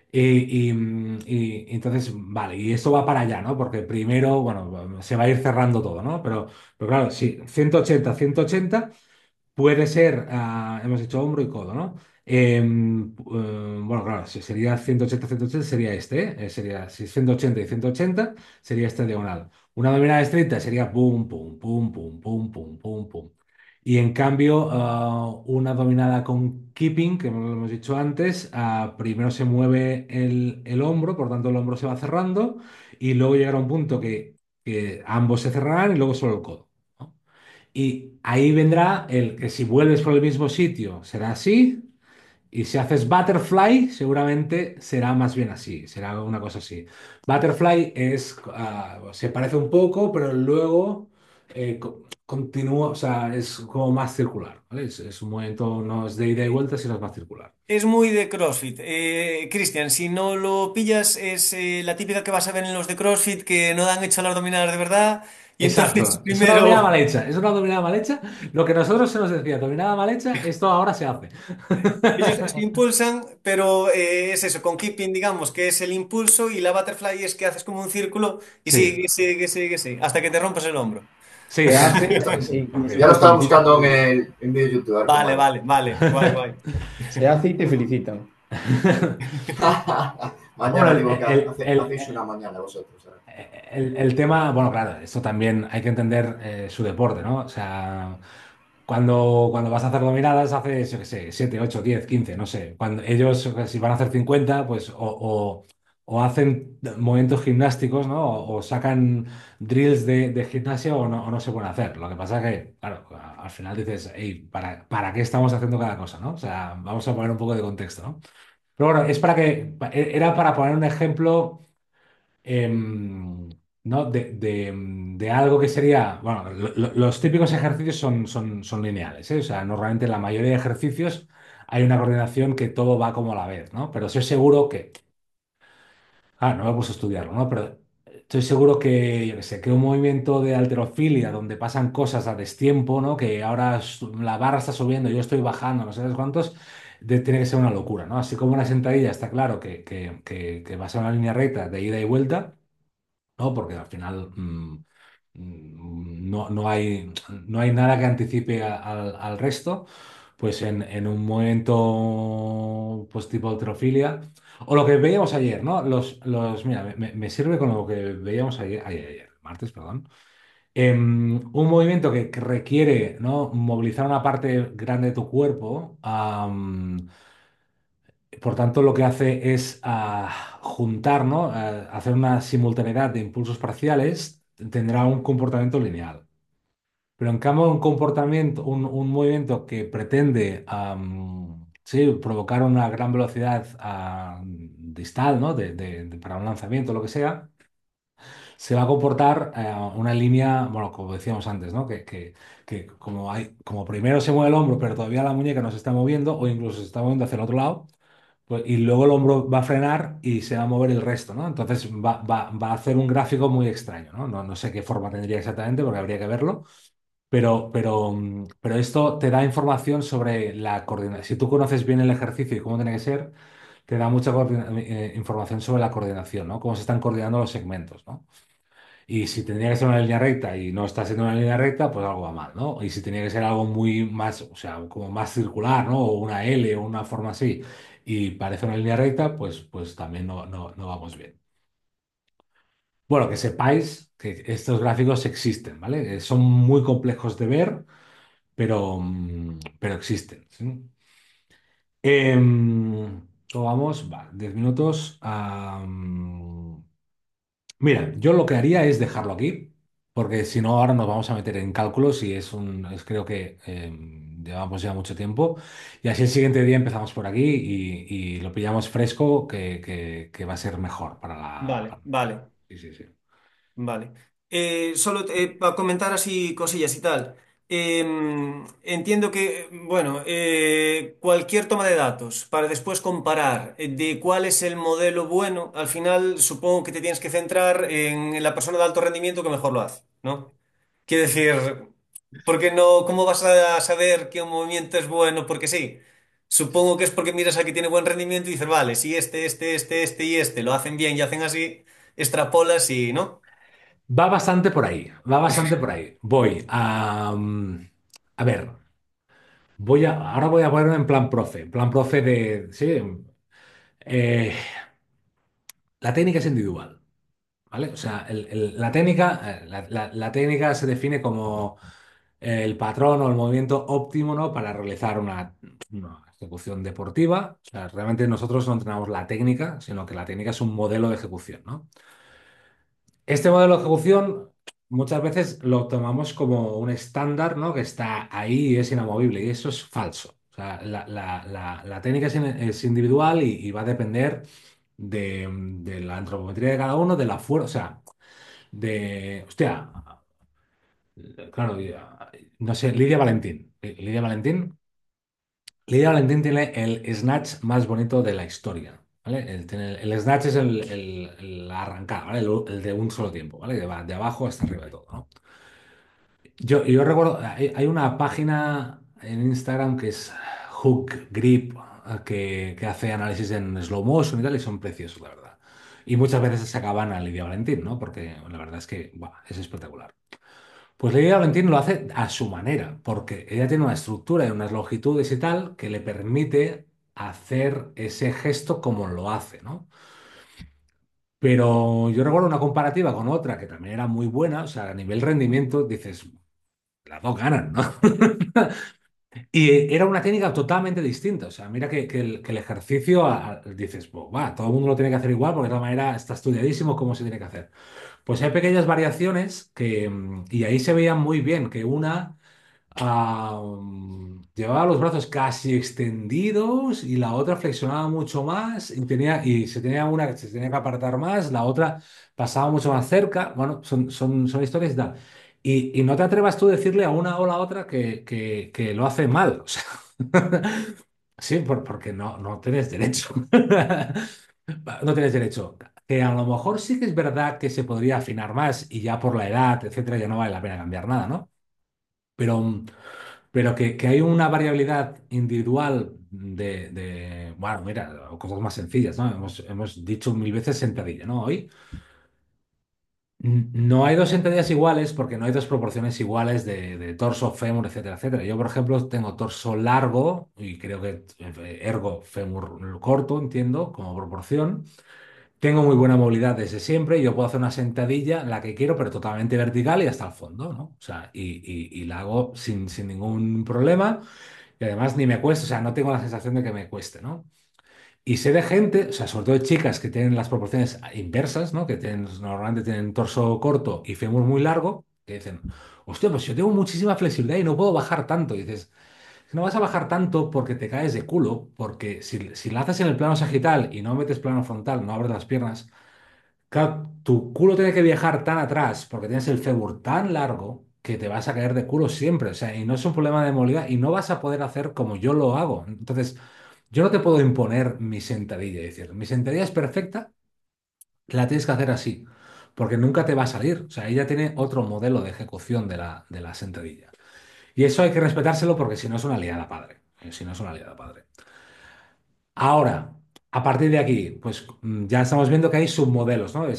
Y entonces, vale, y esto va para allá, ¿no? Porque primero, bueno, se va a ir cerrando todo, ¿no? Pero claro, sí, 180, 180 puede ser, hemos dicho hombro y codo, ¿no? Bueno, claro, si sería 180, 180 sería este, ¿eh? Sería, si 180 y 180 sería este diagonal. Una dominada estricta sería pum, pum, pum, pum, pum, pum, pum, pum. Y en cambio, una dominada con keeping, que lo hemos dicho antes, primero se mueve el hombro, por tanto el hombro se va cerrando, y luego llegará un punto que ambos se cerrarán y luego solo el codo, ¿no? Y ahí vendrá el que si vuelves por el mismo sitio será así, y si haces butterfly, seguramente será más bien así, será una cosa así. Butterfly se parece un poco, pero luego continúa, o sea, es como más circular, ¿vale? Es un movimiento, no es de ida y vuelta, sino es más circular. Es muy de CrossFit. Cristian, si no lo pillas, es la típica que vas a ver en los de CrossFit que no dan hecho las dominadas de verdad. Y entonces Exacto, es una dominada mal primero hecha, es una dominada mal hecha. Lo que nosotros se nos decía, dominada mal hecha, esto ahora se hace. ellos se impulsan, pero es eso, con keeping, digamos, que es el impulso y la butterfly es que haces como un círculo y Sí, sigue, sigue, sigue, sigue, hasta que te rompes el hombro. sí, Se sí, hace eso es. y Ok. Ya te lo estaba felicitan. buscando en vídeo YouTube, a ver cómo Vale, era. vale, vale, guay, guay. Se hace y te felicitan. Bueno, Mañana digo que hacéis una mañana vosotros. el tema, bueno, claro, esto también hay que entender su deporte, ¿no? O sea, cuando vas a hacer dominadas haces, yo qué sé, 7 8 10 15 no sé. Cuando ellos, si van a hacer 50 pues o hacen movimientos gimnásticos, ¿no? O sacan drills de gimnasia o no se pueden hacer. Lo que pasa es que, claro, al final dices, hey, ¿para qué estamos haciendo cada cosa, ¿no? O sea, vamos a poner un poco de contexto, ¿no? Pero bueno, era para poner un ejemplo ¿no? de algo que sería, bueno, los típicos ejercicios son lineales, ¿eh? O sea, normalmente en la mayoría de ejercicios hay una coordinación que todo va como a la vez, ¿no? Pero estoy seguro que, no me puse a estudiarlo, ¿no? Pero estoy seguro que, yo qué sé, que un movimiento de halterofilia donde pasan cosas a destiempo, ¿no? Que ahora la barra está subiendo, yo estoy bajando, no sé cuántos, tiene que ser una locura, ¿no? Así como una sentadilla, está claro que va a ser una línea recta de ida y vuelta, ¿no? Porque al final no hay nada que anticipe al resto, pues en un momento pues tipo halterofilia, o lo que veíamos ayer, ¿no? Mira, me sirve con lo que veíamos ayer, martes, perdón. Un movimiento que requiere, ¿no? Movilizar una parte grande de tu cuerpo. Por tanto, lo que hace es juntar, ¿no? Hacer una simultaneidad de impulsos parciales, tendrá un comportamiento lineal. Pero en cambio, un movimiento que pretende sí, provocar una gran velocidad distal, ¿no? Para un lanzamiento, lo que sea, se va a comportar una línea, bueno, como decíamos antes, ¿no? Que como primero se mueve el hombro, pero todavía la muñeca no se está moviendo, o incluso se está moviendo hacia el otro lado pues, y luego el hombro va a frenar y se va a mover el resto, ¿no? Entonces va a hacer un gráfico muy extraño, ¿no? No sé qué forma tendría exactamente porque habría que verlo, pero esto te da información sobre la coordinación. Si tú conoces bien el ejercicio y cómo tiene que ser, te da mucha información sobre la coordinación, ¿no? Cómo se están coordinando los segmentos, ¿no? Y si tendría que ser una línea recta y no está siendo una línea recta, pues algo va mal, ¿no? Y si tenía que ser algo muy más, o sea, como más circular, ¿no? O una L o una forma así, y parece una línea recta, pues también no vamos bien. Bueno, que sepáis que estos gráficos existen, ¿vale? Son muy complejos de ver, pero existen, ¿sí? ¿Cómo vamos? Va, 10 minutos. Mira, yo lo que haría es dejarlo aquí, porque si no, ahora nos vamos a meter en cálculos y creo que llevamos ya mucho tiempo. Y así el siguiente día empezamos por aquí y lo pillamos fresco, que va a ser mejor para Vale, vale. Sí, sí, sí. Vale. Solo para comentar así cosillas y tal. Entiendo que, bueno, cualquier toma de datos para después comparar de cuál es el modelo bueno, al final supongo que te tienes que centrar en la persona de alto rendimiento que mejor lo hace, ¿no? Quiero decir, porque no, ¿cómo vas a saber que un movimiento es bueno? Porque sí. Supongo que es porque miras al que tiene buen rendimiento y dices, vale, si este y este lo hacen bien y hacen así, extrapolas y, ¿no? Va bastante por ahí, va bastante por ahí. A ver, ahora voy a ponerme en plan profe sí, eh, la técnica es individual. ¿Vale? O sea, la técnica se define como el patrón o el movimiento óptimo, ¿no? Para realizar una ejecución deportiva. O sea, realmente nosotros no entrenamos la técnica, sino que la técnica es un modelo de ejecución, ¿no? Este modelo de ejecución muchas veces lo tomamos como un estándar, ¿no? Que está ahí y es inamovible, y eso es falso. O sea, la técnica es individual y va a depender de la antropometría de cada uno, de la fuerza, o sea, hostia, claro, no sé, Lidia Valentín. Lidia Valentín tiene el snatch más bonito de la historia, ¿vale? El snatch es la arrancada, ¿vale? El de un solo tiempo, ¿vale? De abajo hasta arriba de todo, ¿no? Yo recuerdo, hay una página en Instagram que es Hook Grip, que hace análisis en slow motion y tal, y son preciosos, la verdad. Y muchas veces se sacaban a Lidia Valentín, ¿no? Porque la verdad es que, buah, es espectacular. Pues Lidia Valentín lo hace a su manera, porque ella tiene una estructura y unas longitudes y tal que le permite hacer ese gesto como lo hace, ¿no? Pero yo recuerdo una comparativa con otra que también era muy buena, o sea, a nivel rendimiento dices, las dos ganan, ¿no? Y era una técnica totalmente distinta, o sea, mira que el ejercicio, dices, pues, va, todo el mundo lo tiene que hacer igual porque de todas maneras está estudiadísimo cómo se tiene que hacer. Pues hay pequeñas variaciones y ahí se veía muy bien que una llevaba los brazos casi extendidos y la otra flexionaba mucho más y se tenía una que se tenía que apartar más, la otra pasaba mucho más cerca. Bueno, son historias y tal. Y no te atrevas tú a decirle a una o la otra que lo hace mal. O sea, sí, porque no tienes derecho. No tienes derecho. Que a lo mejor sí que es verdad que se podría afinar más y ya por la edad, etcétera, ya no vale la pena cambiar nada, ¿no? Pero, pero que hay una variabilidad individual bueno, mira, cosas más sencillas, ¿no? Hemos dicho mil veces sentadilla, ¿no? Hoy no hay dos sentadillas iguales porque no hay dos proporciones iguales de torso, fémur, etcétera, etcétera. Yo, por ejemplo, tengo torso largo y creo que ergo fémur corto, entiendo, como proporción. Tengo muy buena movilidad desde siempre y yo puedo hacer una sentadilla, la que quiero, pero totalmente vertical y hasta el fondo, ¿no? O sea, y la hago sin ningún problema y además ni me cuesta, o sea, no tengo la sensación de que me cueste, ¿no? Y sé de gente, o sea, sobre todo de chicas que tienen las proporciones inversas, ¿no? Que normalmente tienen torso corto y fémur muy largo, que dicen, hostia, pues yo tengo muchísima flexibilidad y no puedo bajar tanto. Y dices, no vas a bajar tanto porque te caes de culo, porque si la haces en el plano sagital y no metes plano frontal, no abres las piernas, claro, tu culo tiene que viajar tan atrás porque tienes el fémur tan largo que te vas a caer de culo siempre. O sea, y no es un problema de movilidad y no vas a poder hacer como yo lo hago. Entonces, yo no te puedo imponer mi sentadilla. Es decir, mi sentadilla es perfecta, la tienes que hacer así, porque nunca te va a salir. O sea, ella tiene otro modelo de ejecución de la sentadilla. Y eso hay que respetárselo porque si no es una liada padre. Si no es una liada padre. Ahora, a partir de aquí, pues ya estamos viendo que hay submodelos, ¿no?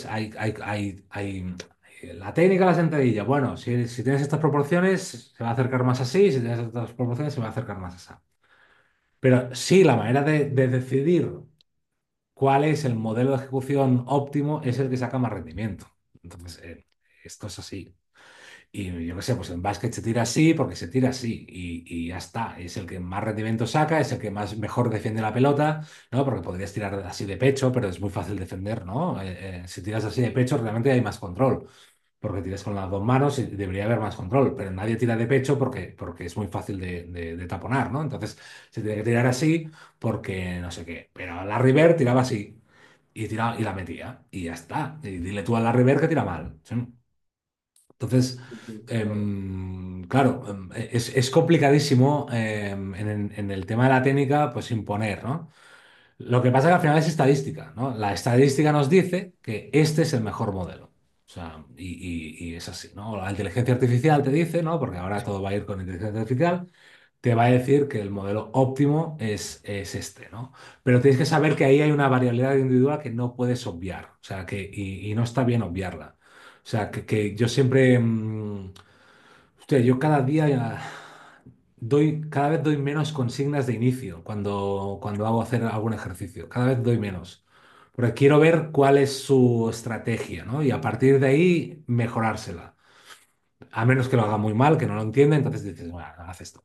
La técnica de la sentadilla. Bueno, si tienes estas proporciones, se va a acercar más así, si tienes estas proporciones, se va a acercar más así. Pero sí, la manera de decidir cuál es el modelo de ejecución óptimo es el que saca más rendimiento. Entonces, esto es así. Y yo qué sé, pues en básquet se tira así porque se tira así y ya está. Es el que más rendimiento saca, es el que más mejor defiende la pelota, ¿no? Porque podrías tirar así de pecho, pero es muy fácil defender, ¿no? Si tiras así de pecho, realmente hay más control, porque tiras con las dos manos y debería haber más control, pero nadie tira de pecho porque es muy fácil de taponar, ¿no? Entonces se tiene que tirar así porque no sé qué. Pero la River tiraba así y la metía y ya está. Y dile tú a la River que tira mal. ¿Sí? Entonces, claro, es complicadísimo en el tema de la técnica, pues imponer, ¿no? Lo que pasa es que al final es estadística, ¿no? La estadística nos dice que este es el mejor modelo. O sea, y es así, ¿no? La inteligencia artificial te dice, ¿no? Porque ahora todo va a ir con inteligencia artificial, te va a decir que el modelo óptimo es este, ¿no? Pero tienes que saber que ahí hay una variabilidad individual que no puedes obviar, o sea, y no está bien obviarla. O sea, que yo siempre, hostia, yo cada día cada vez doy menos consignas de inicio cuando hago hacer algún ejercicio, cada vez doy menos. Porque quiero ver cuál es su estrategia, ¿no? Y a partir de ahí mejorársela. A menos que lo haga muy mal, que no lo entiende, entonces dices, bueno, haz esto.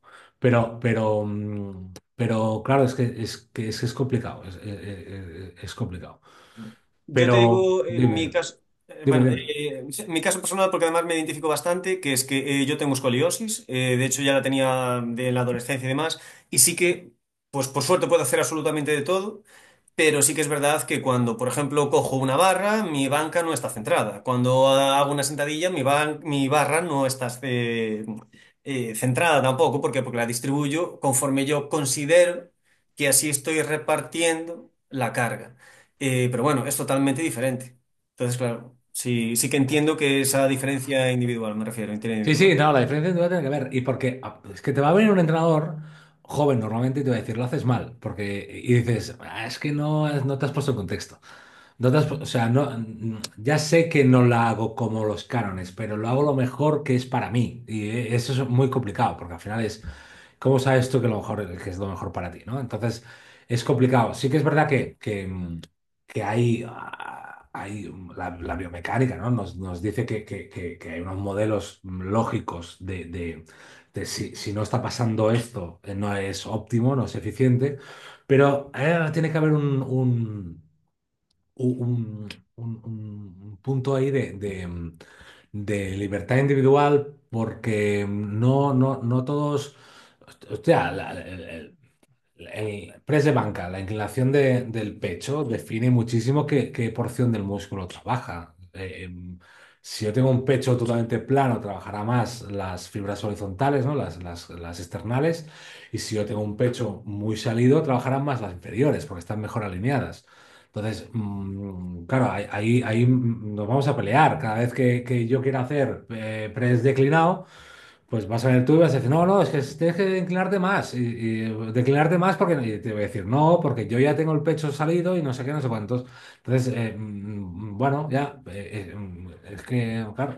Pero claro, es complicado, es complicado. Yo te Pero digo, en mi dime, caso, dime, dime. en mi caso personal, porque además me identifico bastante, que es que yo tengo escoliosis, de hecho ya la tenía de la adolescencia y demás, y sí que, pues por suerte puedo hacer absolutamente de todo, pero sí que es verdad que cuando, por ejemplo, cojo una barra, mi banca no está centrada. Cuando hago una sentadilla, mi barra no está centrada tampoco. ¿Por qué? Porque la distribuyo conforme yo considero que así estoy repartiendo la carga. Pero bueno, es totalmente diferente. Entonces, claro, sí, sí que entiendo que esa diferencia individual, me refiero, Sí, individual. sí, no, la diferencia te va a tener que ver. Y porque es que te va a venir un entrenador joven normalmente y te va a decir, lo haces mal. Y dices, "Ah, es que no te has puesto en contexto. O sea, ya sé que no la hago como los cánones, pero lo hago lo mejor que es para mí. Y eso es muy complicado, porque al final es, ¿cómo sabes tú que es lo mejor para ti, ¿no? Entonces, es complicado. Sí que es verdad que la biomecánica, ¿no? Nos dice que hay unos modelos lógicos de si no está pasando esto, no es óptimo, no es eficiente, pero tiene que haber un punto ahí de libertad individual porque no todos, hostia, el press de banca, la inclinación del pecho define muchísimo qué porción del músculo trabaja. Si yo tengo un pecho totalmente plano, trabajará más las fibras horizontales, ¿no? Las externales, y si yo tengo un pecho muy salido, trabajarán más las inferiores, porque están mejor alineadas. Entonces, claro, ahí nos vamos a pelear. Cada vez que yo quiera hacer press declinado, pues vas a ver tú y vas a decir, no, es que tienes que inclinarte más. Y declinarte más porque y te voy a decir, no, porque yo ya tengo el pecho salido y no sé qué, no sé cuántos. Entonces, bueno, ya, es que, claro.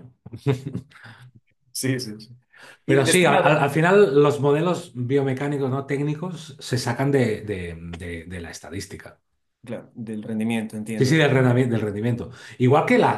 Sí, sí, sí. Y Pero sí, después nada. al final los modelos biomecánicos, no técnicos, se sacan de la estadística. Claro, del rendimiento, Sí, entiendo, sí, del entiendo. rendimiento, del rendimiento. Igual que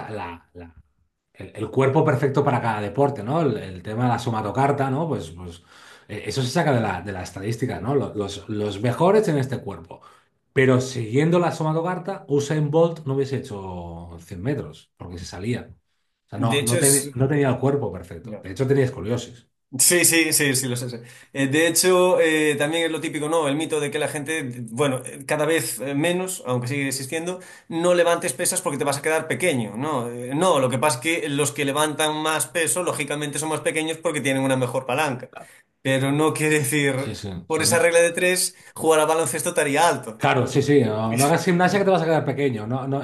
el cuerpo perfecto para cada deporte, ¿no? El tema de la somatocarta, ¿no? Pues eso se saca de la estadística, ¿no? Los mejores en este cuerpo. Pero siguiendo la somatocarta, Usain Bolt no hubiese hecho 100 metros, porque se salía. O sea, De hecho, es. no tenía el cuerpo perfecto. De hecho, tenía escoliosis. Sí, sí, sí, sí, lo sé. Sé. De hecho, también es lo típico, ¿no? El mito de que la gente, bueno, cada vez menos, aunque sigue existiendo, no levantes pesas porque te vas a quedar pequeño, ¿no? No, lo que pasa es que los que levantan más peso, lógicamente son más pequeños porque tienen una mejor palanca. Pero no quiere Sí, decir, sí, por sí, esa no. regla de tres, jugar al baloncesto estaría alto. Claro, sí, sí. No hagas gimnasia que te vas a quedar pequeño.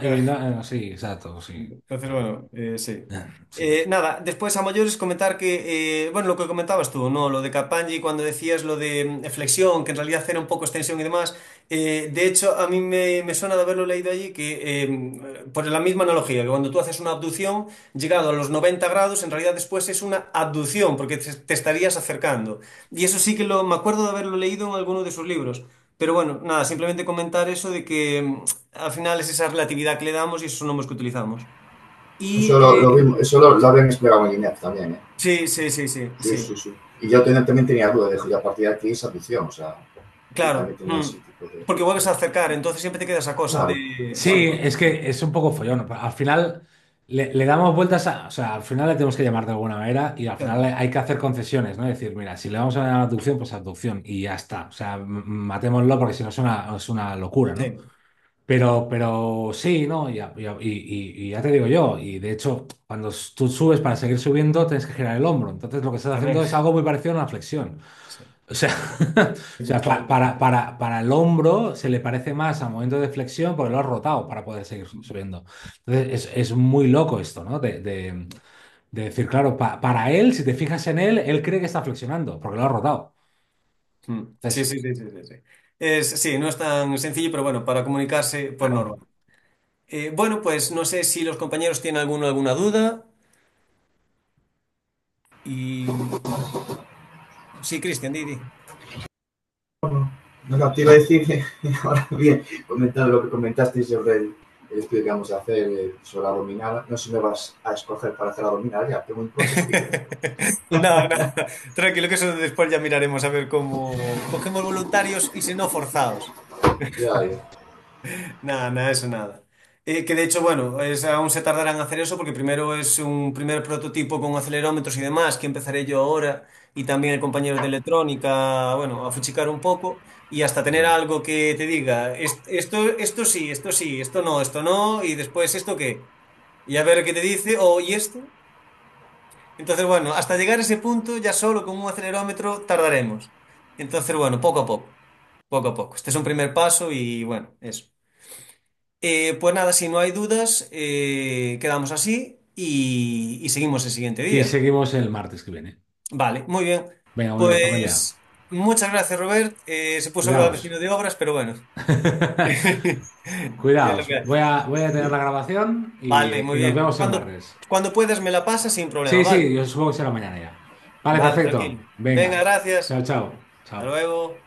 Sí, exacto, sí. Entonces, bueno, sí. Sí. Nada, después a mayores comentar que, bueno, lo que comentabas tú, ¿no? Lo de Kapanji cuando decías lo de flexión, que en realidad era un poco extensión y demás. De hecho, a mí me suena de haberlo leído allí que, por la misma analogía, que cuando tú haces una abducción, llegado a los 90 grados, en realidad después es una abducción, porque te estarías acercando. Y eso sí que me acuerdo de haberlo leído en alguno de sus libros. Pero bueno, nada, simplemente comentar eso de que al final es esa relatividad que le damos y esos son nombres que utilizamos. Y Eso lo vimos, eso lo habían explicado en INEF también, ¿eh? sí, sí, sí, sí, Sí, sí. sí, sí. Y yo también tenía duda, dije, y a partir de aquí es ambición, o sea, yo también Claro, tenía ese tipo de... porque vuelves a acercar, entonces siempre te queda esa cosa Claro, de... Sí, Sí, es que es un poco follón. Al final le damos vueltas o sea, al final le tenemos que llamar de alguna manera y al final claro, hay que hacer concesiones, ¿no? Decir, mira, si le vamos a llamar abducción, pues abducción y ya está. O sea, matémoslo porque si no es una locura, ¿no? sí, Pero sí, ¿no? Y ya te digo yo, y de hecho, cuando tú subes para seguir subiendo, tienes que girar el hombro. Entonces lo que estás también. haciendo es algo muy parecido a una flexión. Sí, O sea, o sea, efectivamente. para el hombro se le parece más al momento de flexión porque lo has rotado para poder seguir subiendo. Entonces es muy loco esto, ¿no? De decir, claro, para él, si te fijas en él, él cree que está flexionando porque lo ha rotado. Sí, Entonces, sí, sí, sí, sí, sí. Sí, no es tan sencillo, pero bueno, para comunicarse, pues claro. normal. Bueno, pues no sé si los compañeros tienen alguna duda. Y sí, Cristian, Didi. no, te iba a decir, ahora bien, comentar lo que comentaste sobre el estudio que vamos a hacer sobre la abdominal. No sé si me vas a escoger para hacer abdominal, ya tengo un proyecto. No, no, tranquilo, que eso después ya miraremos a ver cómo cogemos voluntarios y si no forzados. Ya, ya. Nada, nada, eso nada. Que de hecho, bueno, aún se tardará en hacer eso porque primero es un primer prototipo con acelerómetros y demás que empezaré yo ahora y también el compañero de electrónica, bueno, a fuchicar un poco y hasta tener algo que te diga, esto sí, esto no, y después esto qué. Y a ver qué te dice, o ¿y esto? Entonces, bueno, hasta llegar a ese punto ya solo con un acelerómetro tardaremos. Entonces, bueno, poco a poco, poco a poco. Este es un primer paso y bueno, eso. Pues nada, si no hay dudas, quedamos así y seguimos el siguiente Y día. seguimos el martes que viene. Vale, muy bien. Venga, Unión, familia. Pues muchas gracias, Robert. Se puso el Cuidaos. vecino de obras, pero bueno. Es lo Cuidaos. que hay. Voy a tener la grabación Vale, muy y nos bien. vemos el martes. Cuando puedas me la pasas sin problema, Sí, ¿vale? sí, yo supongo que será mañana ya. Vale, Vale, perfecto. tranquilo. Venga, Venga. gracias. Chao, chao. Hasta Chao. luego.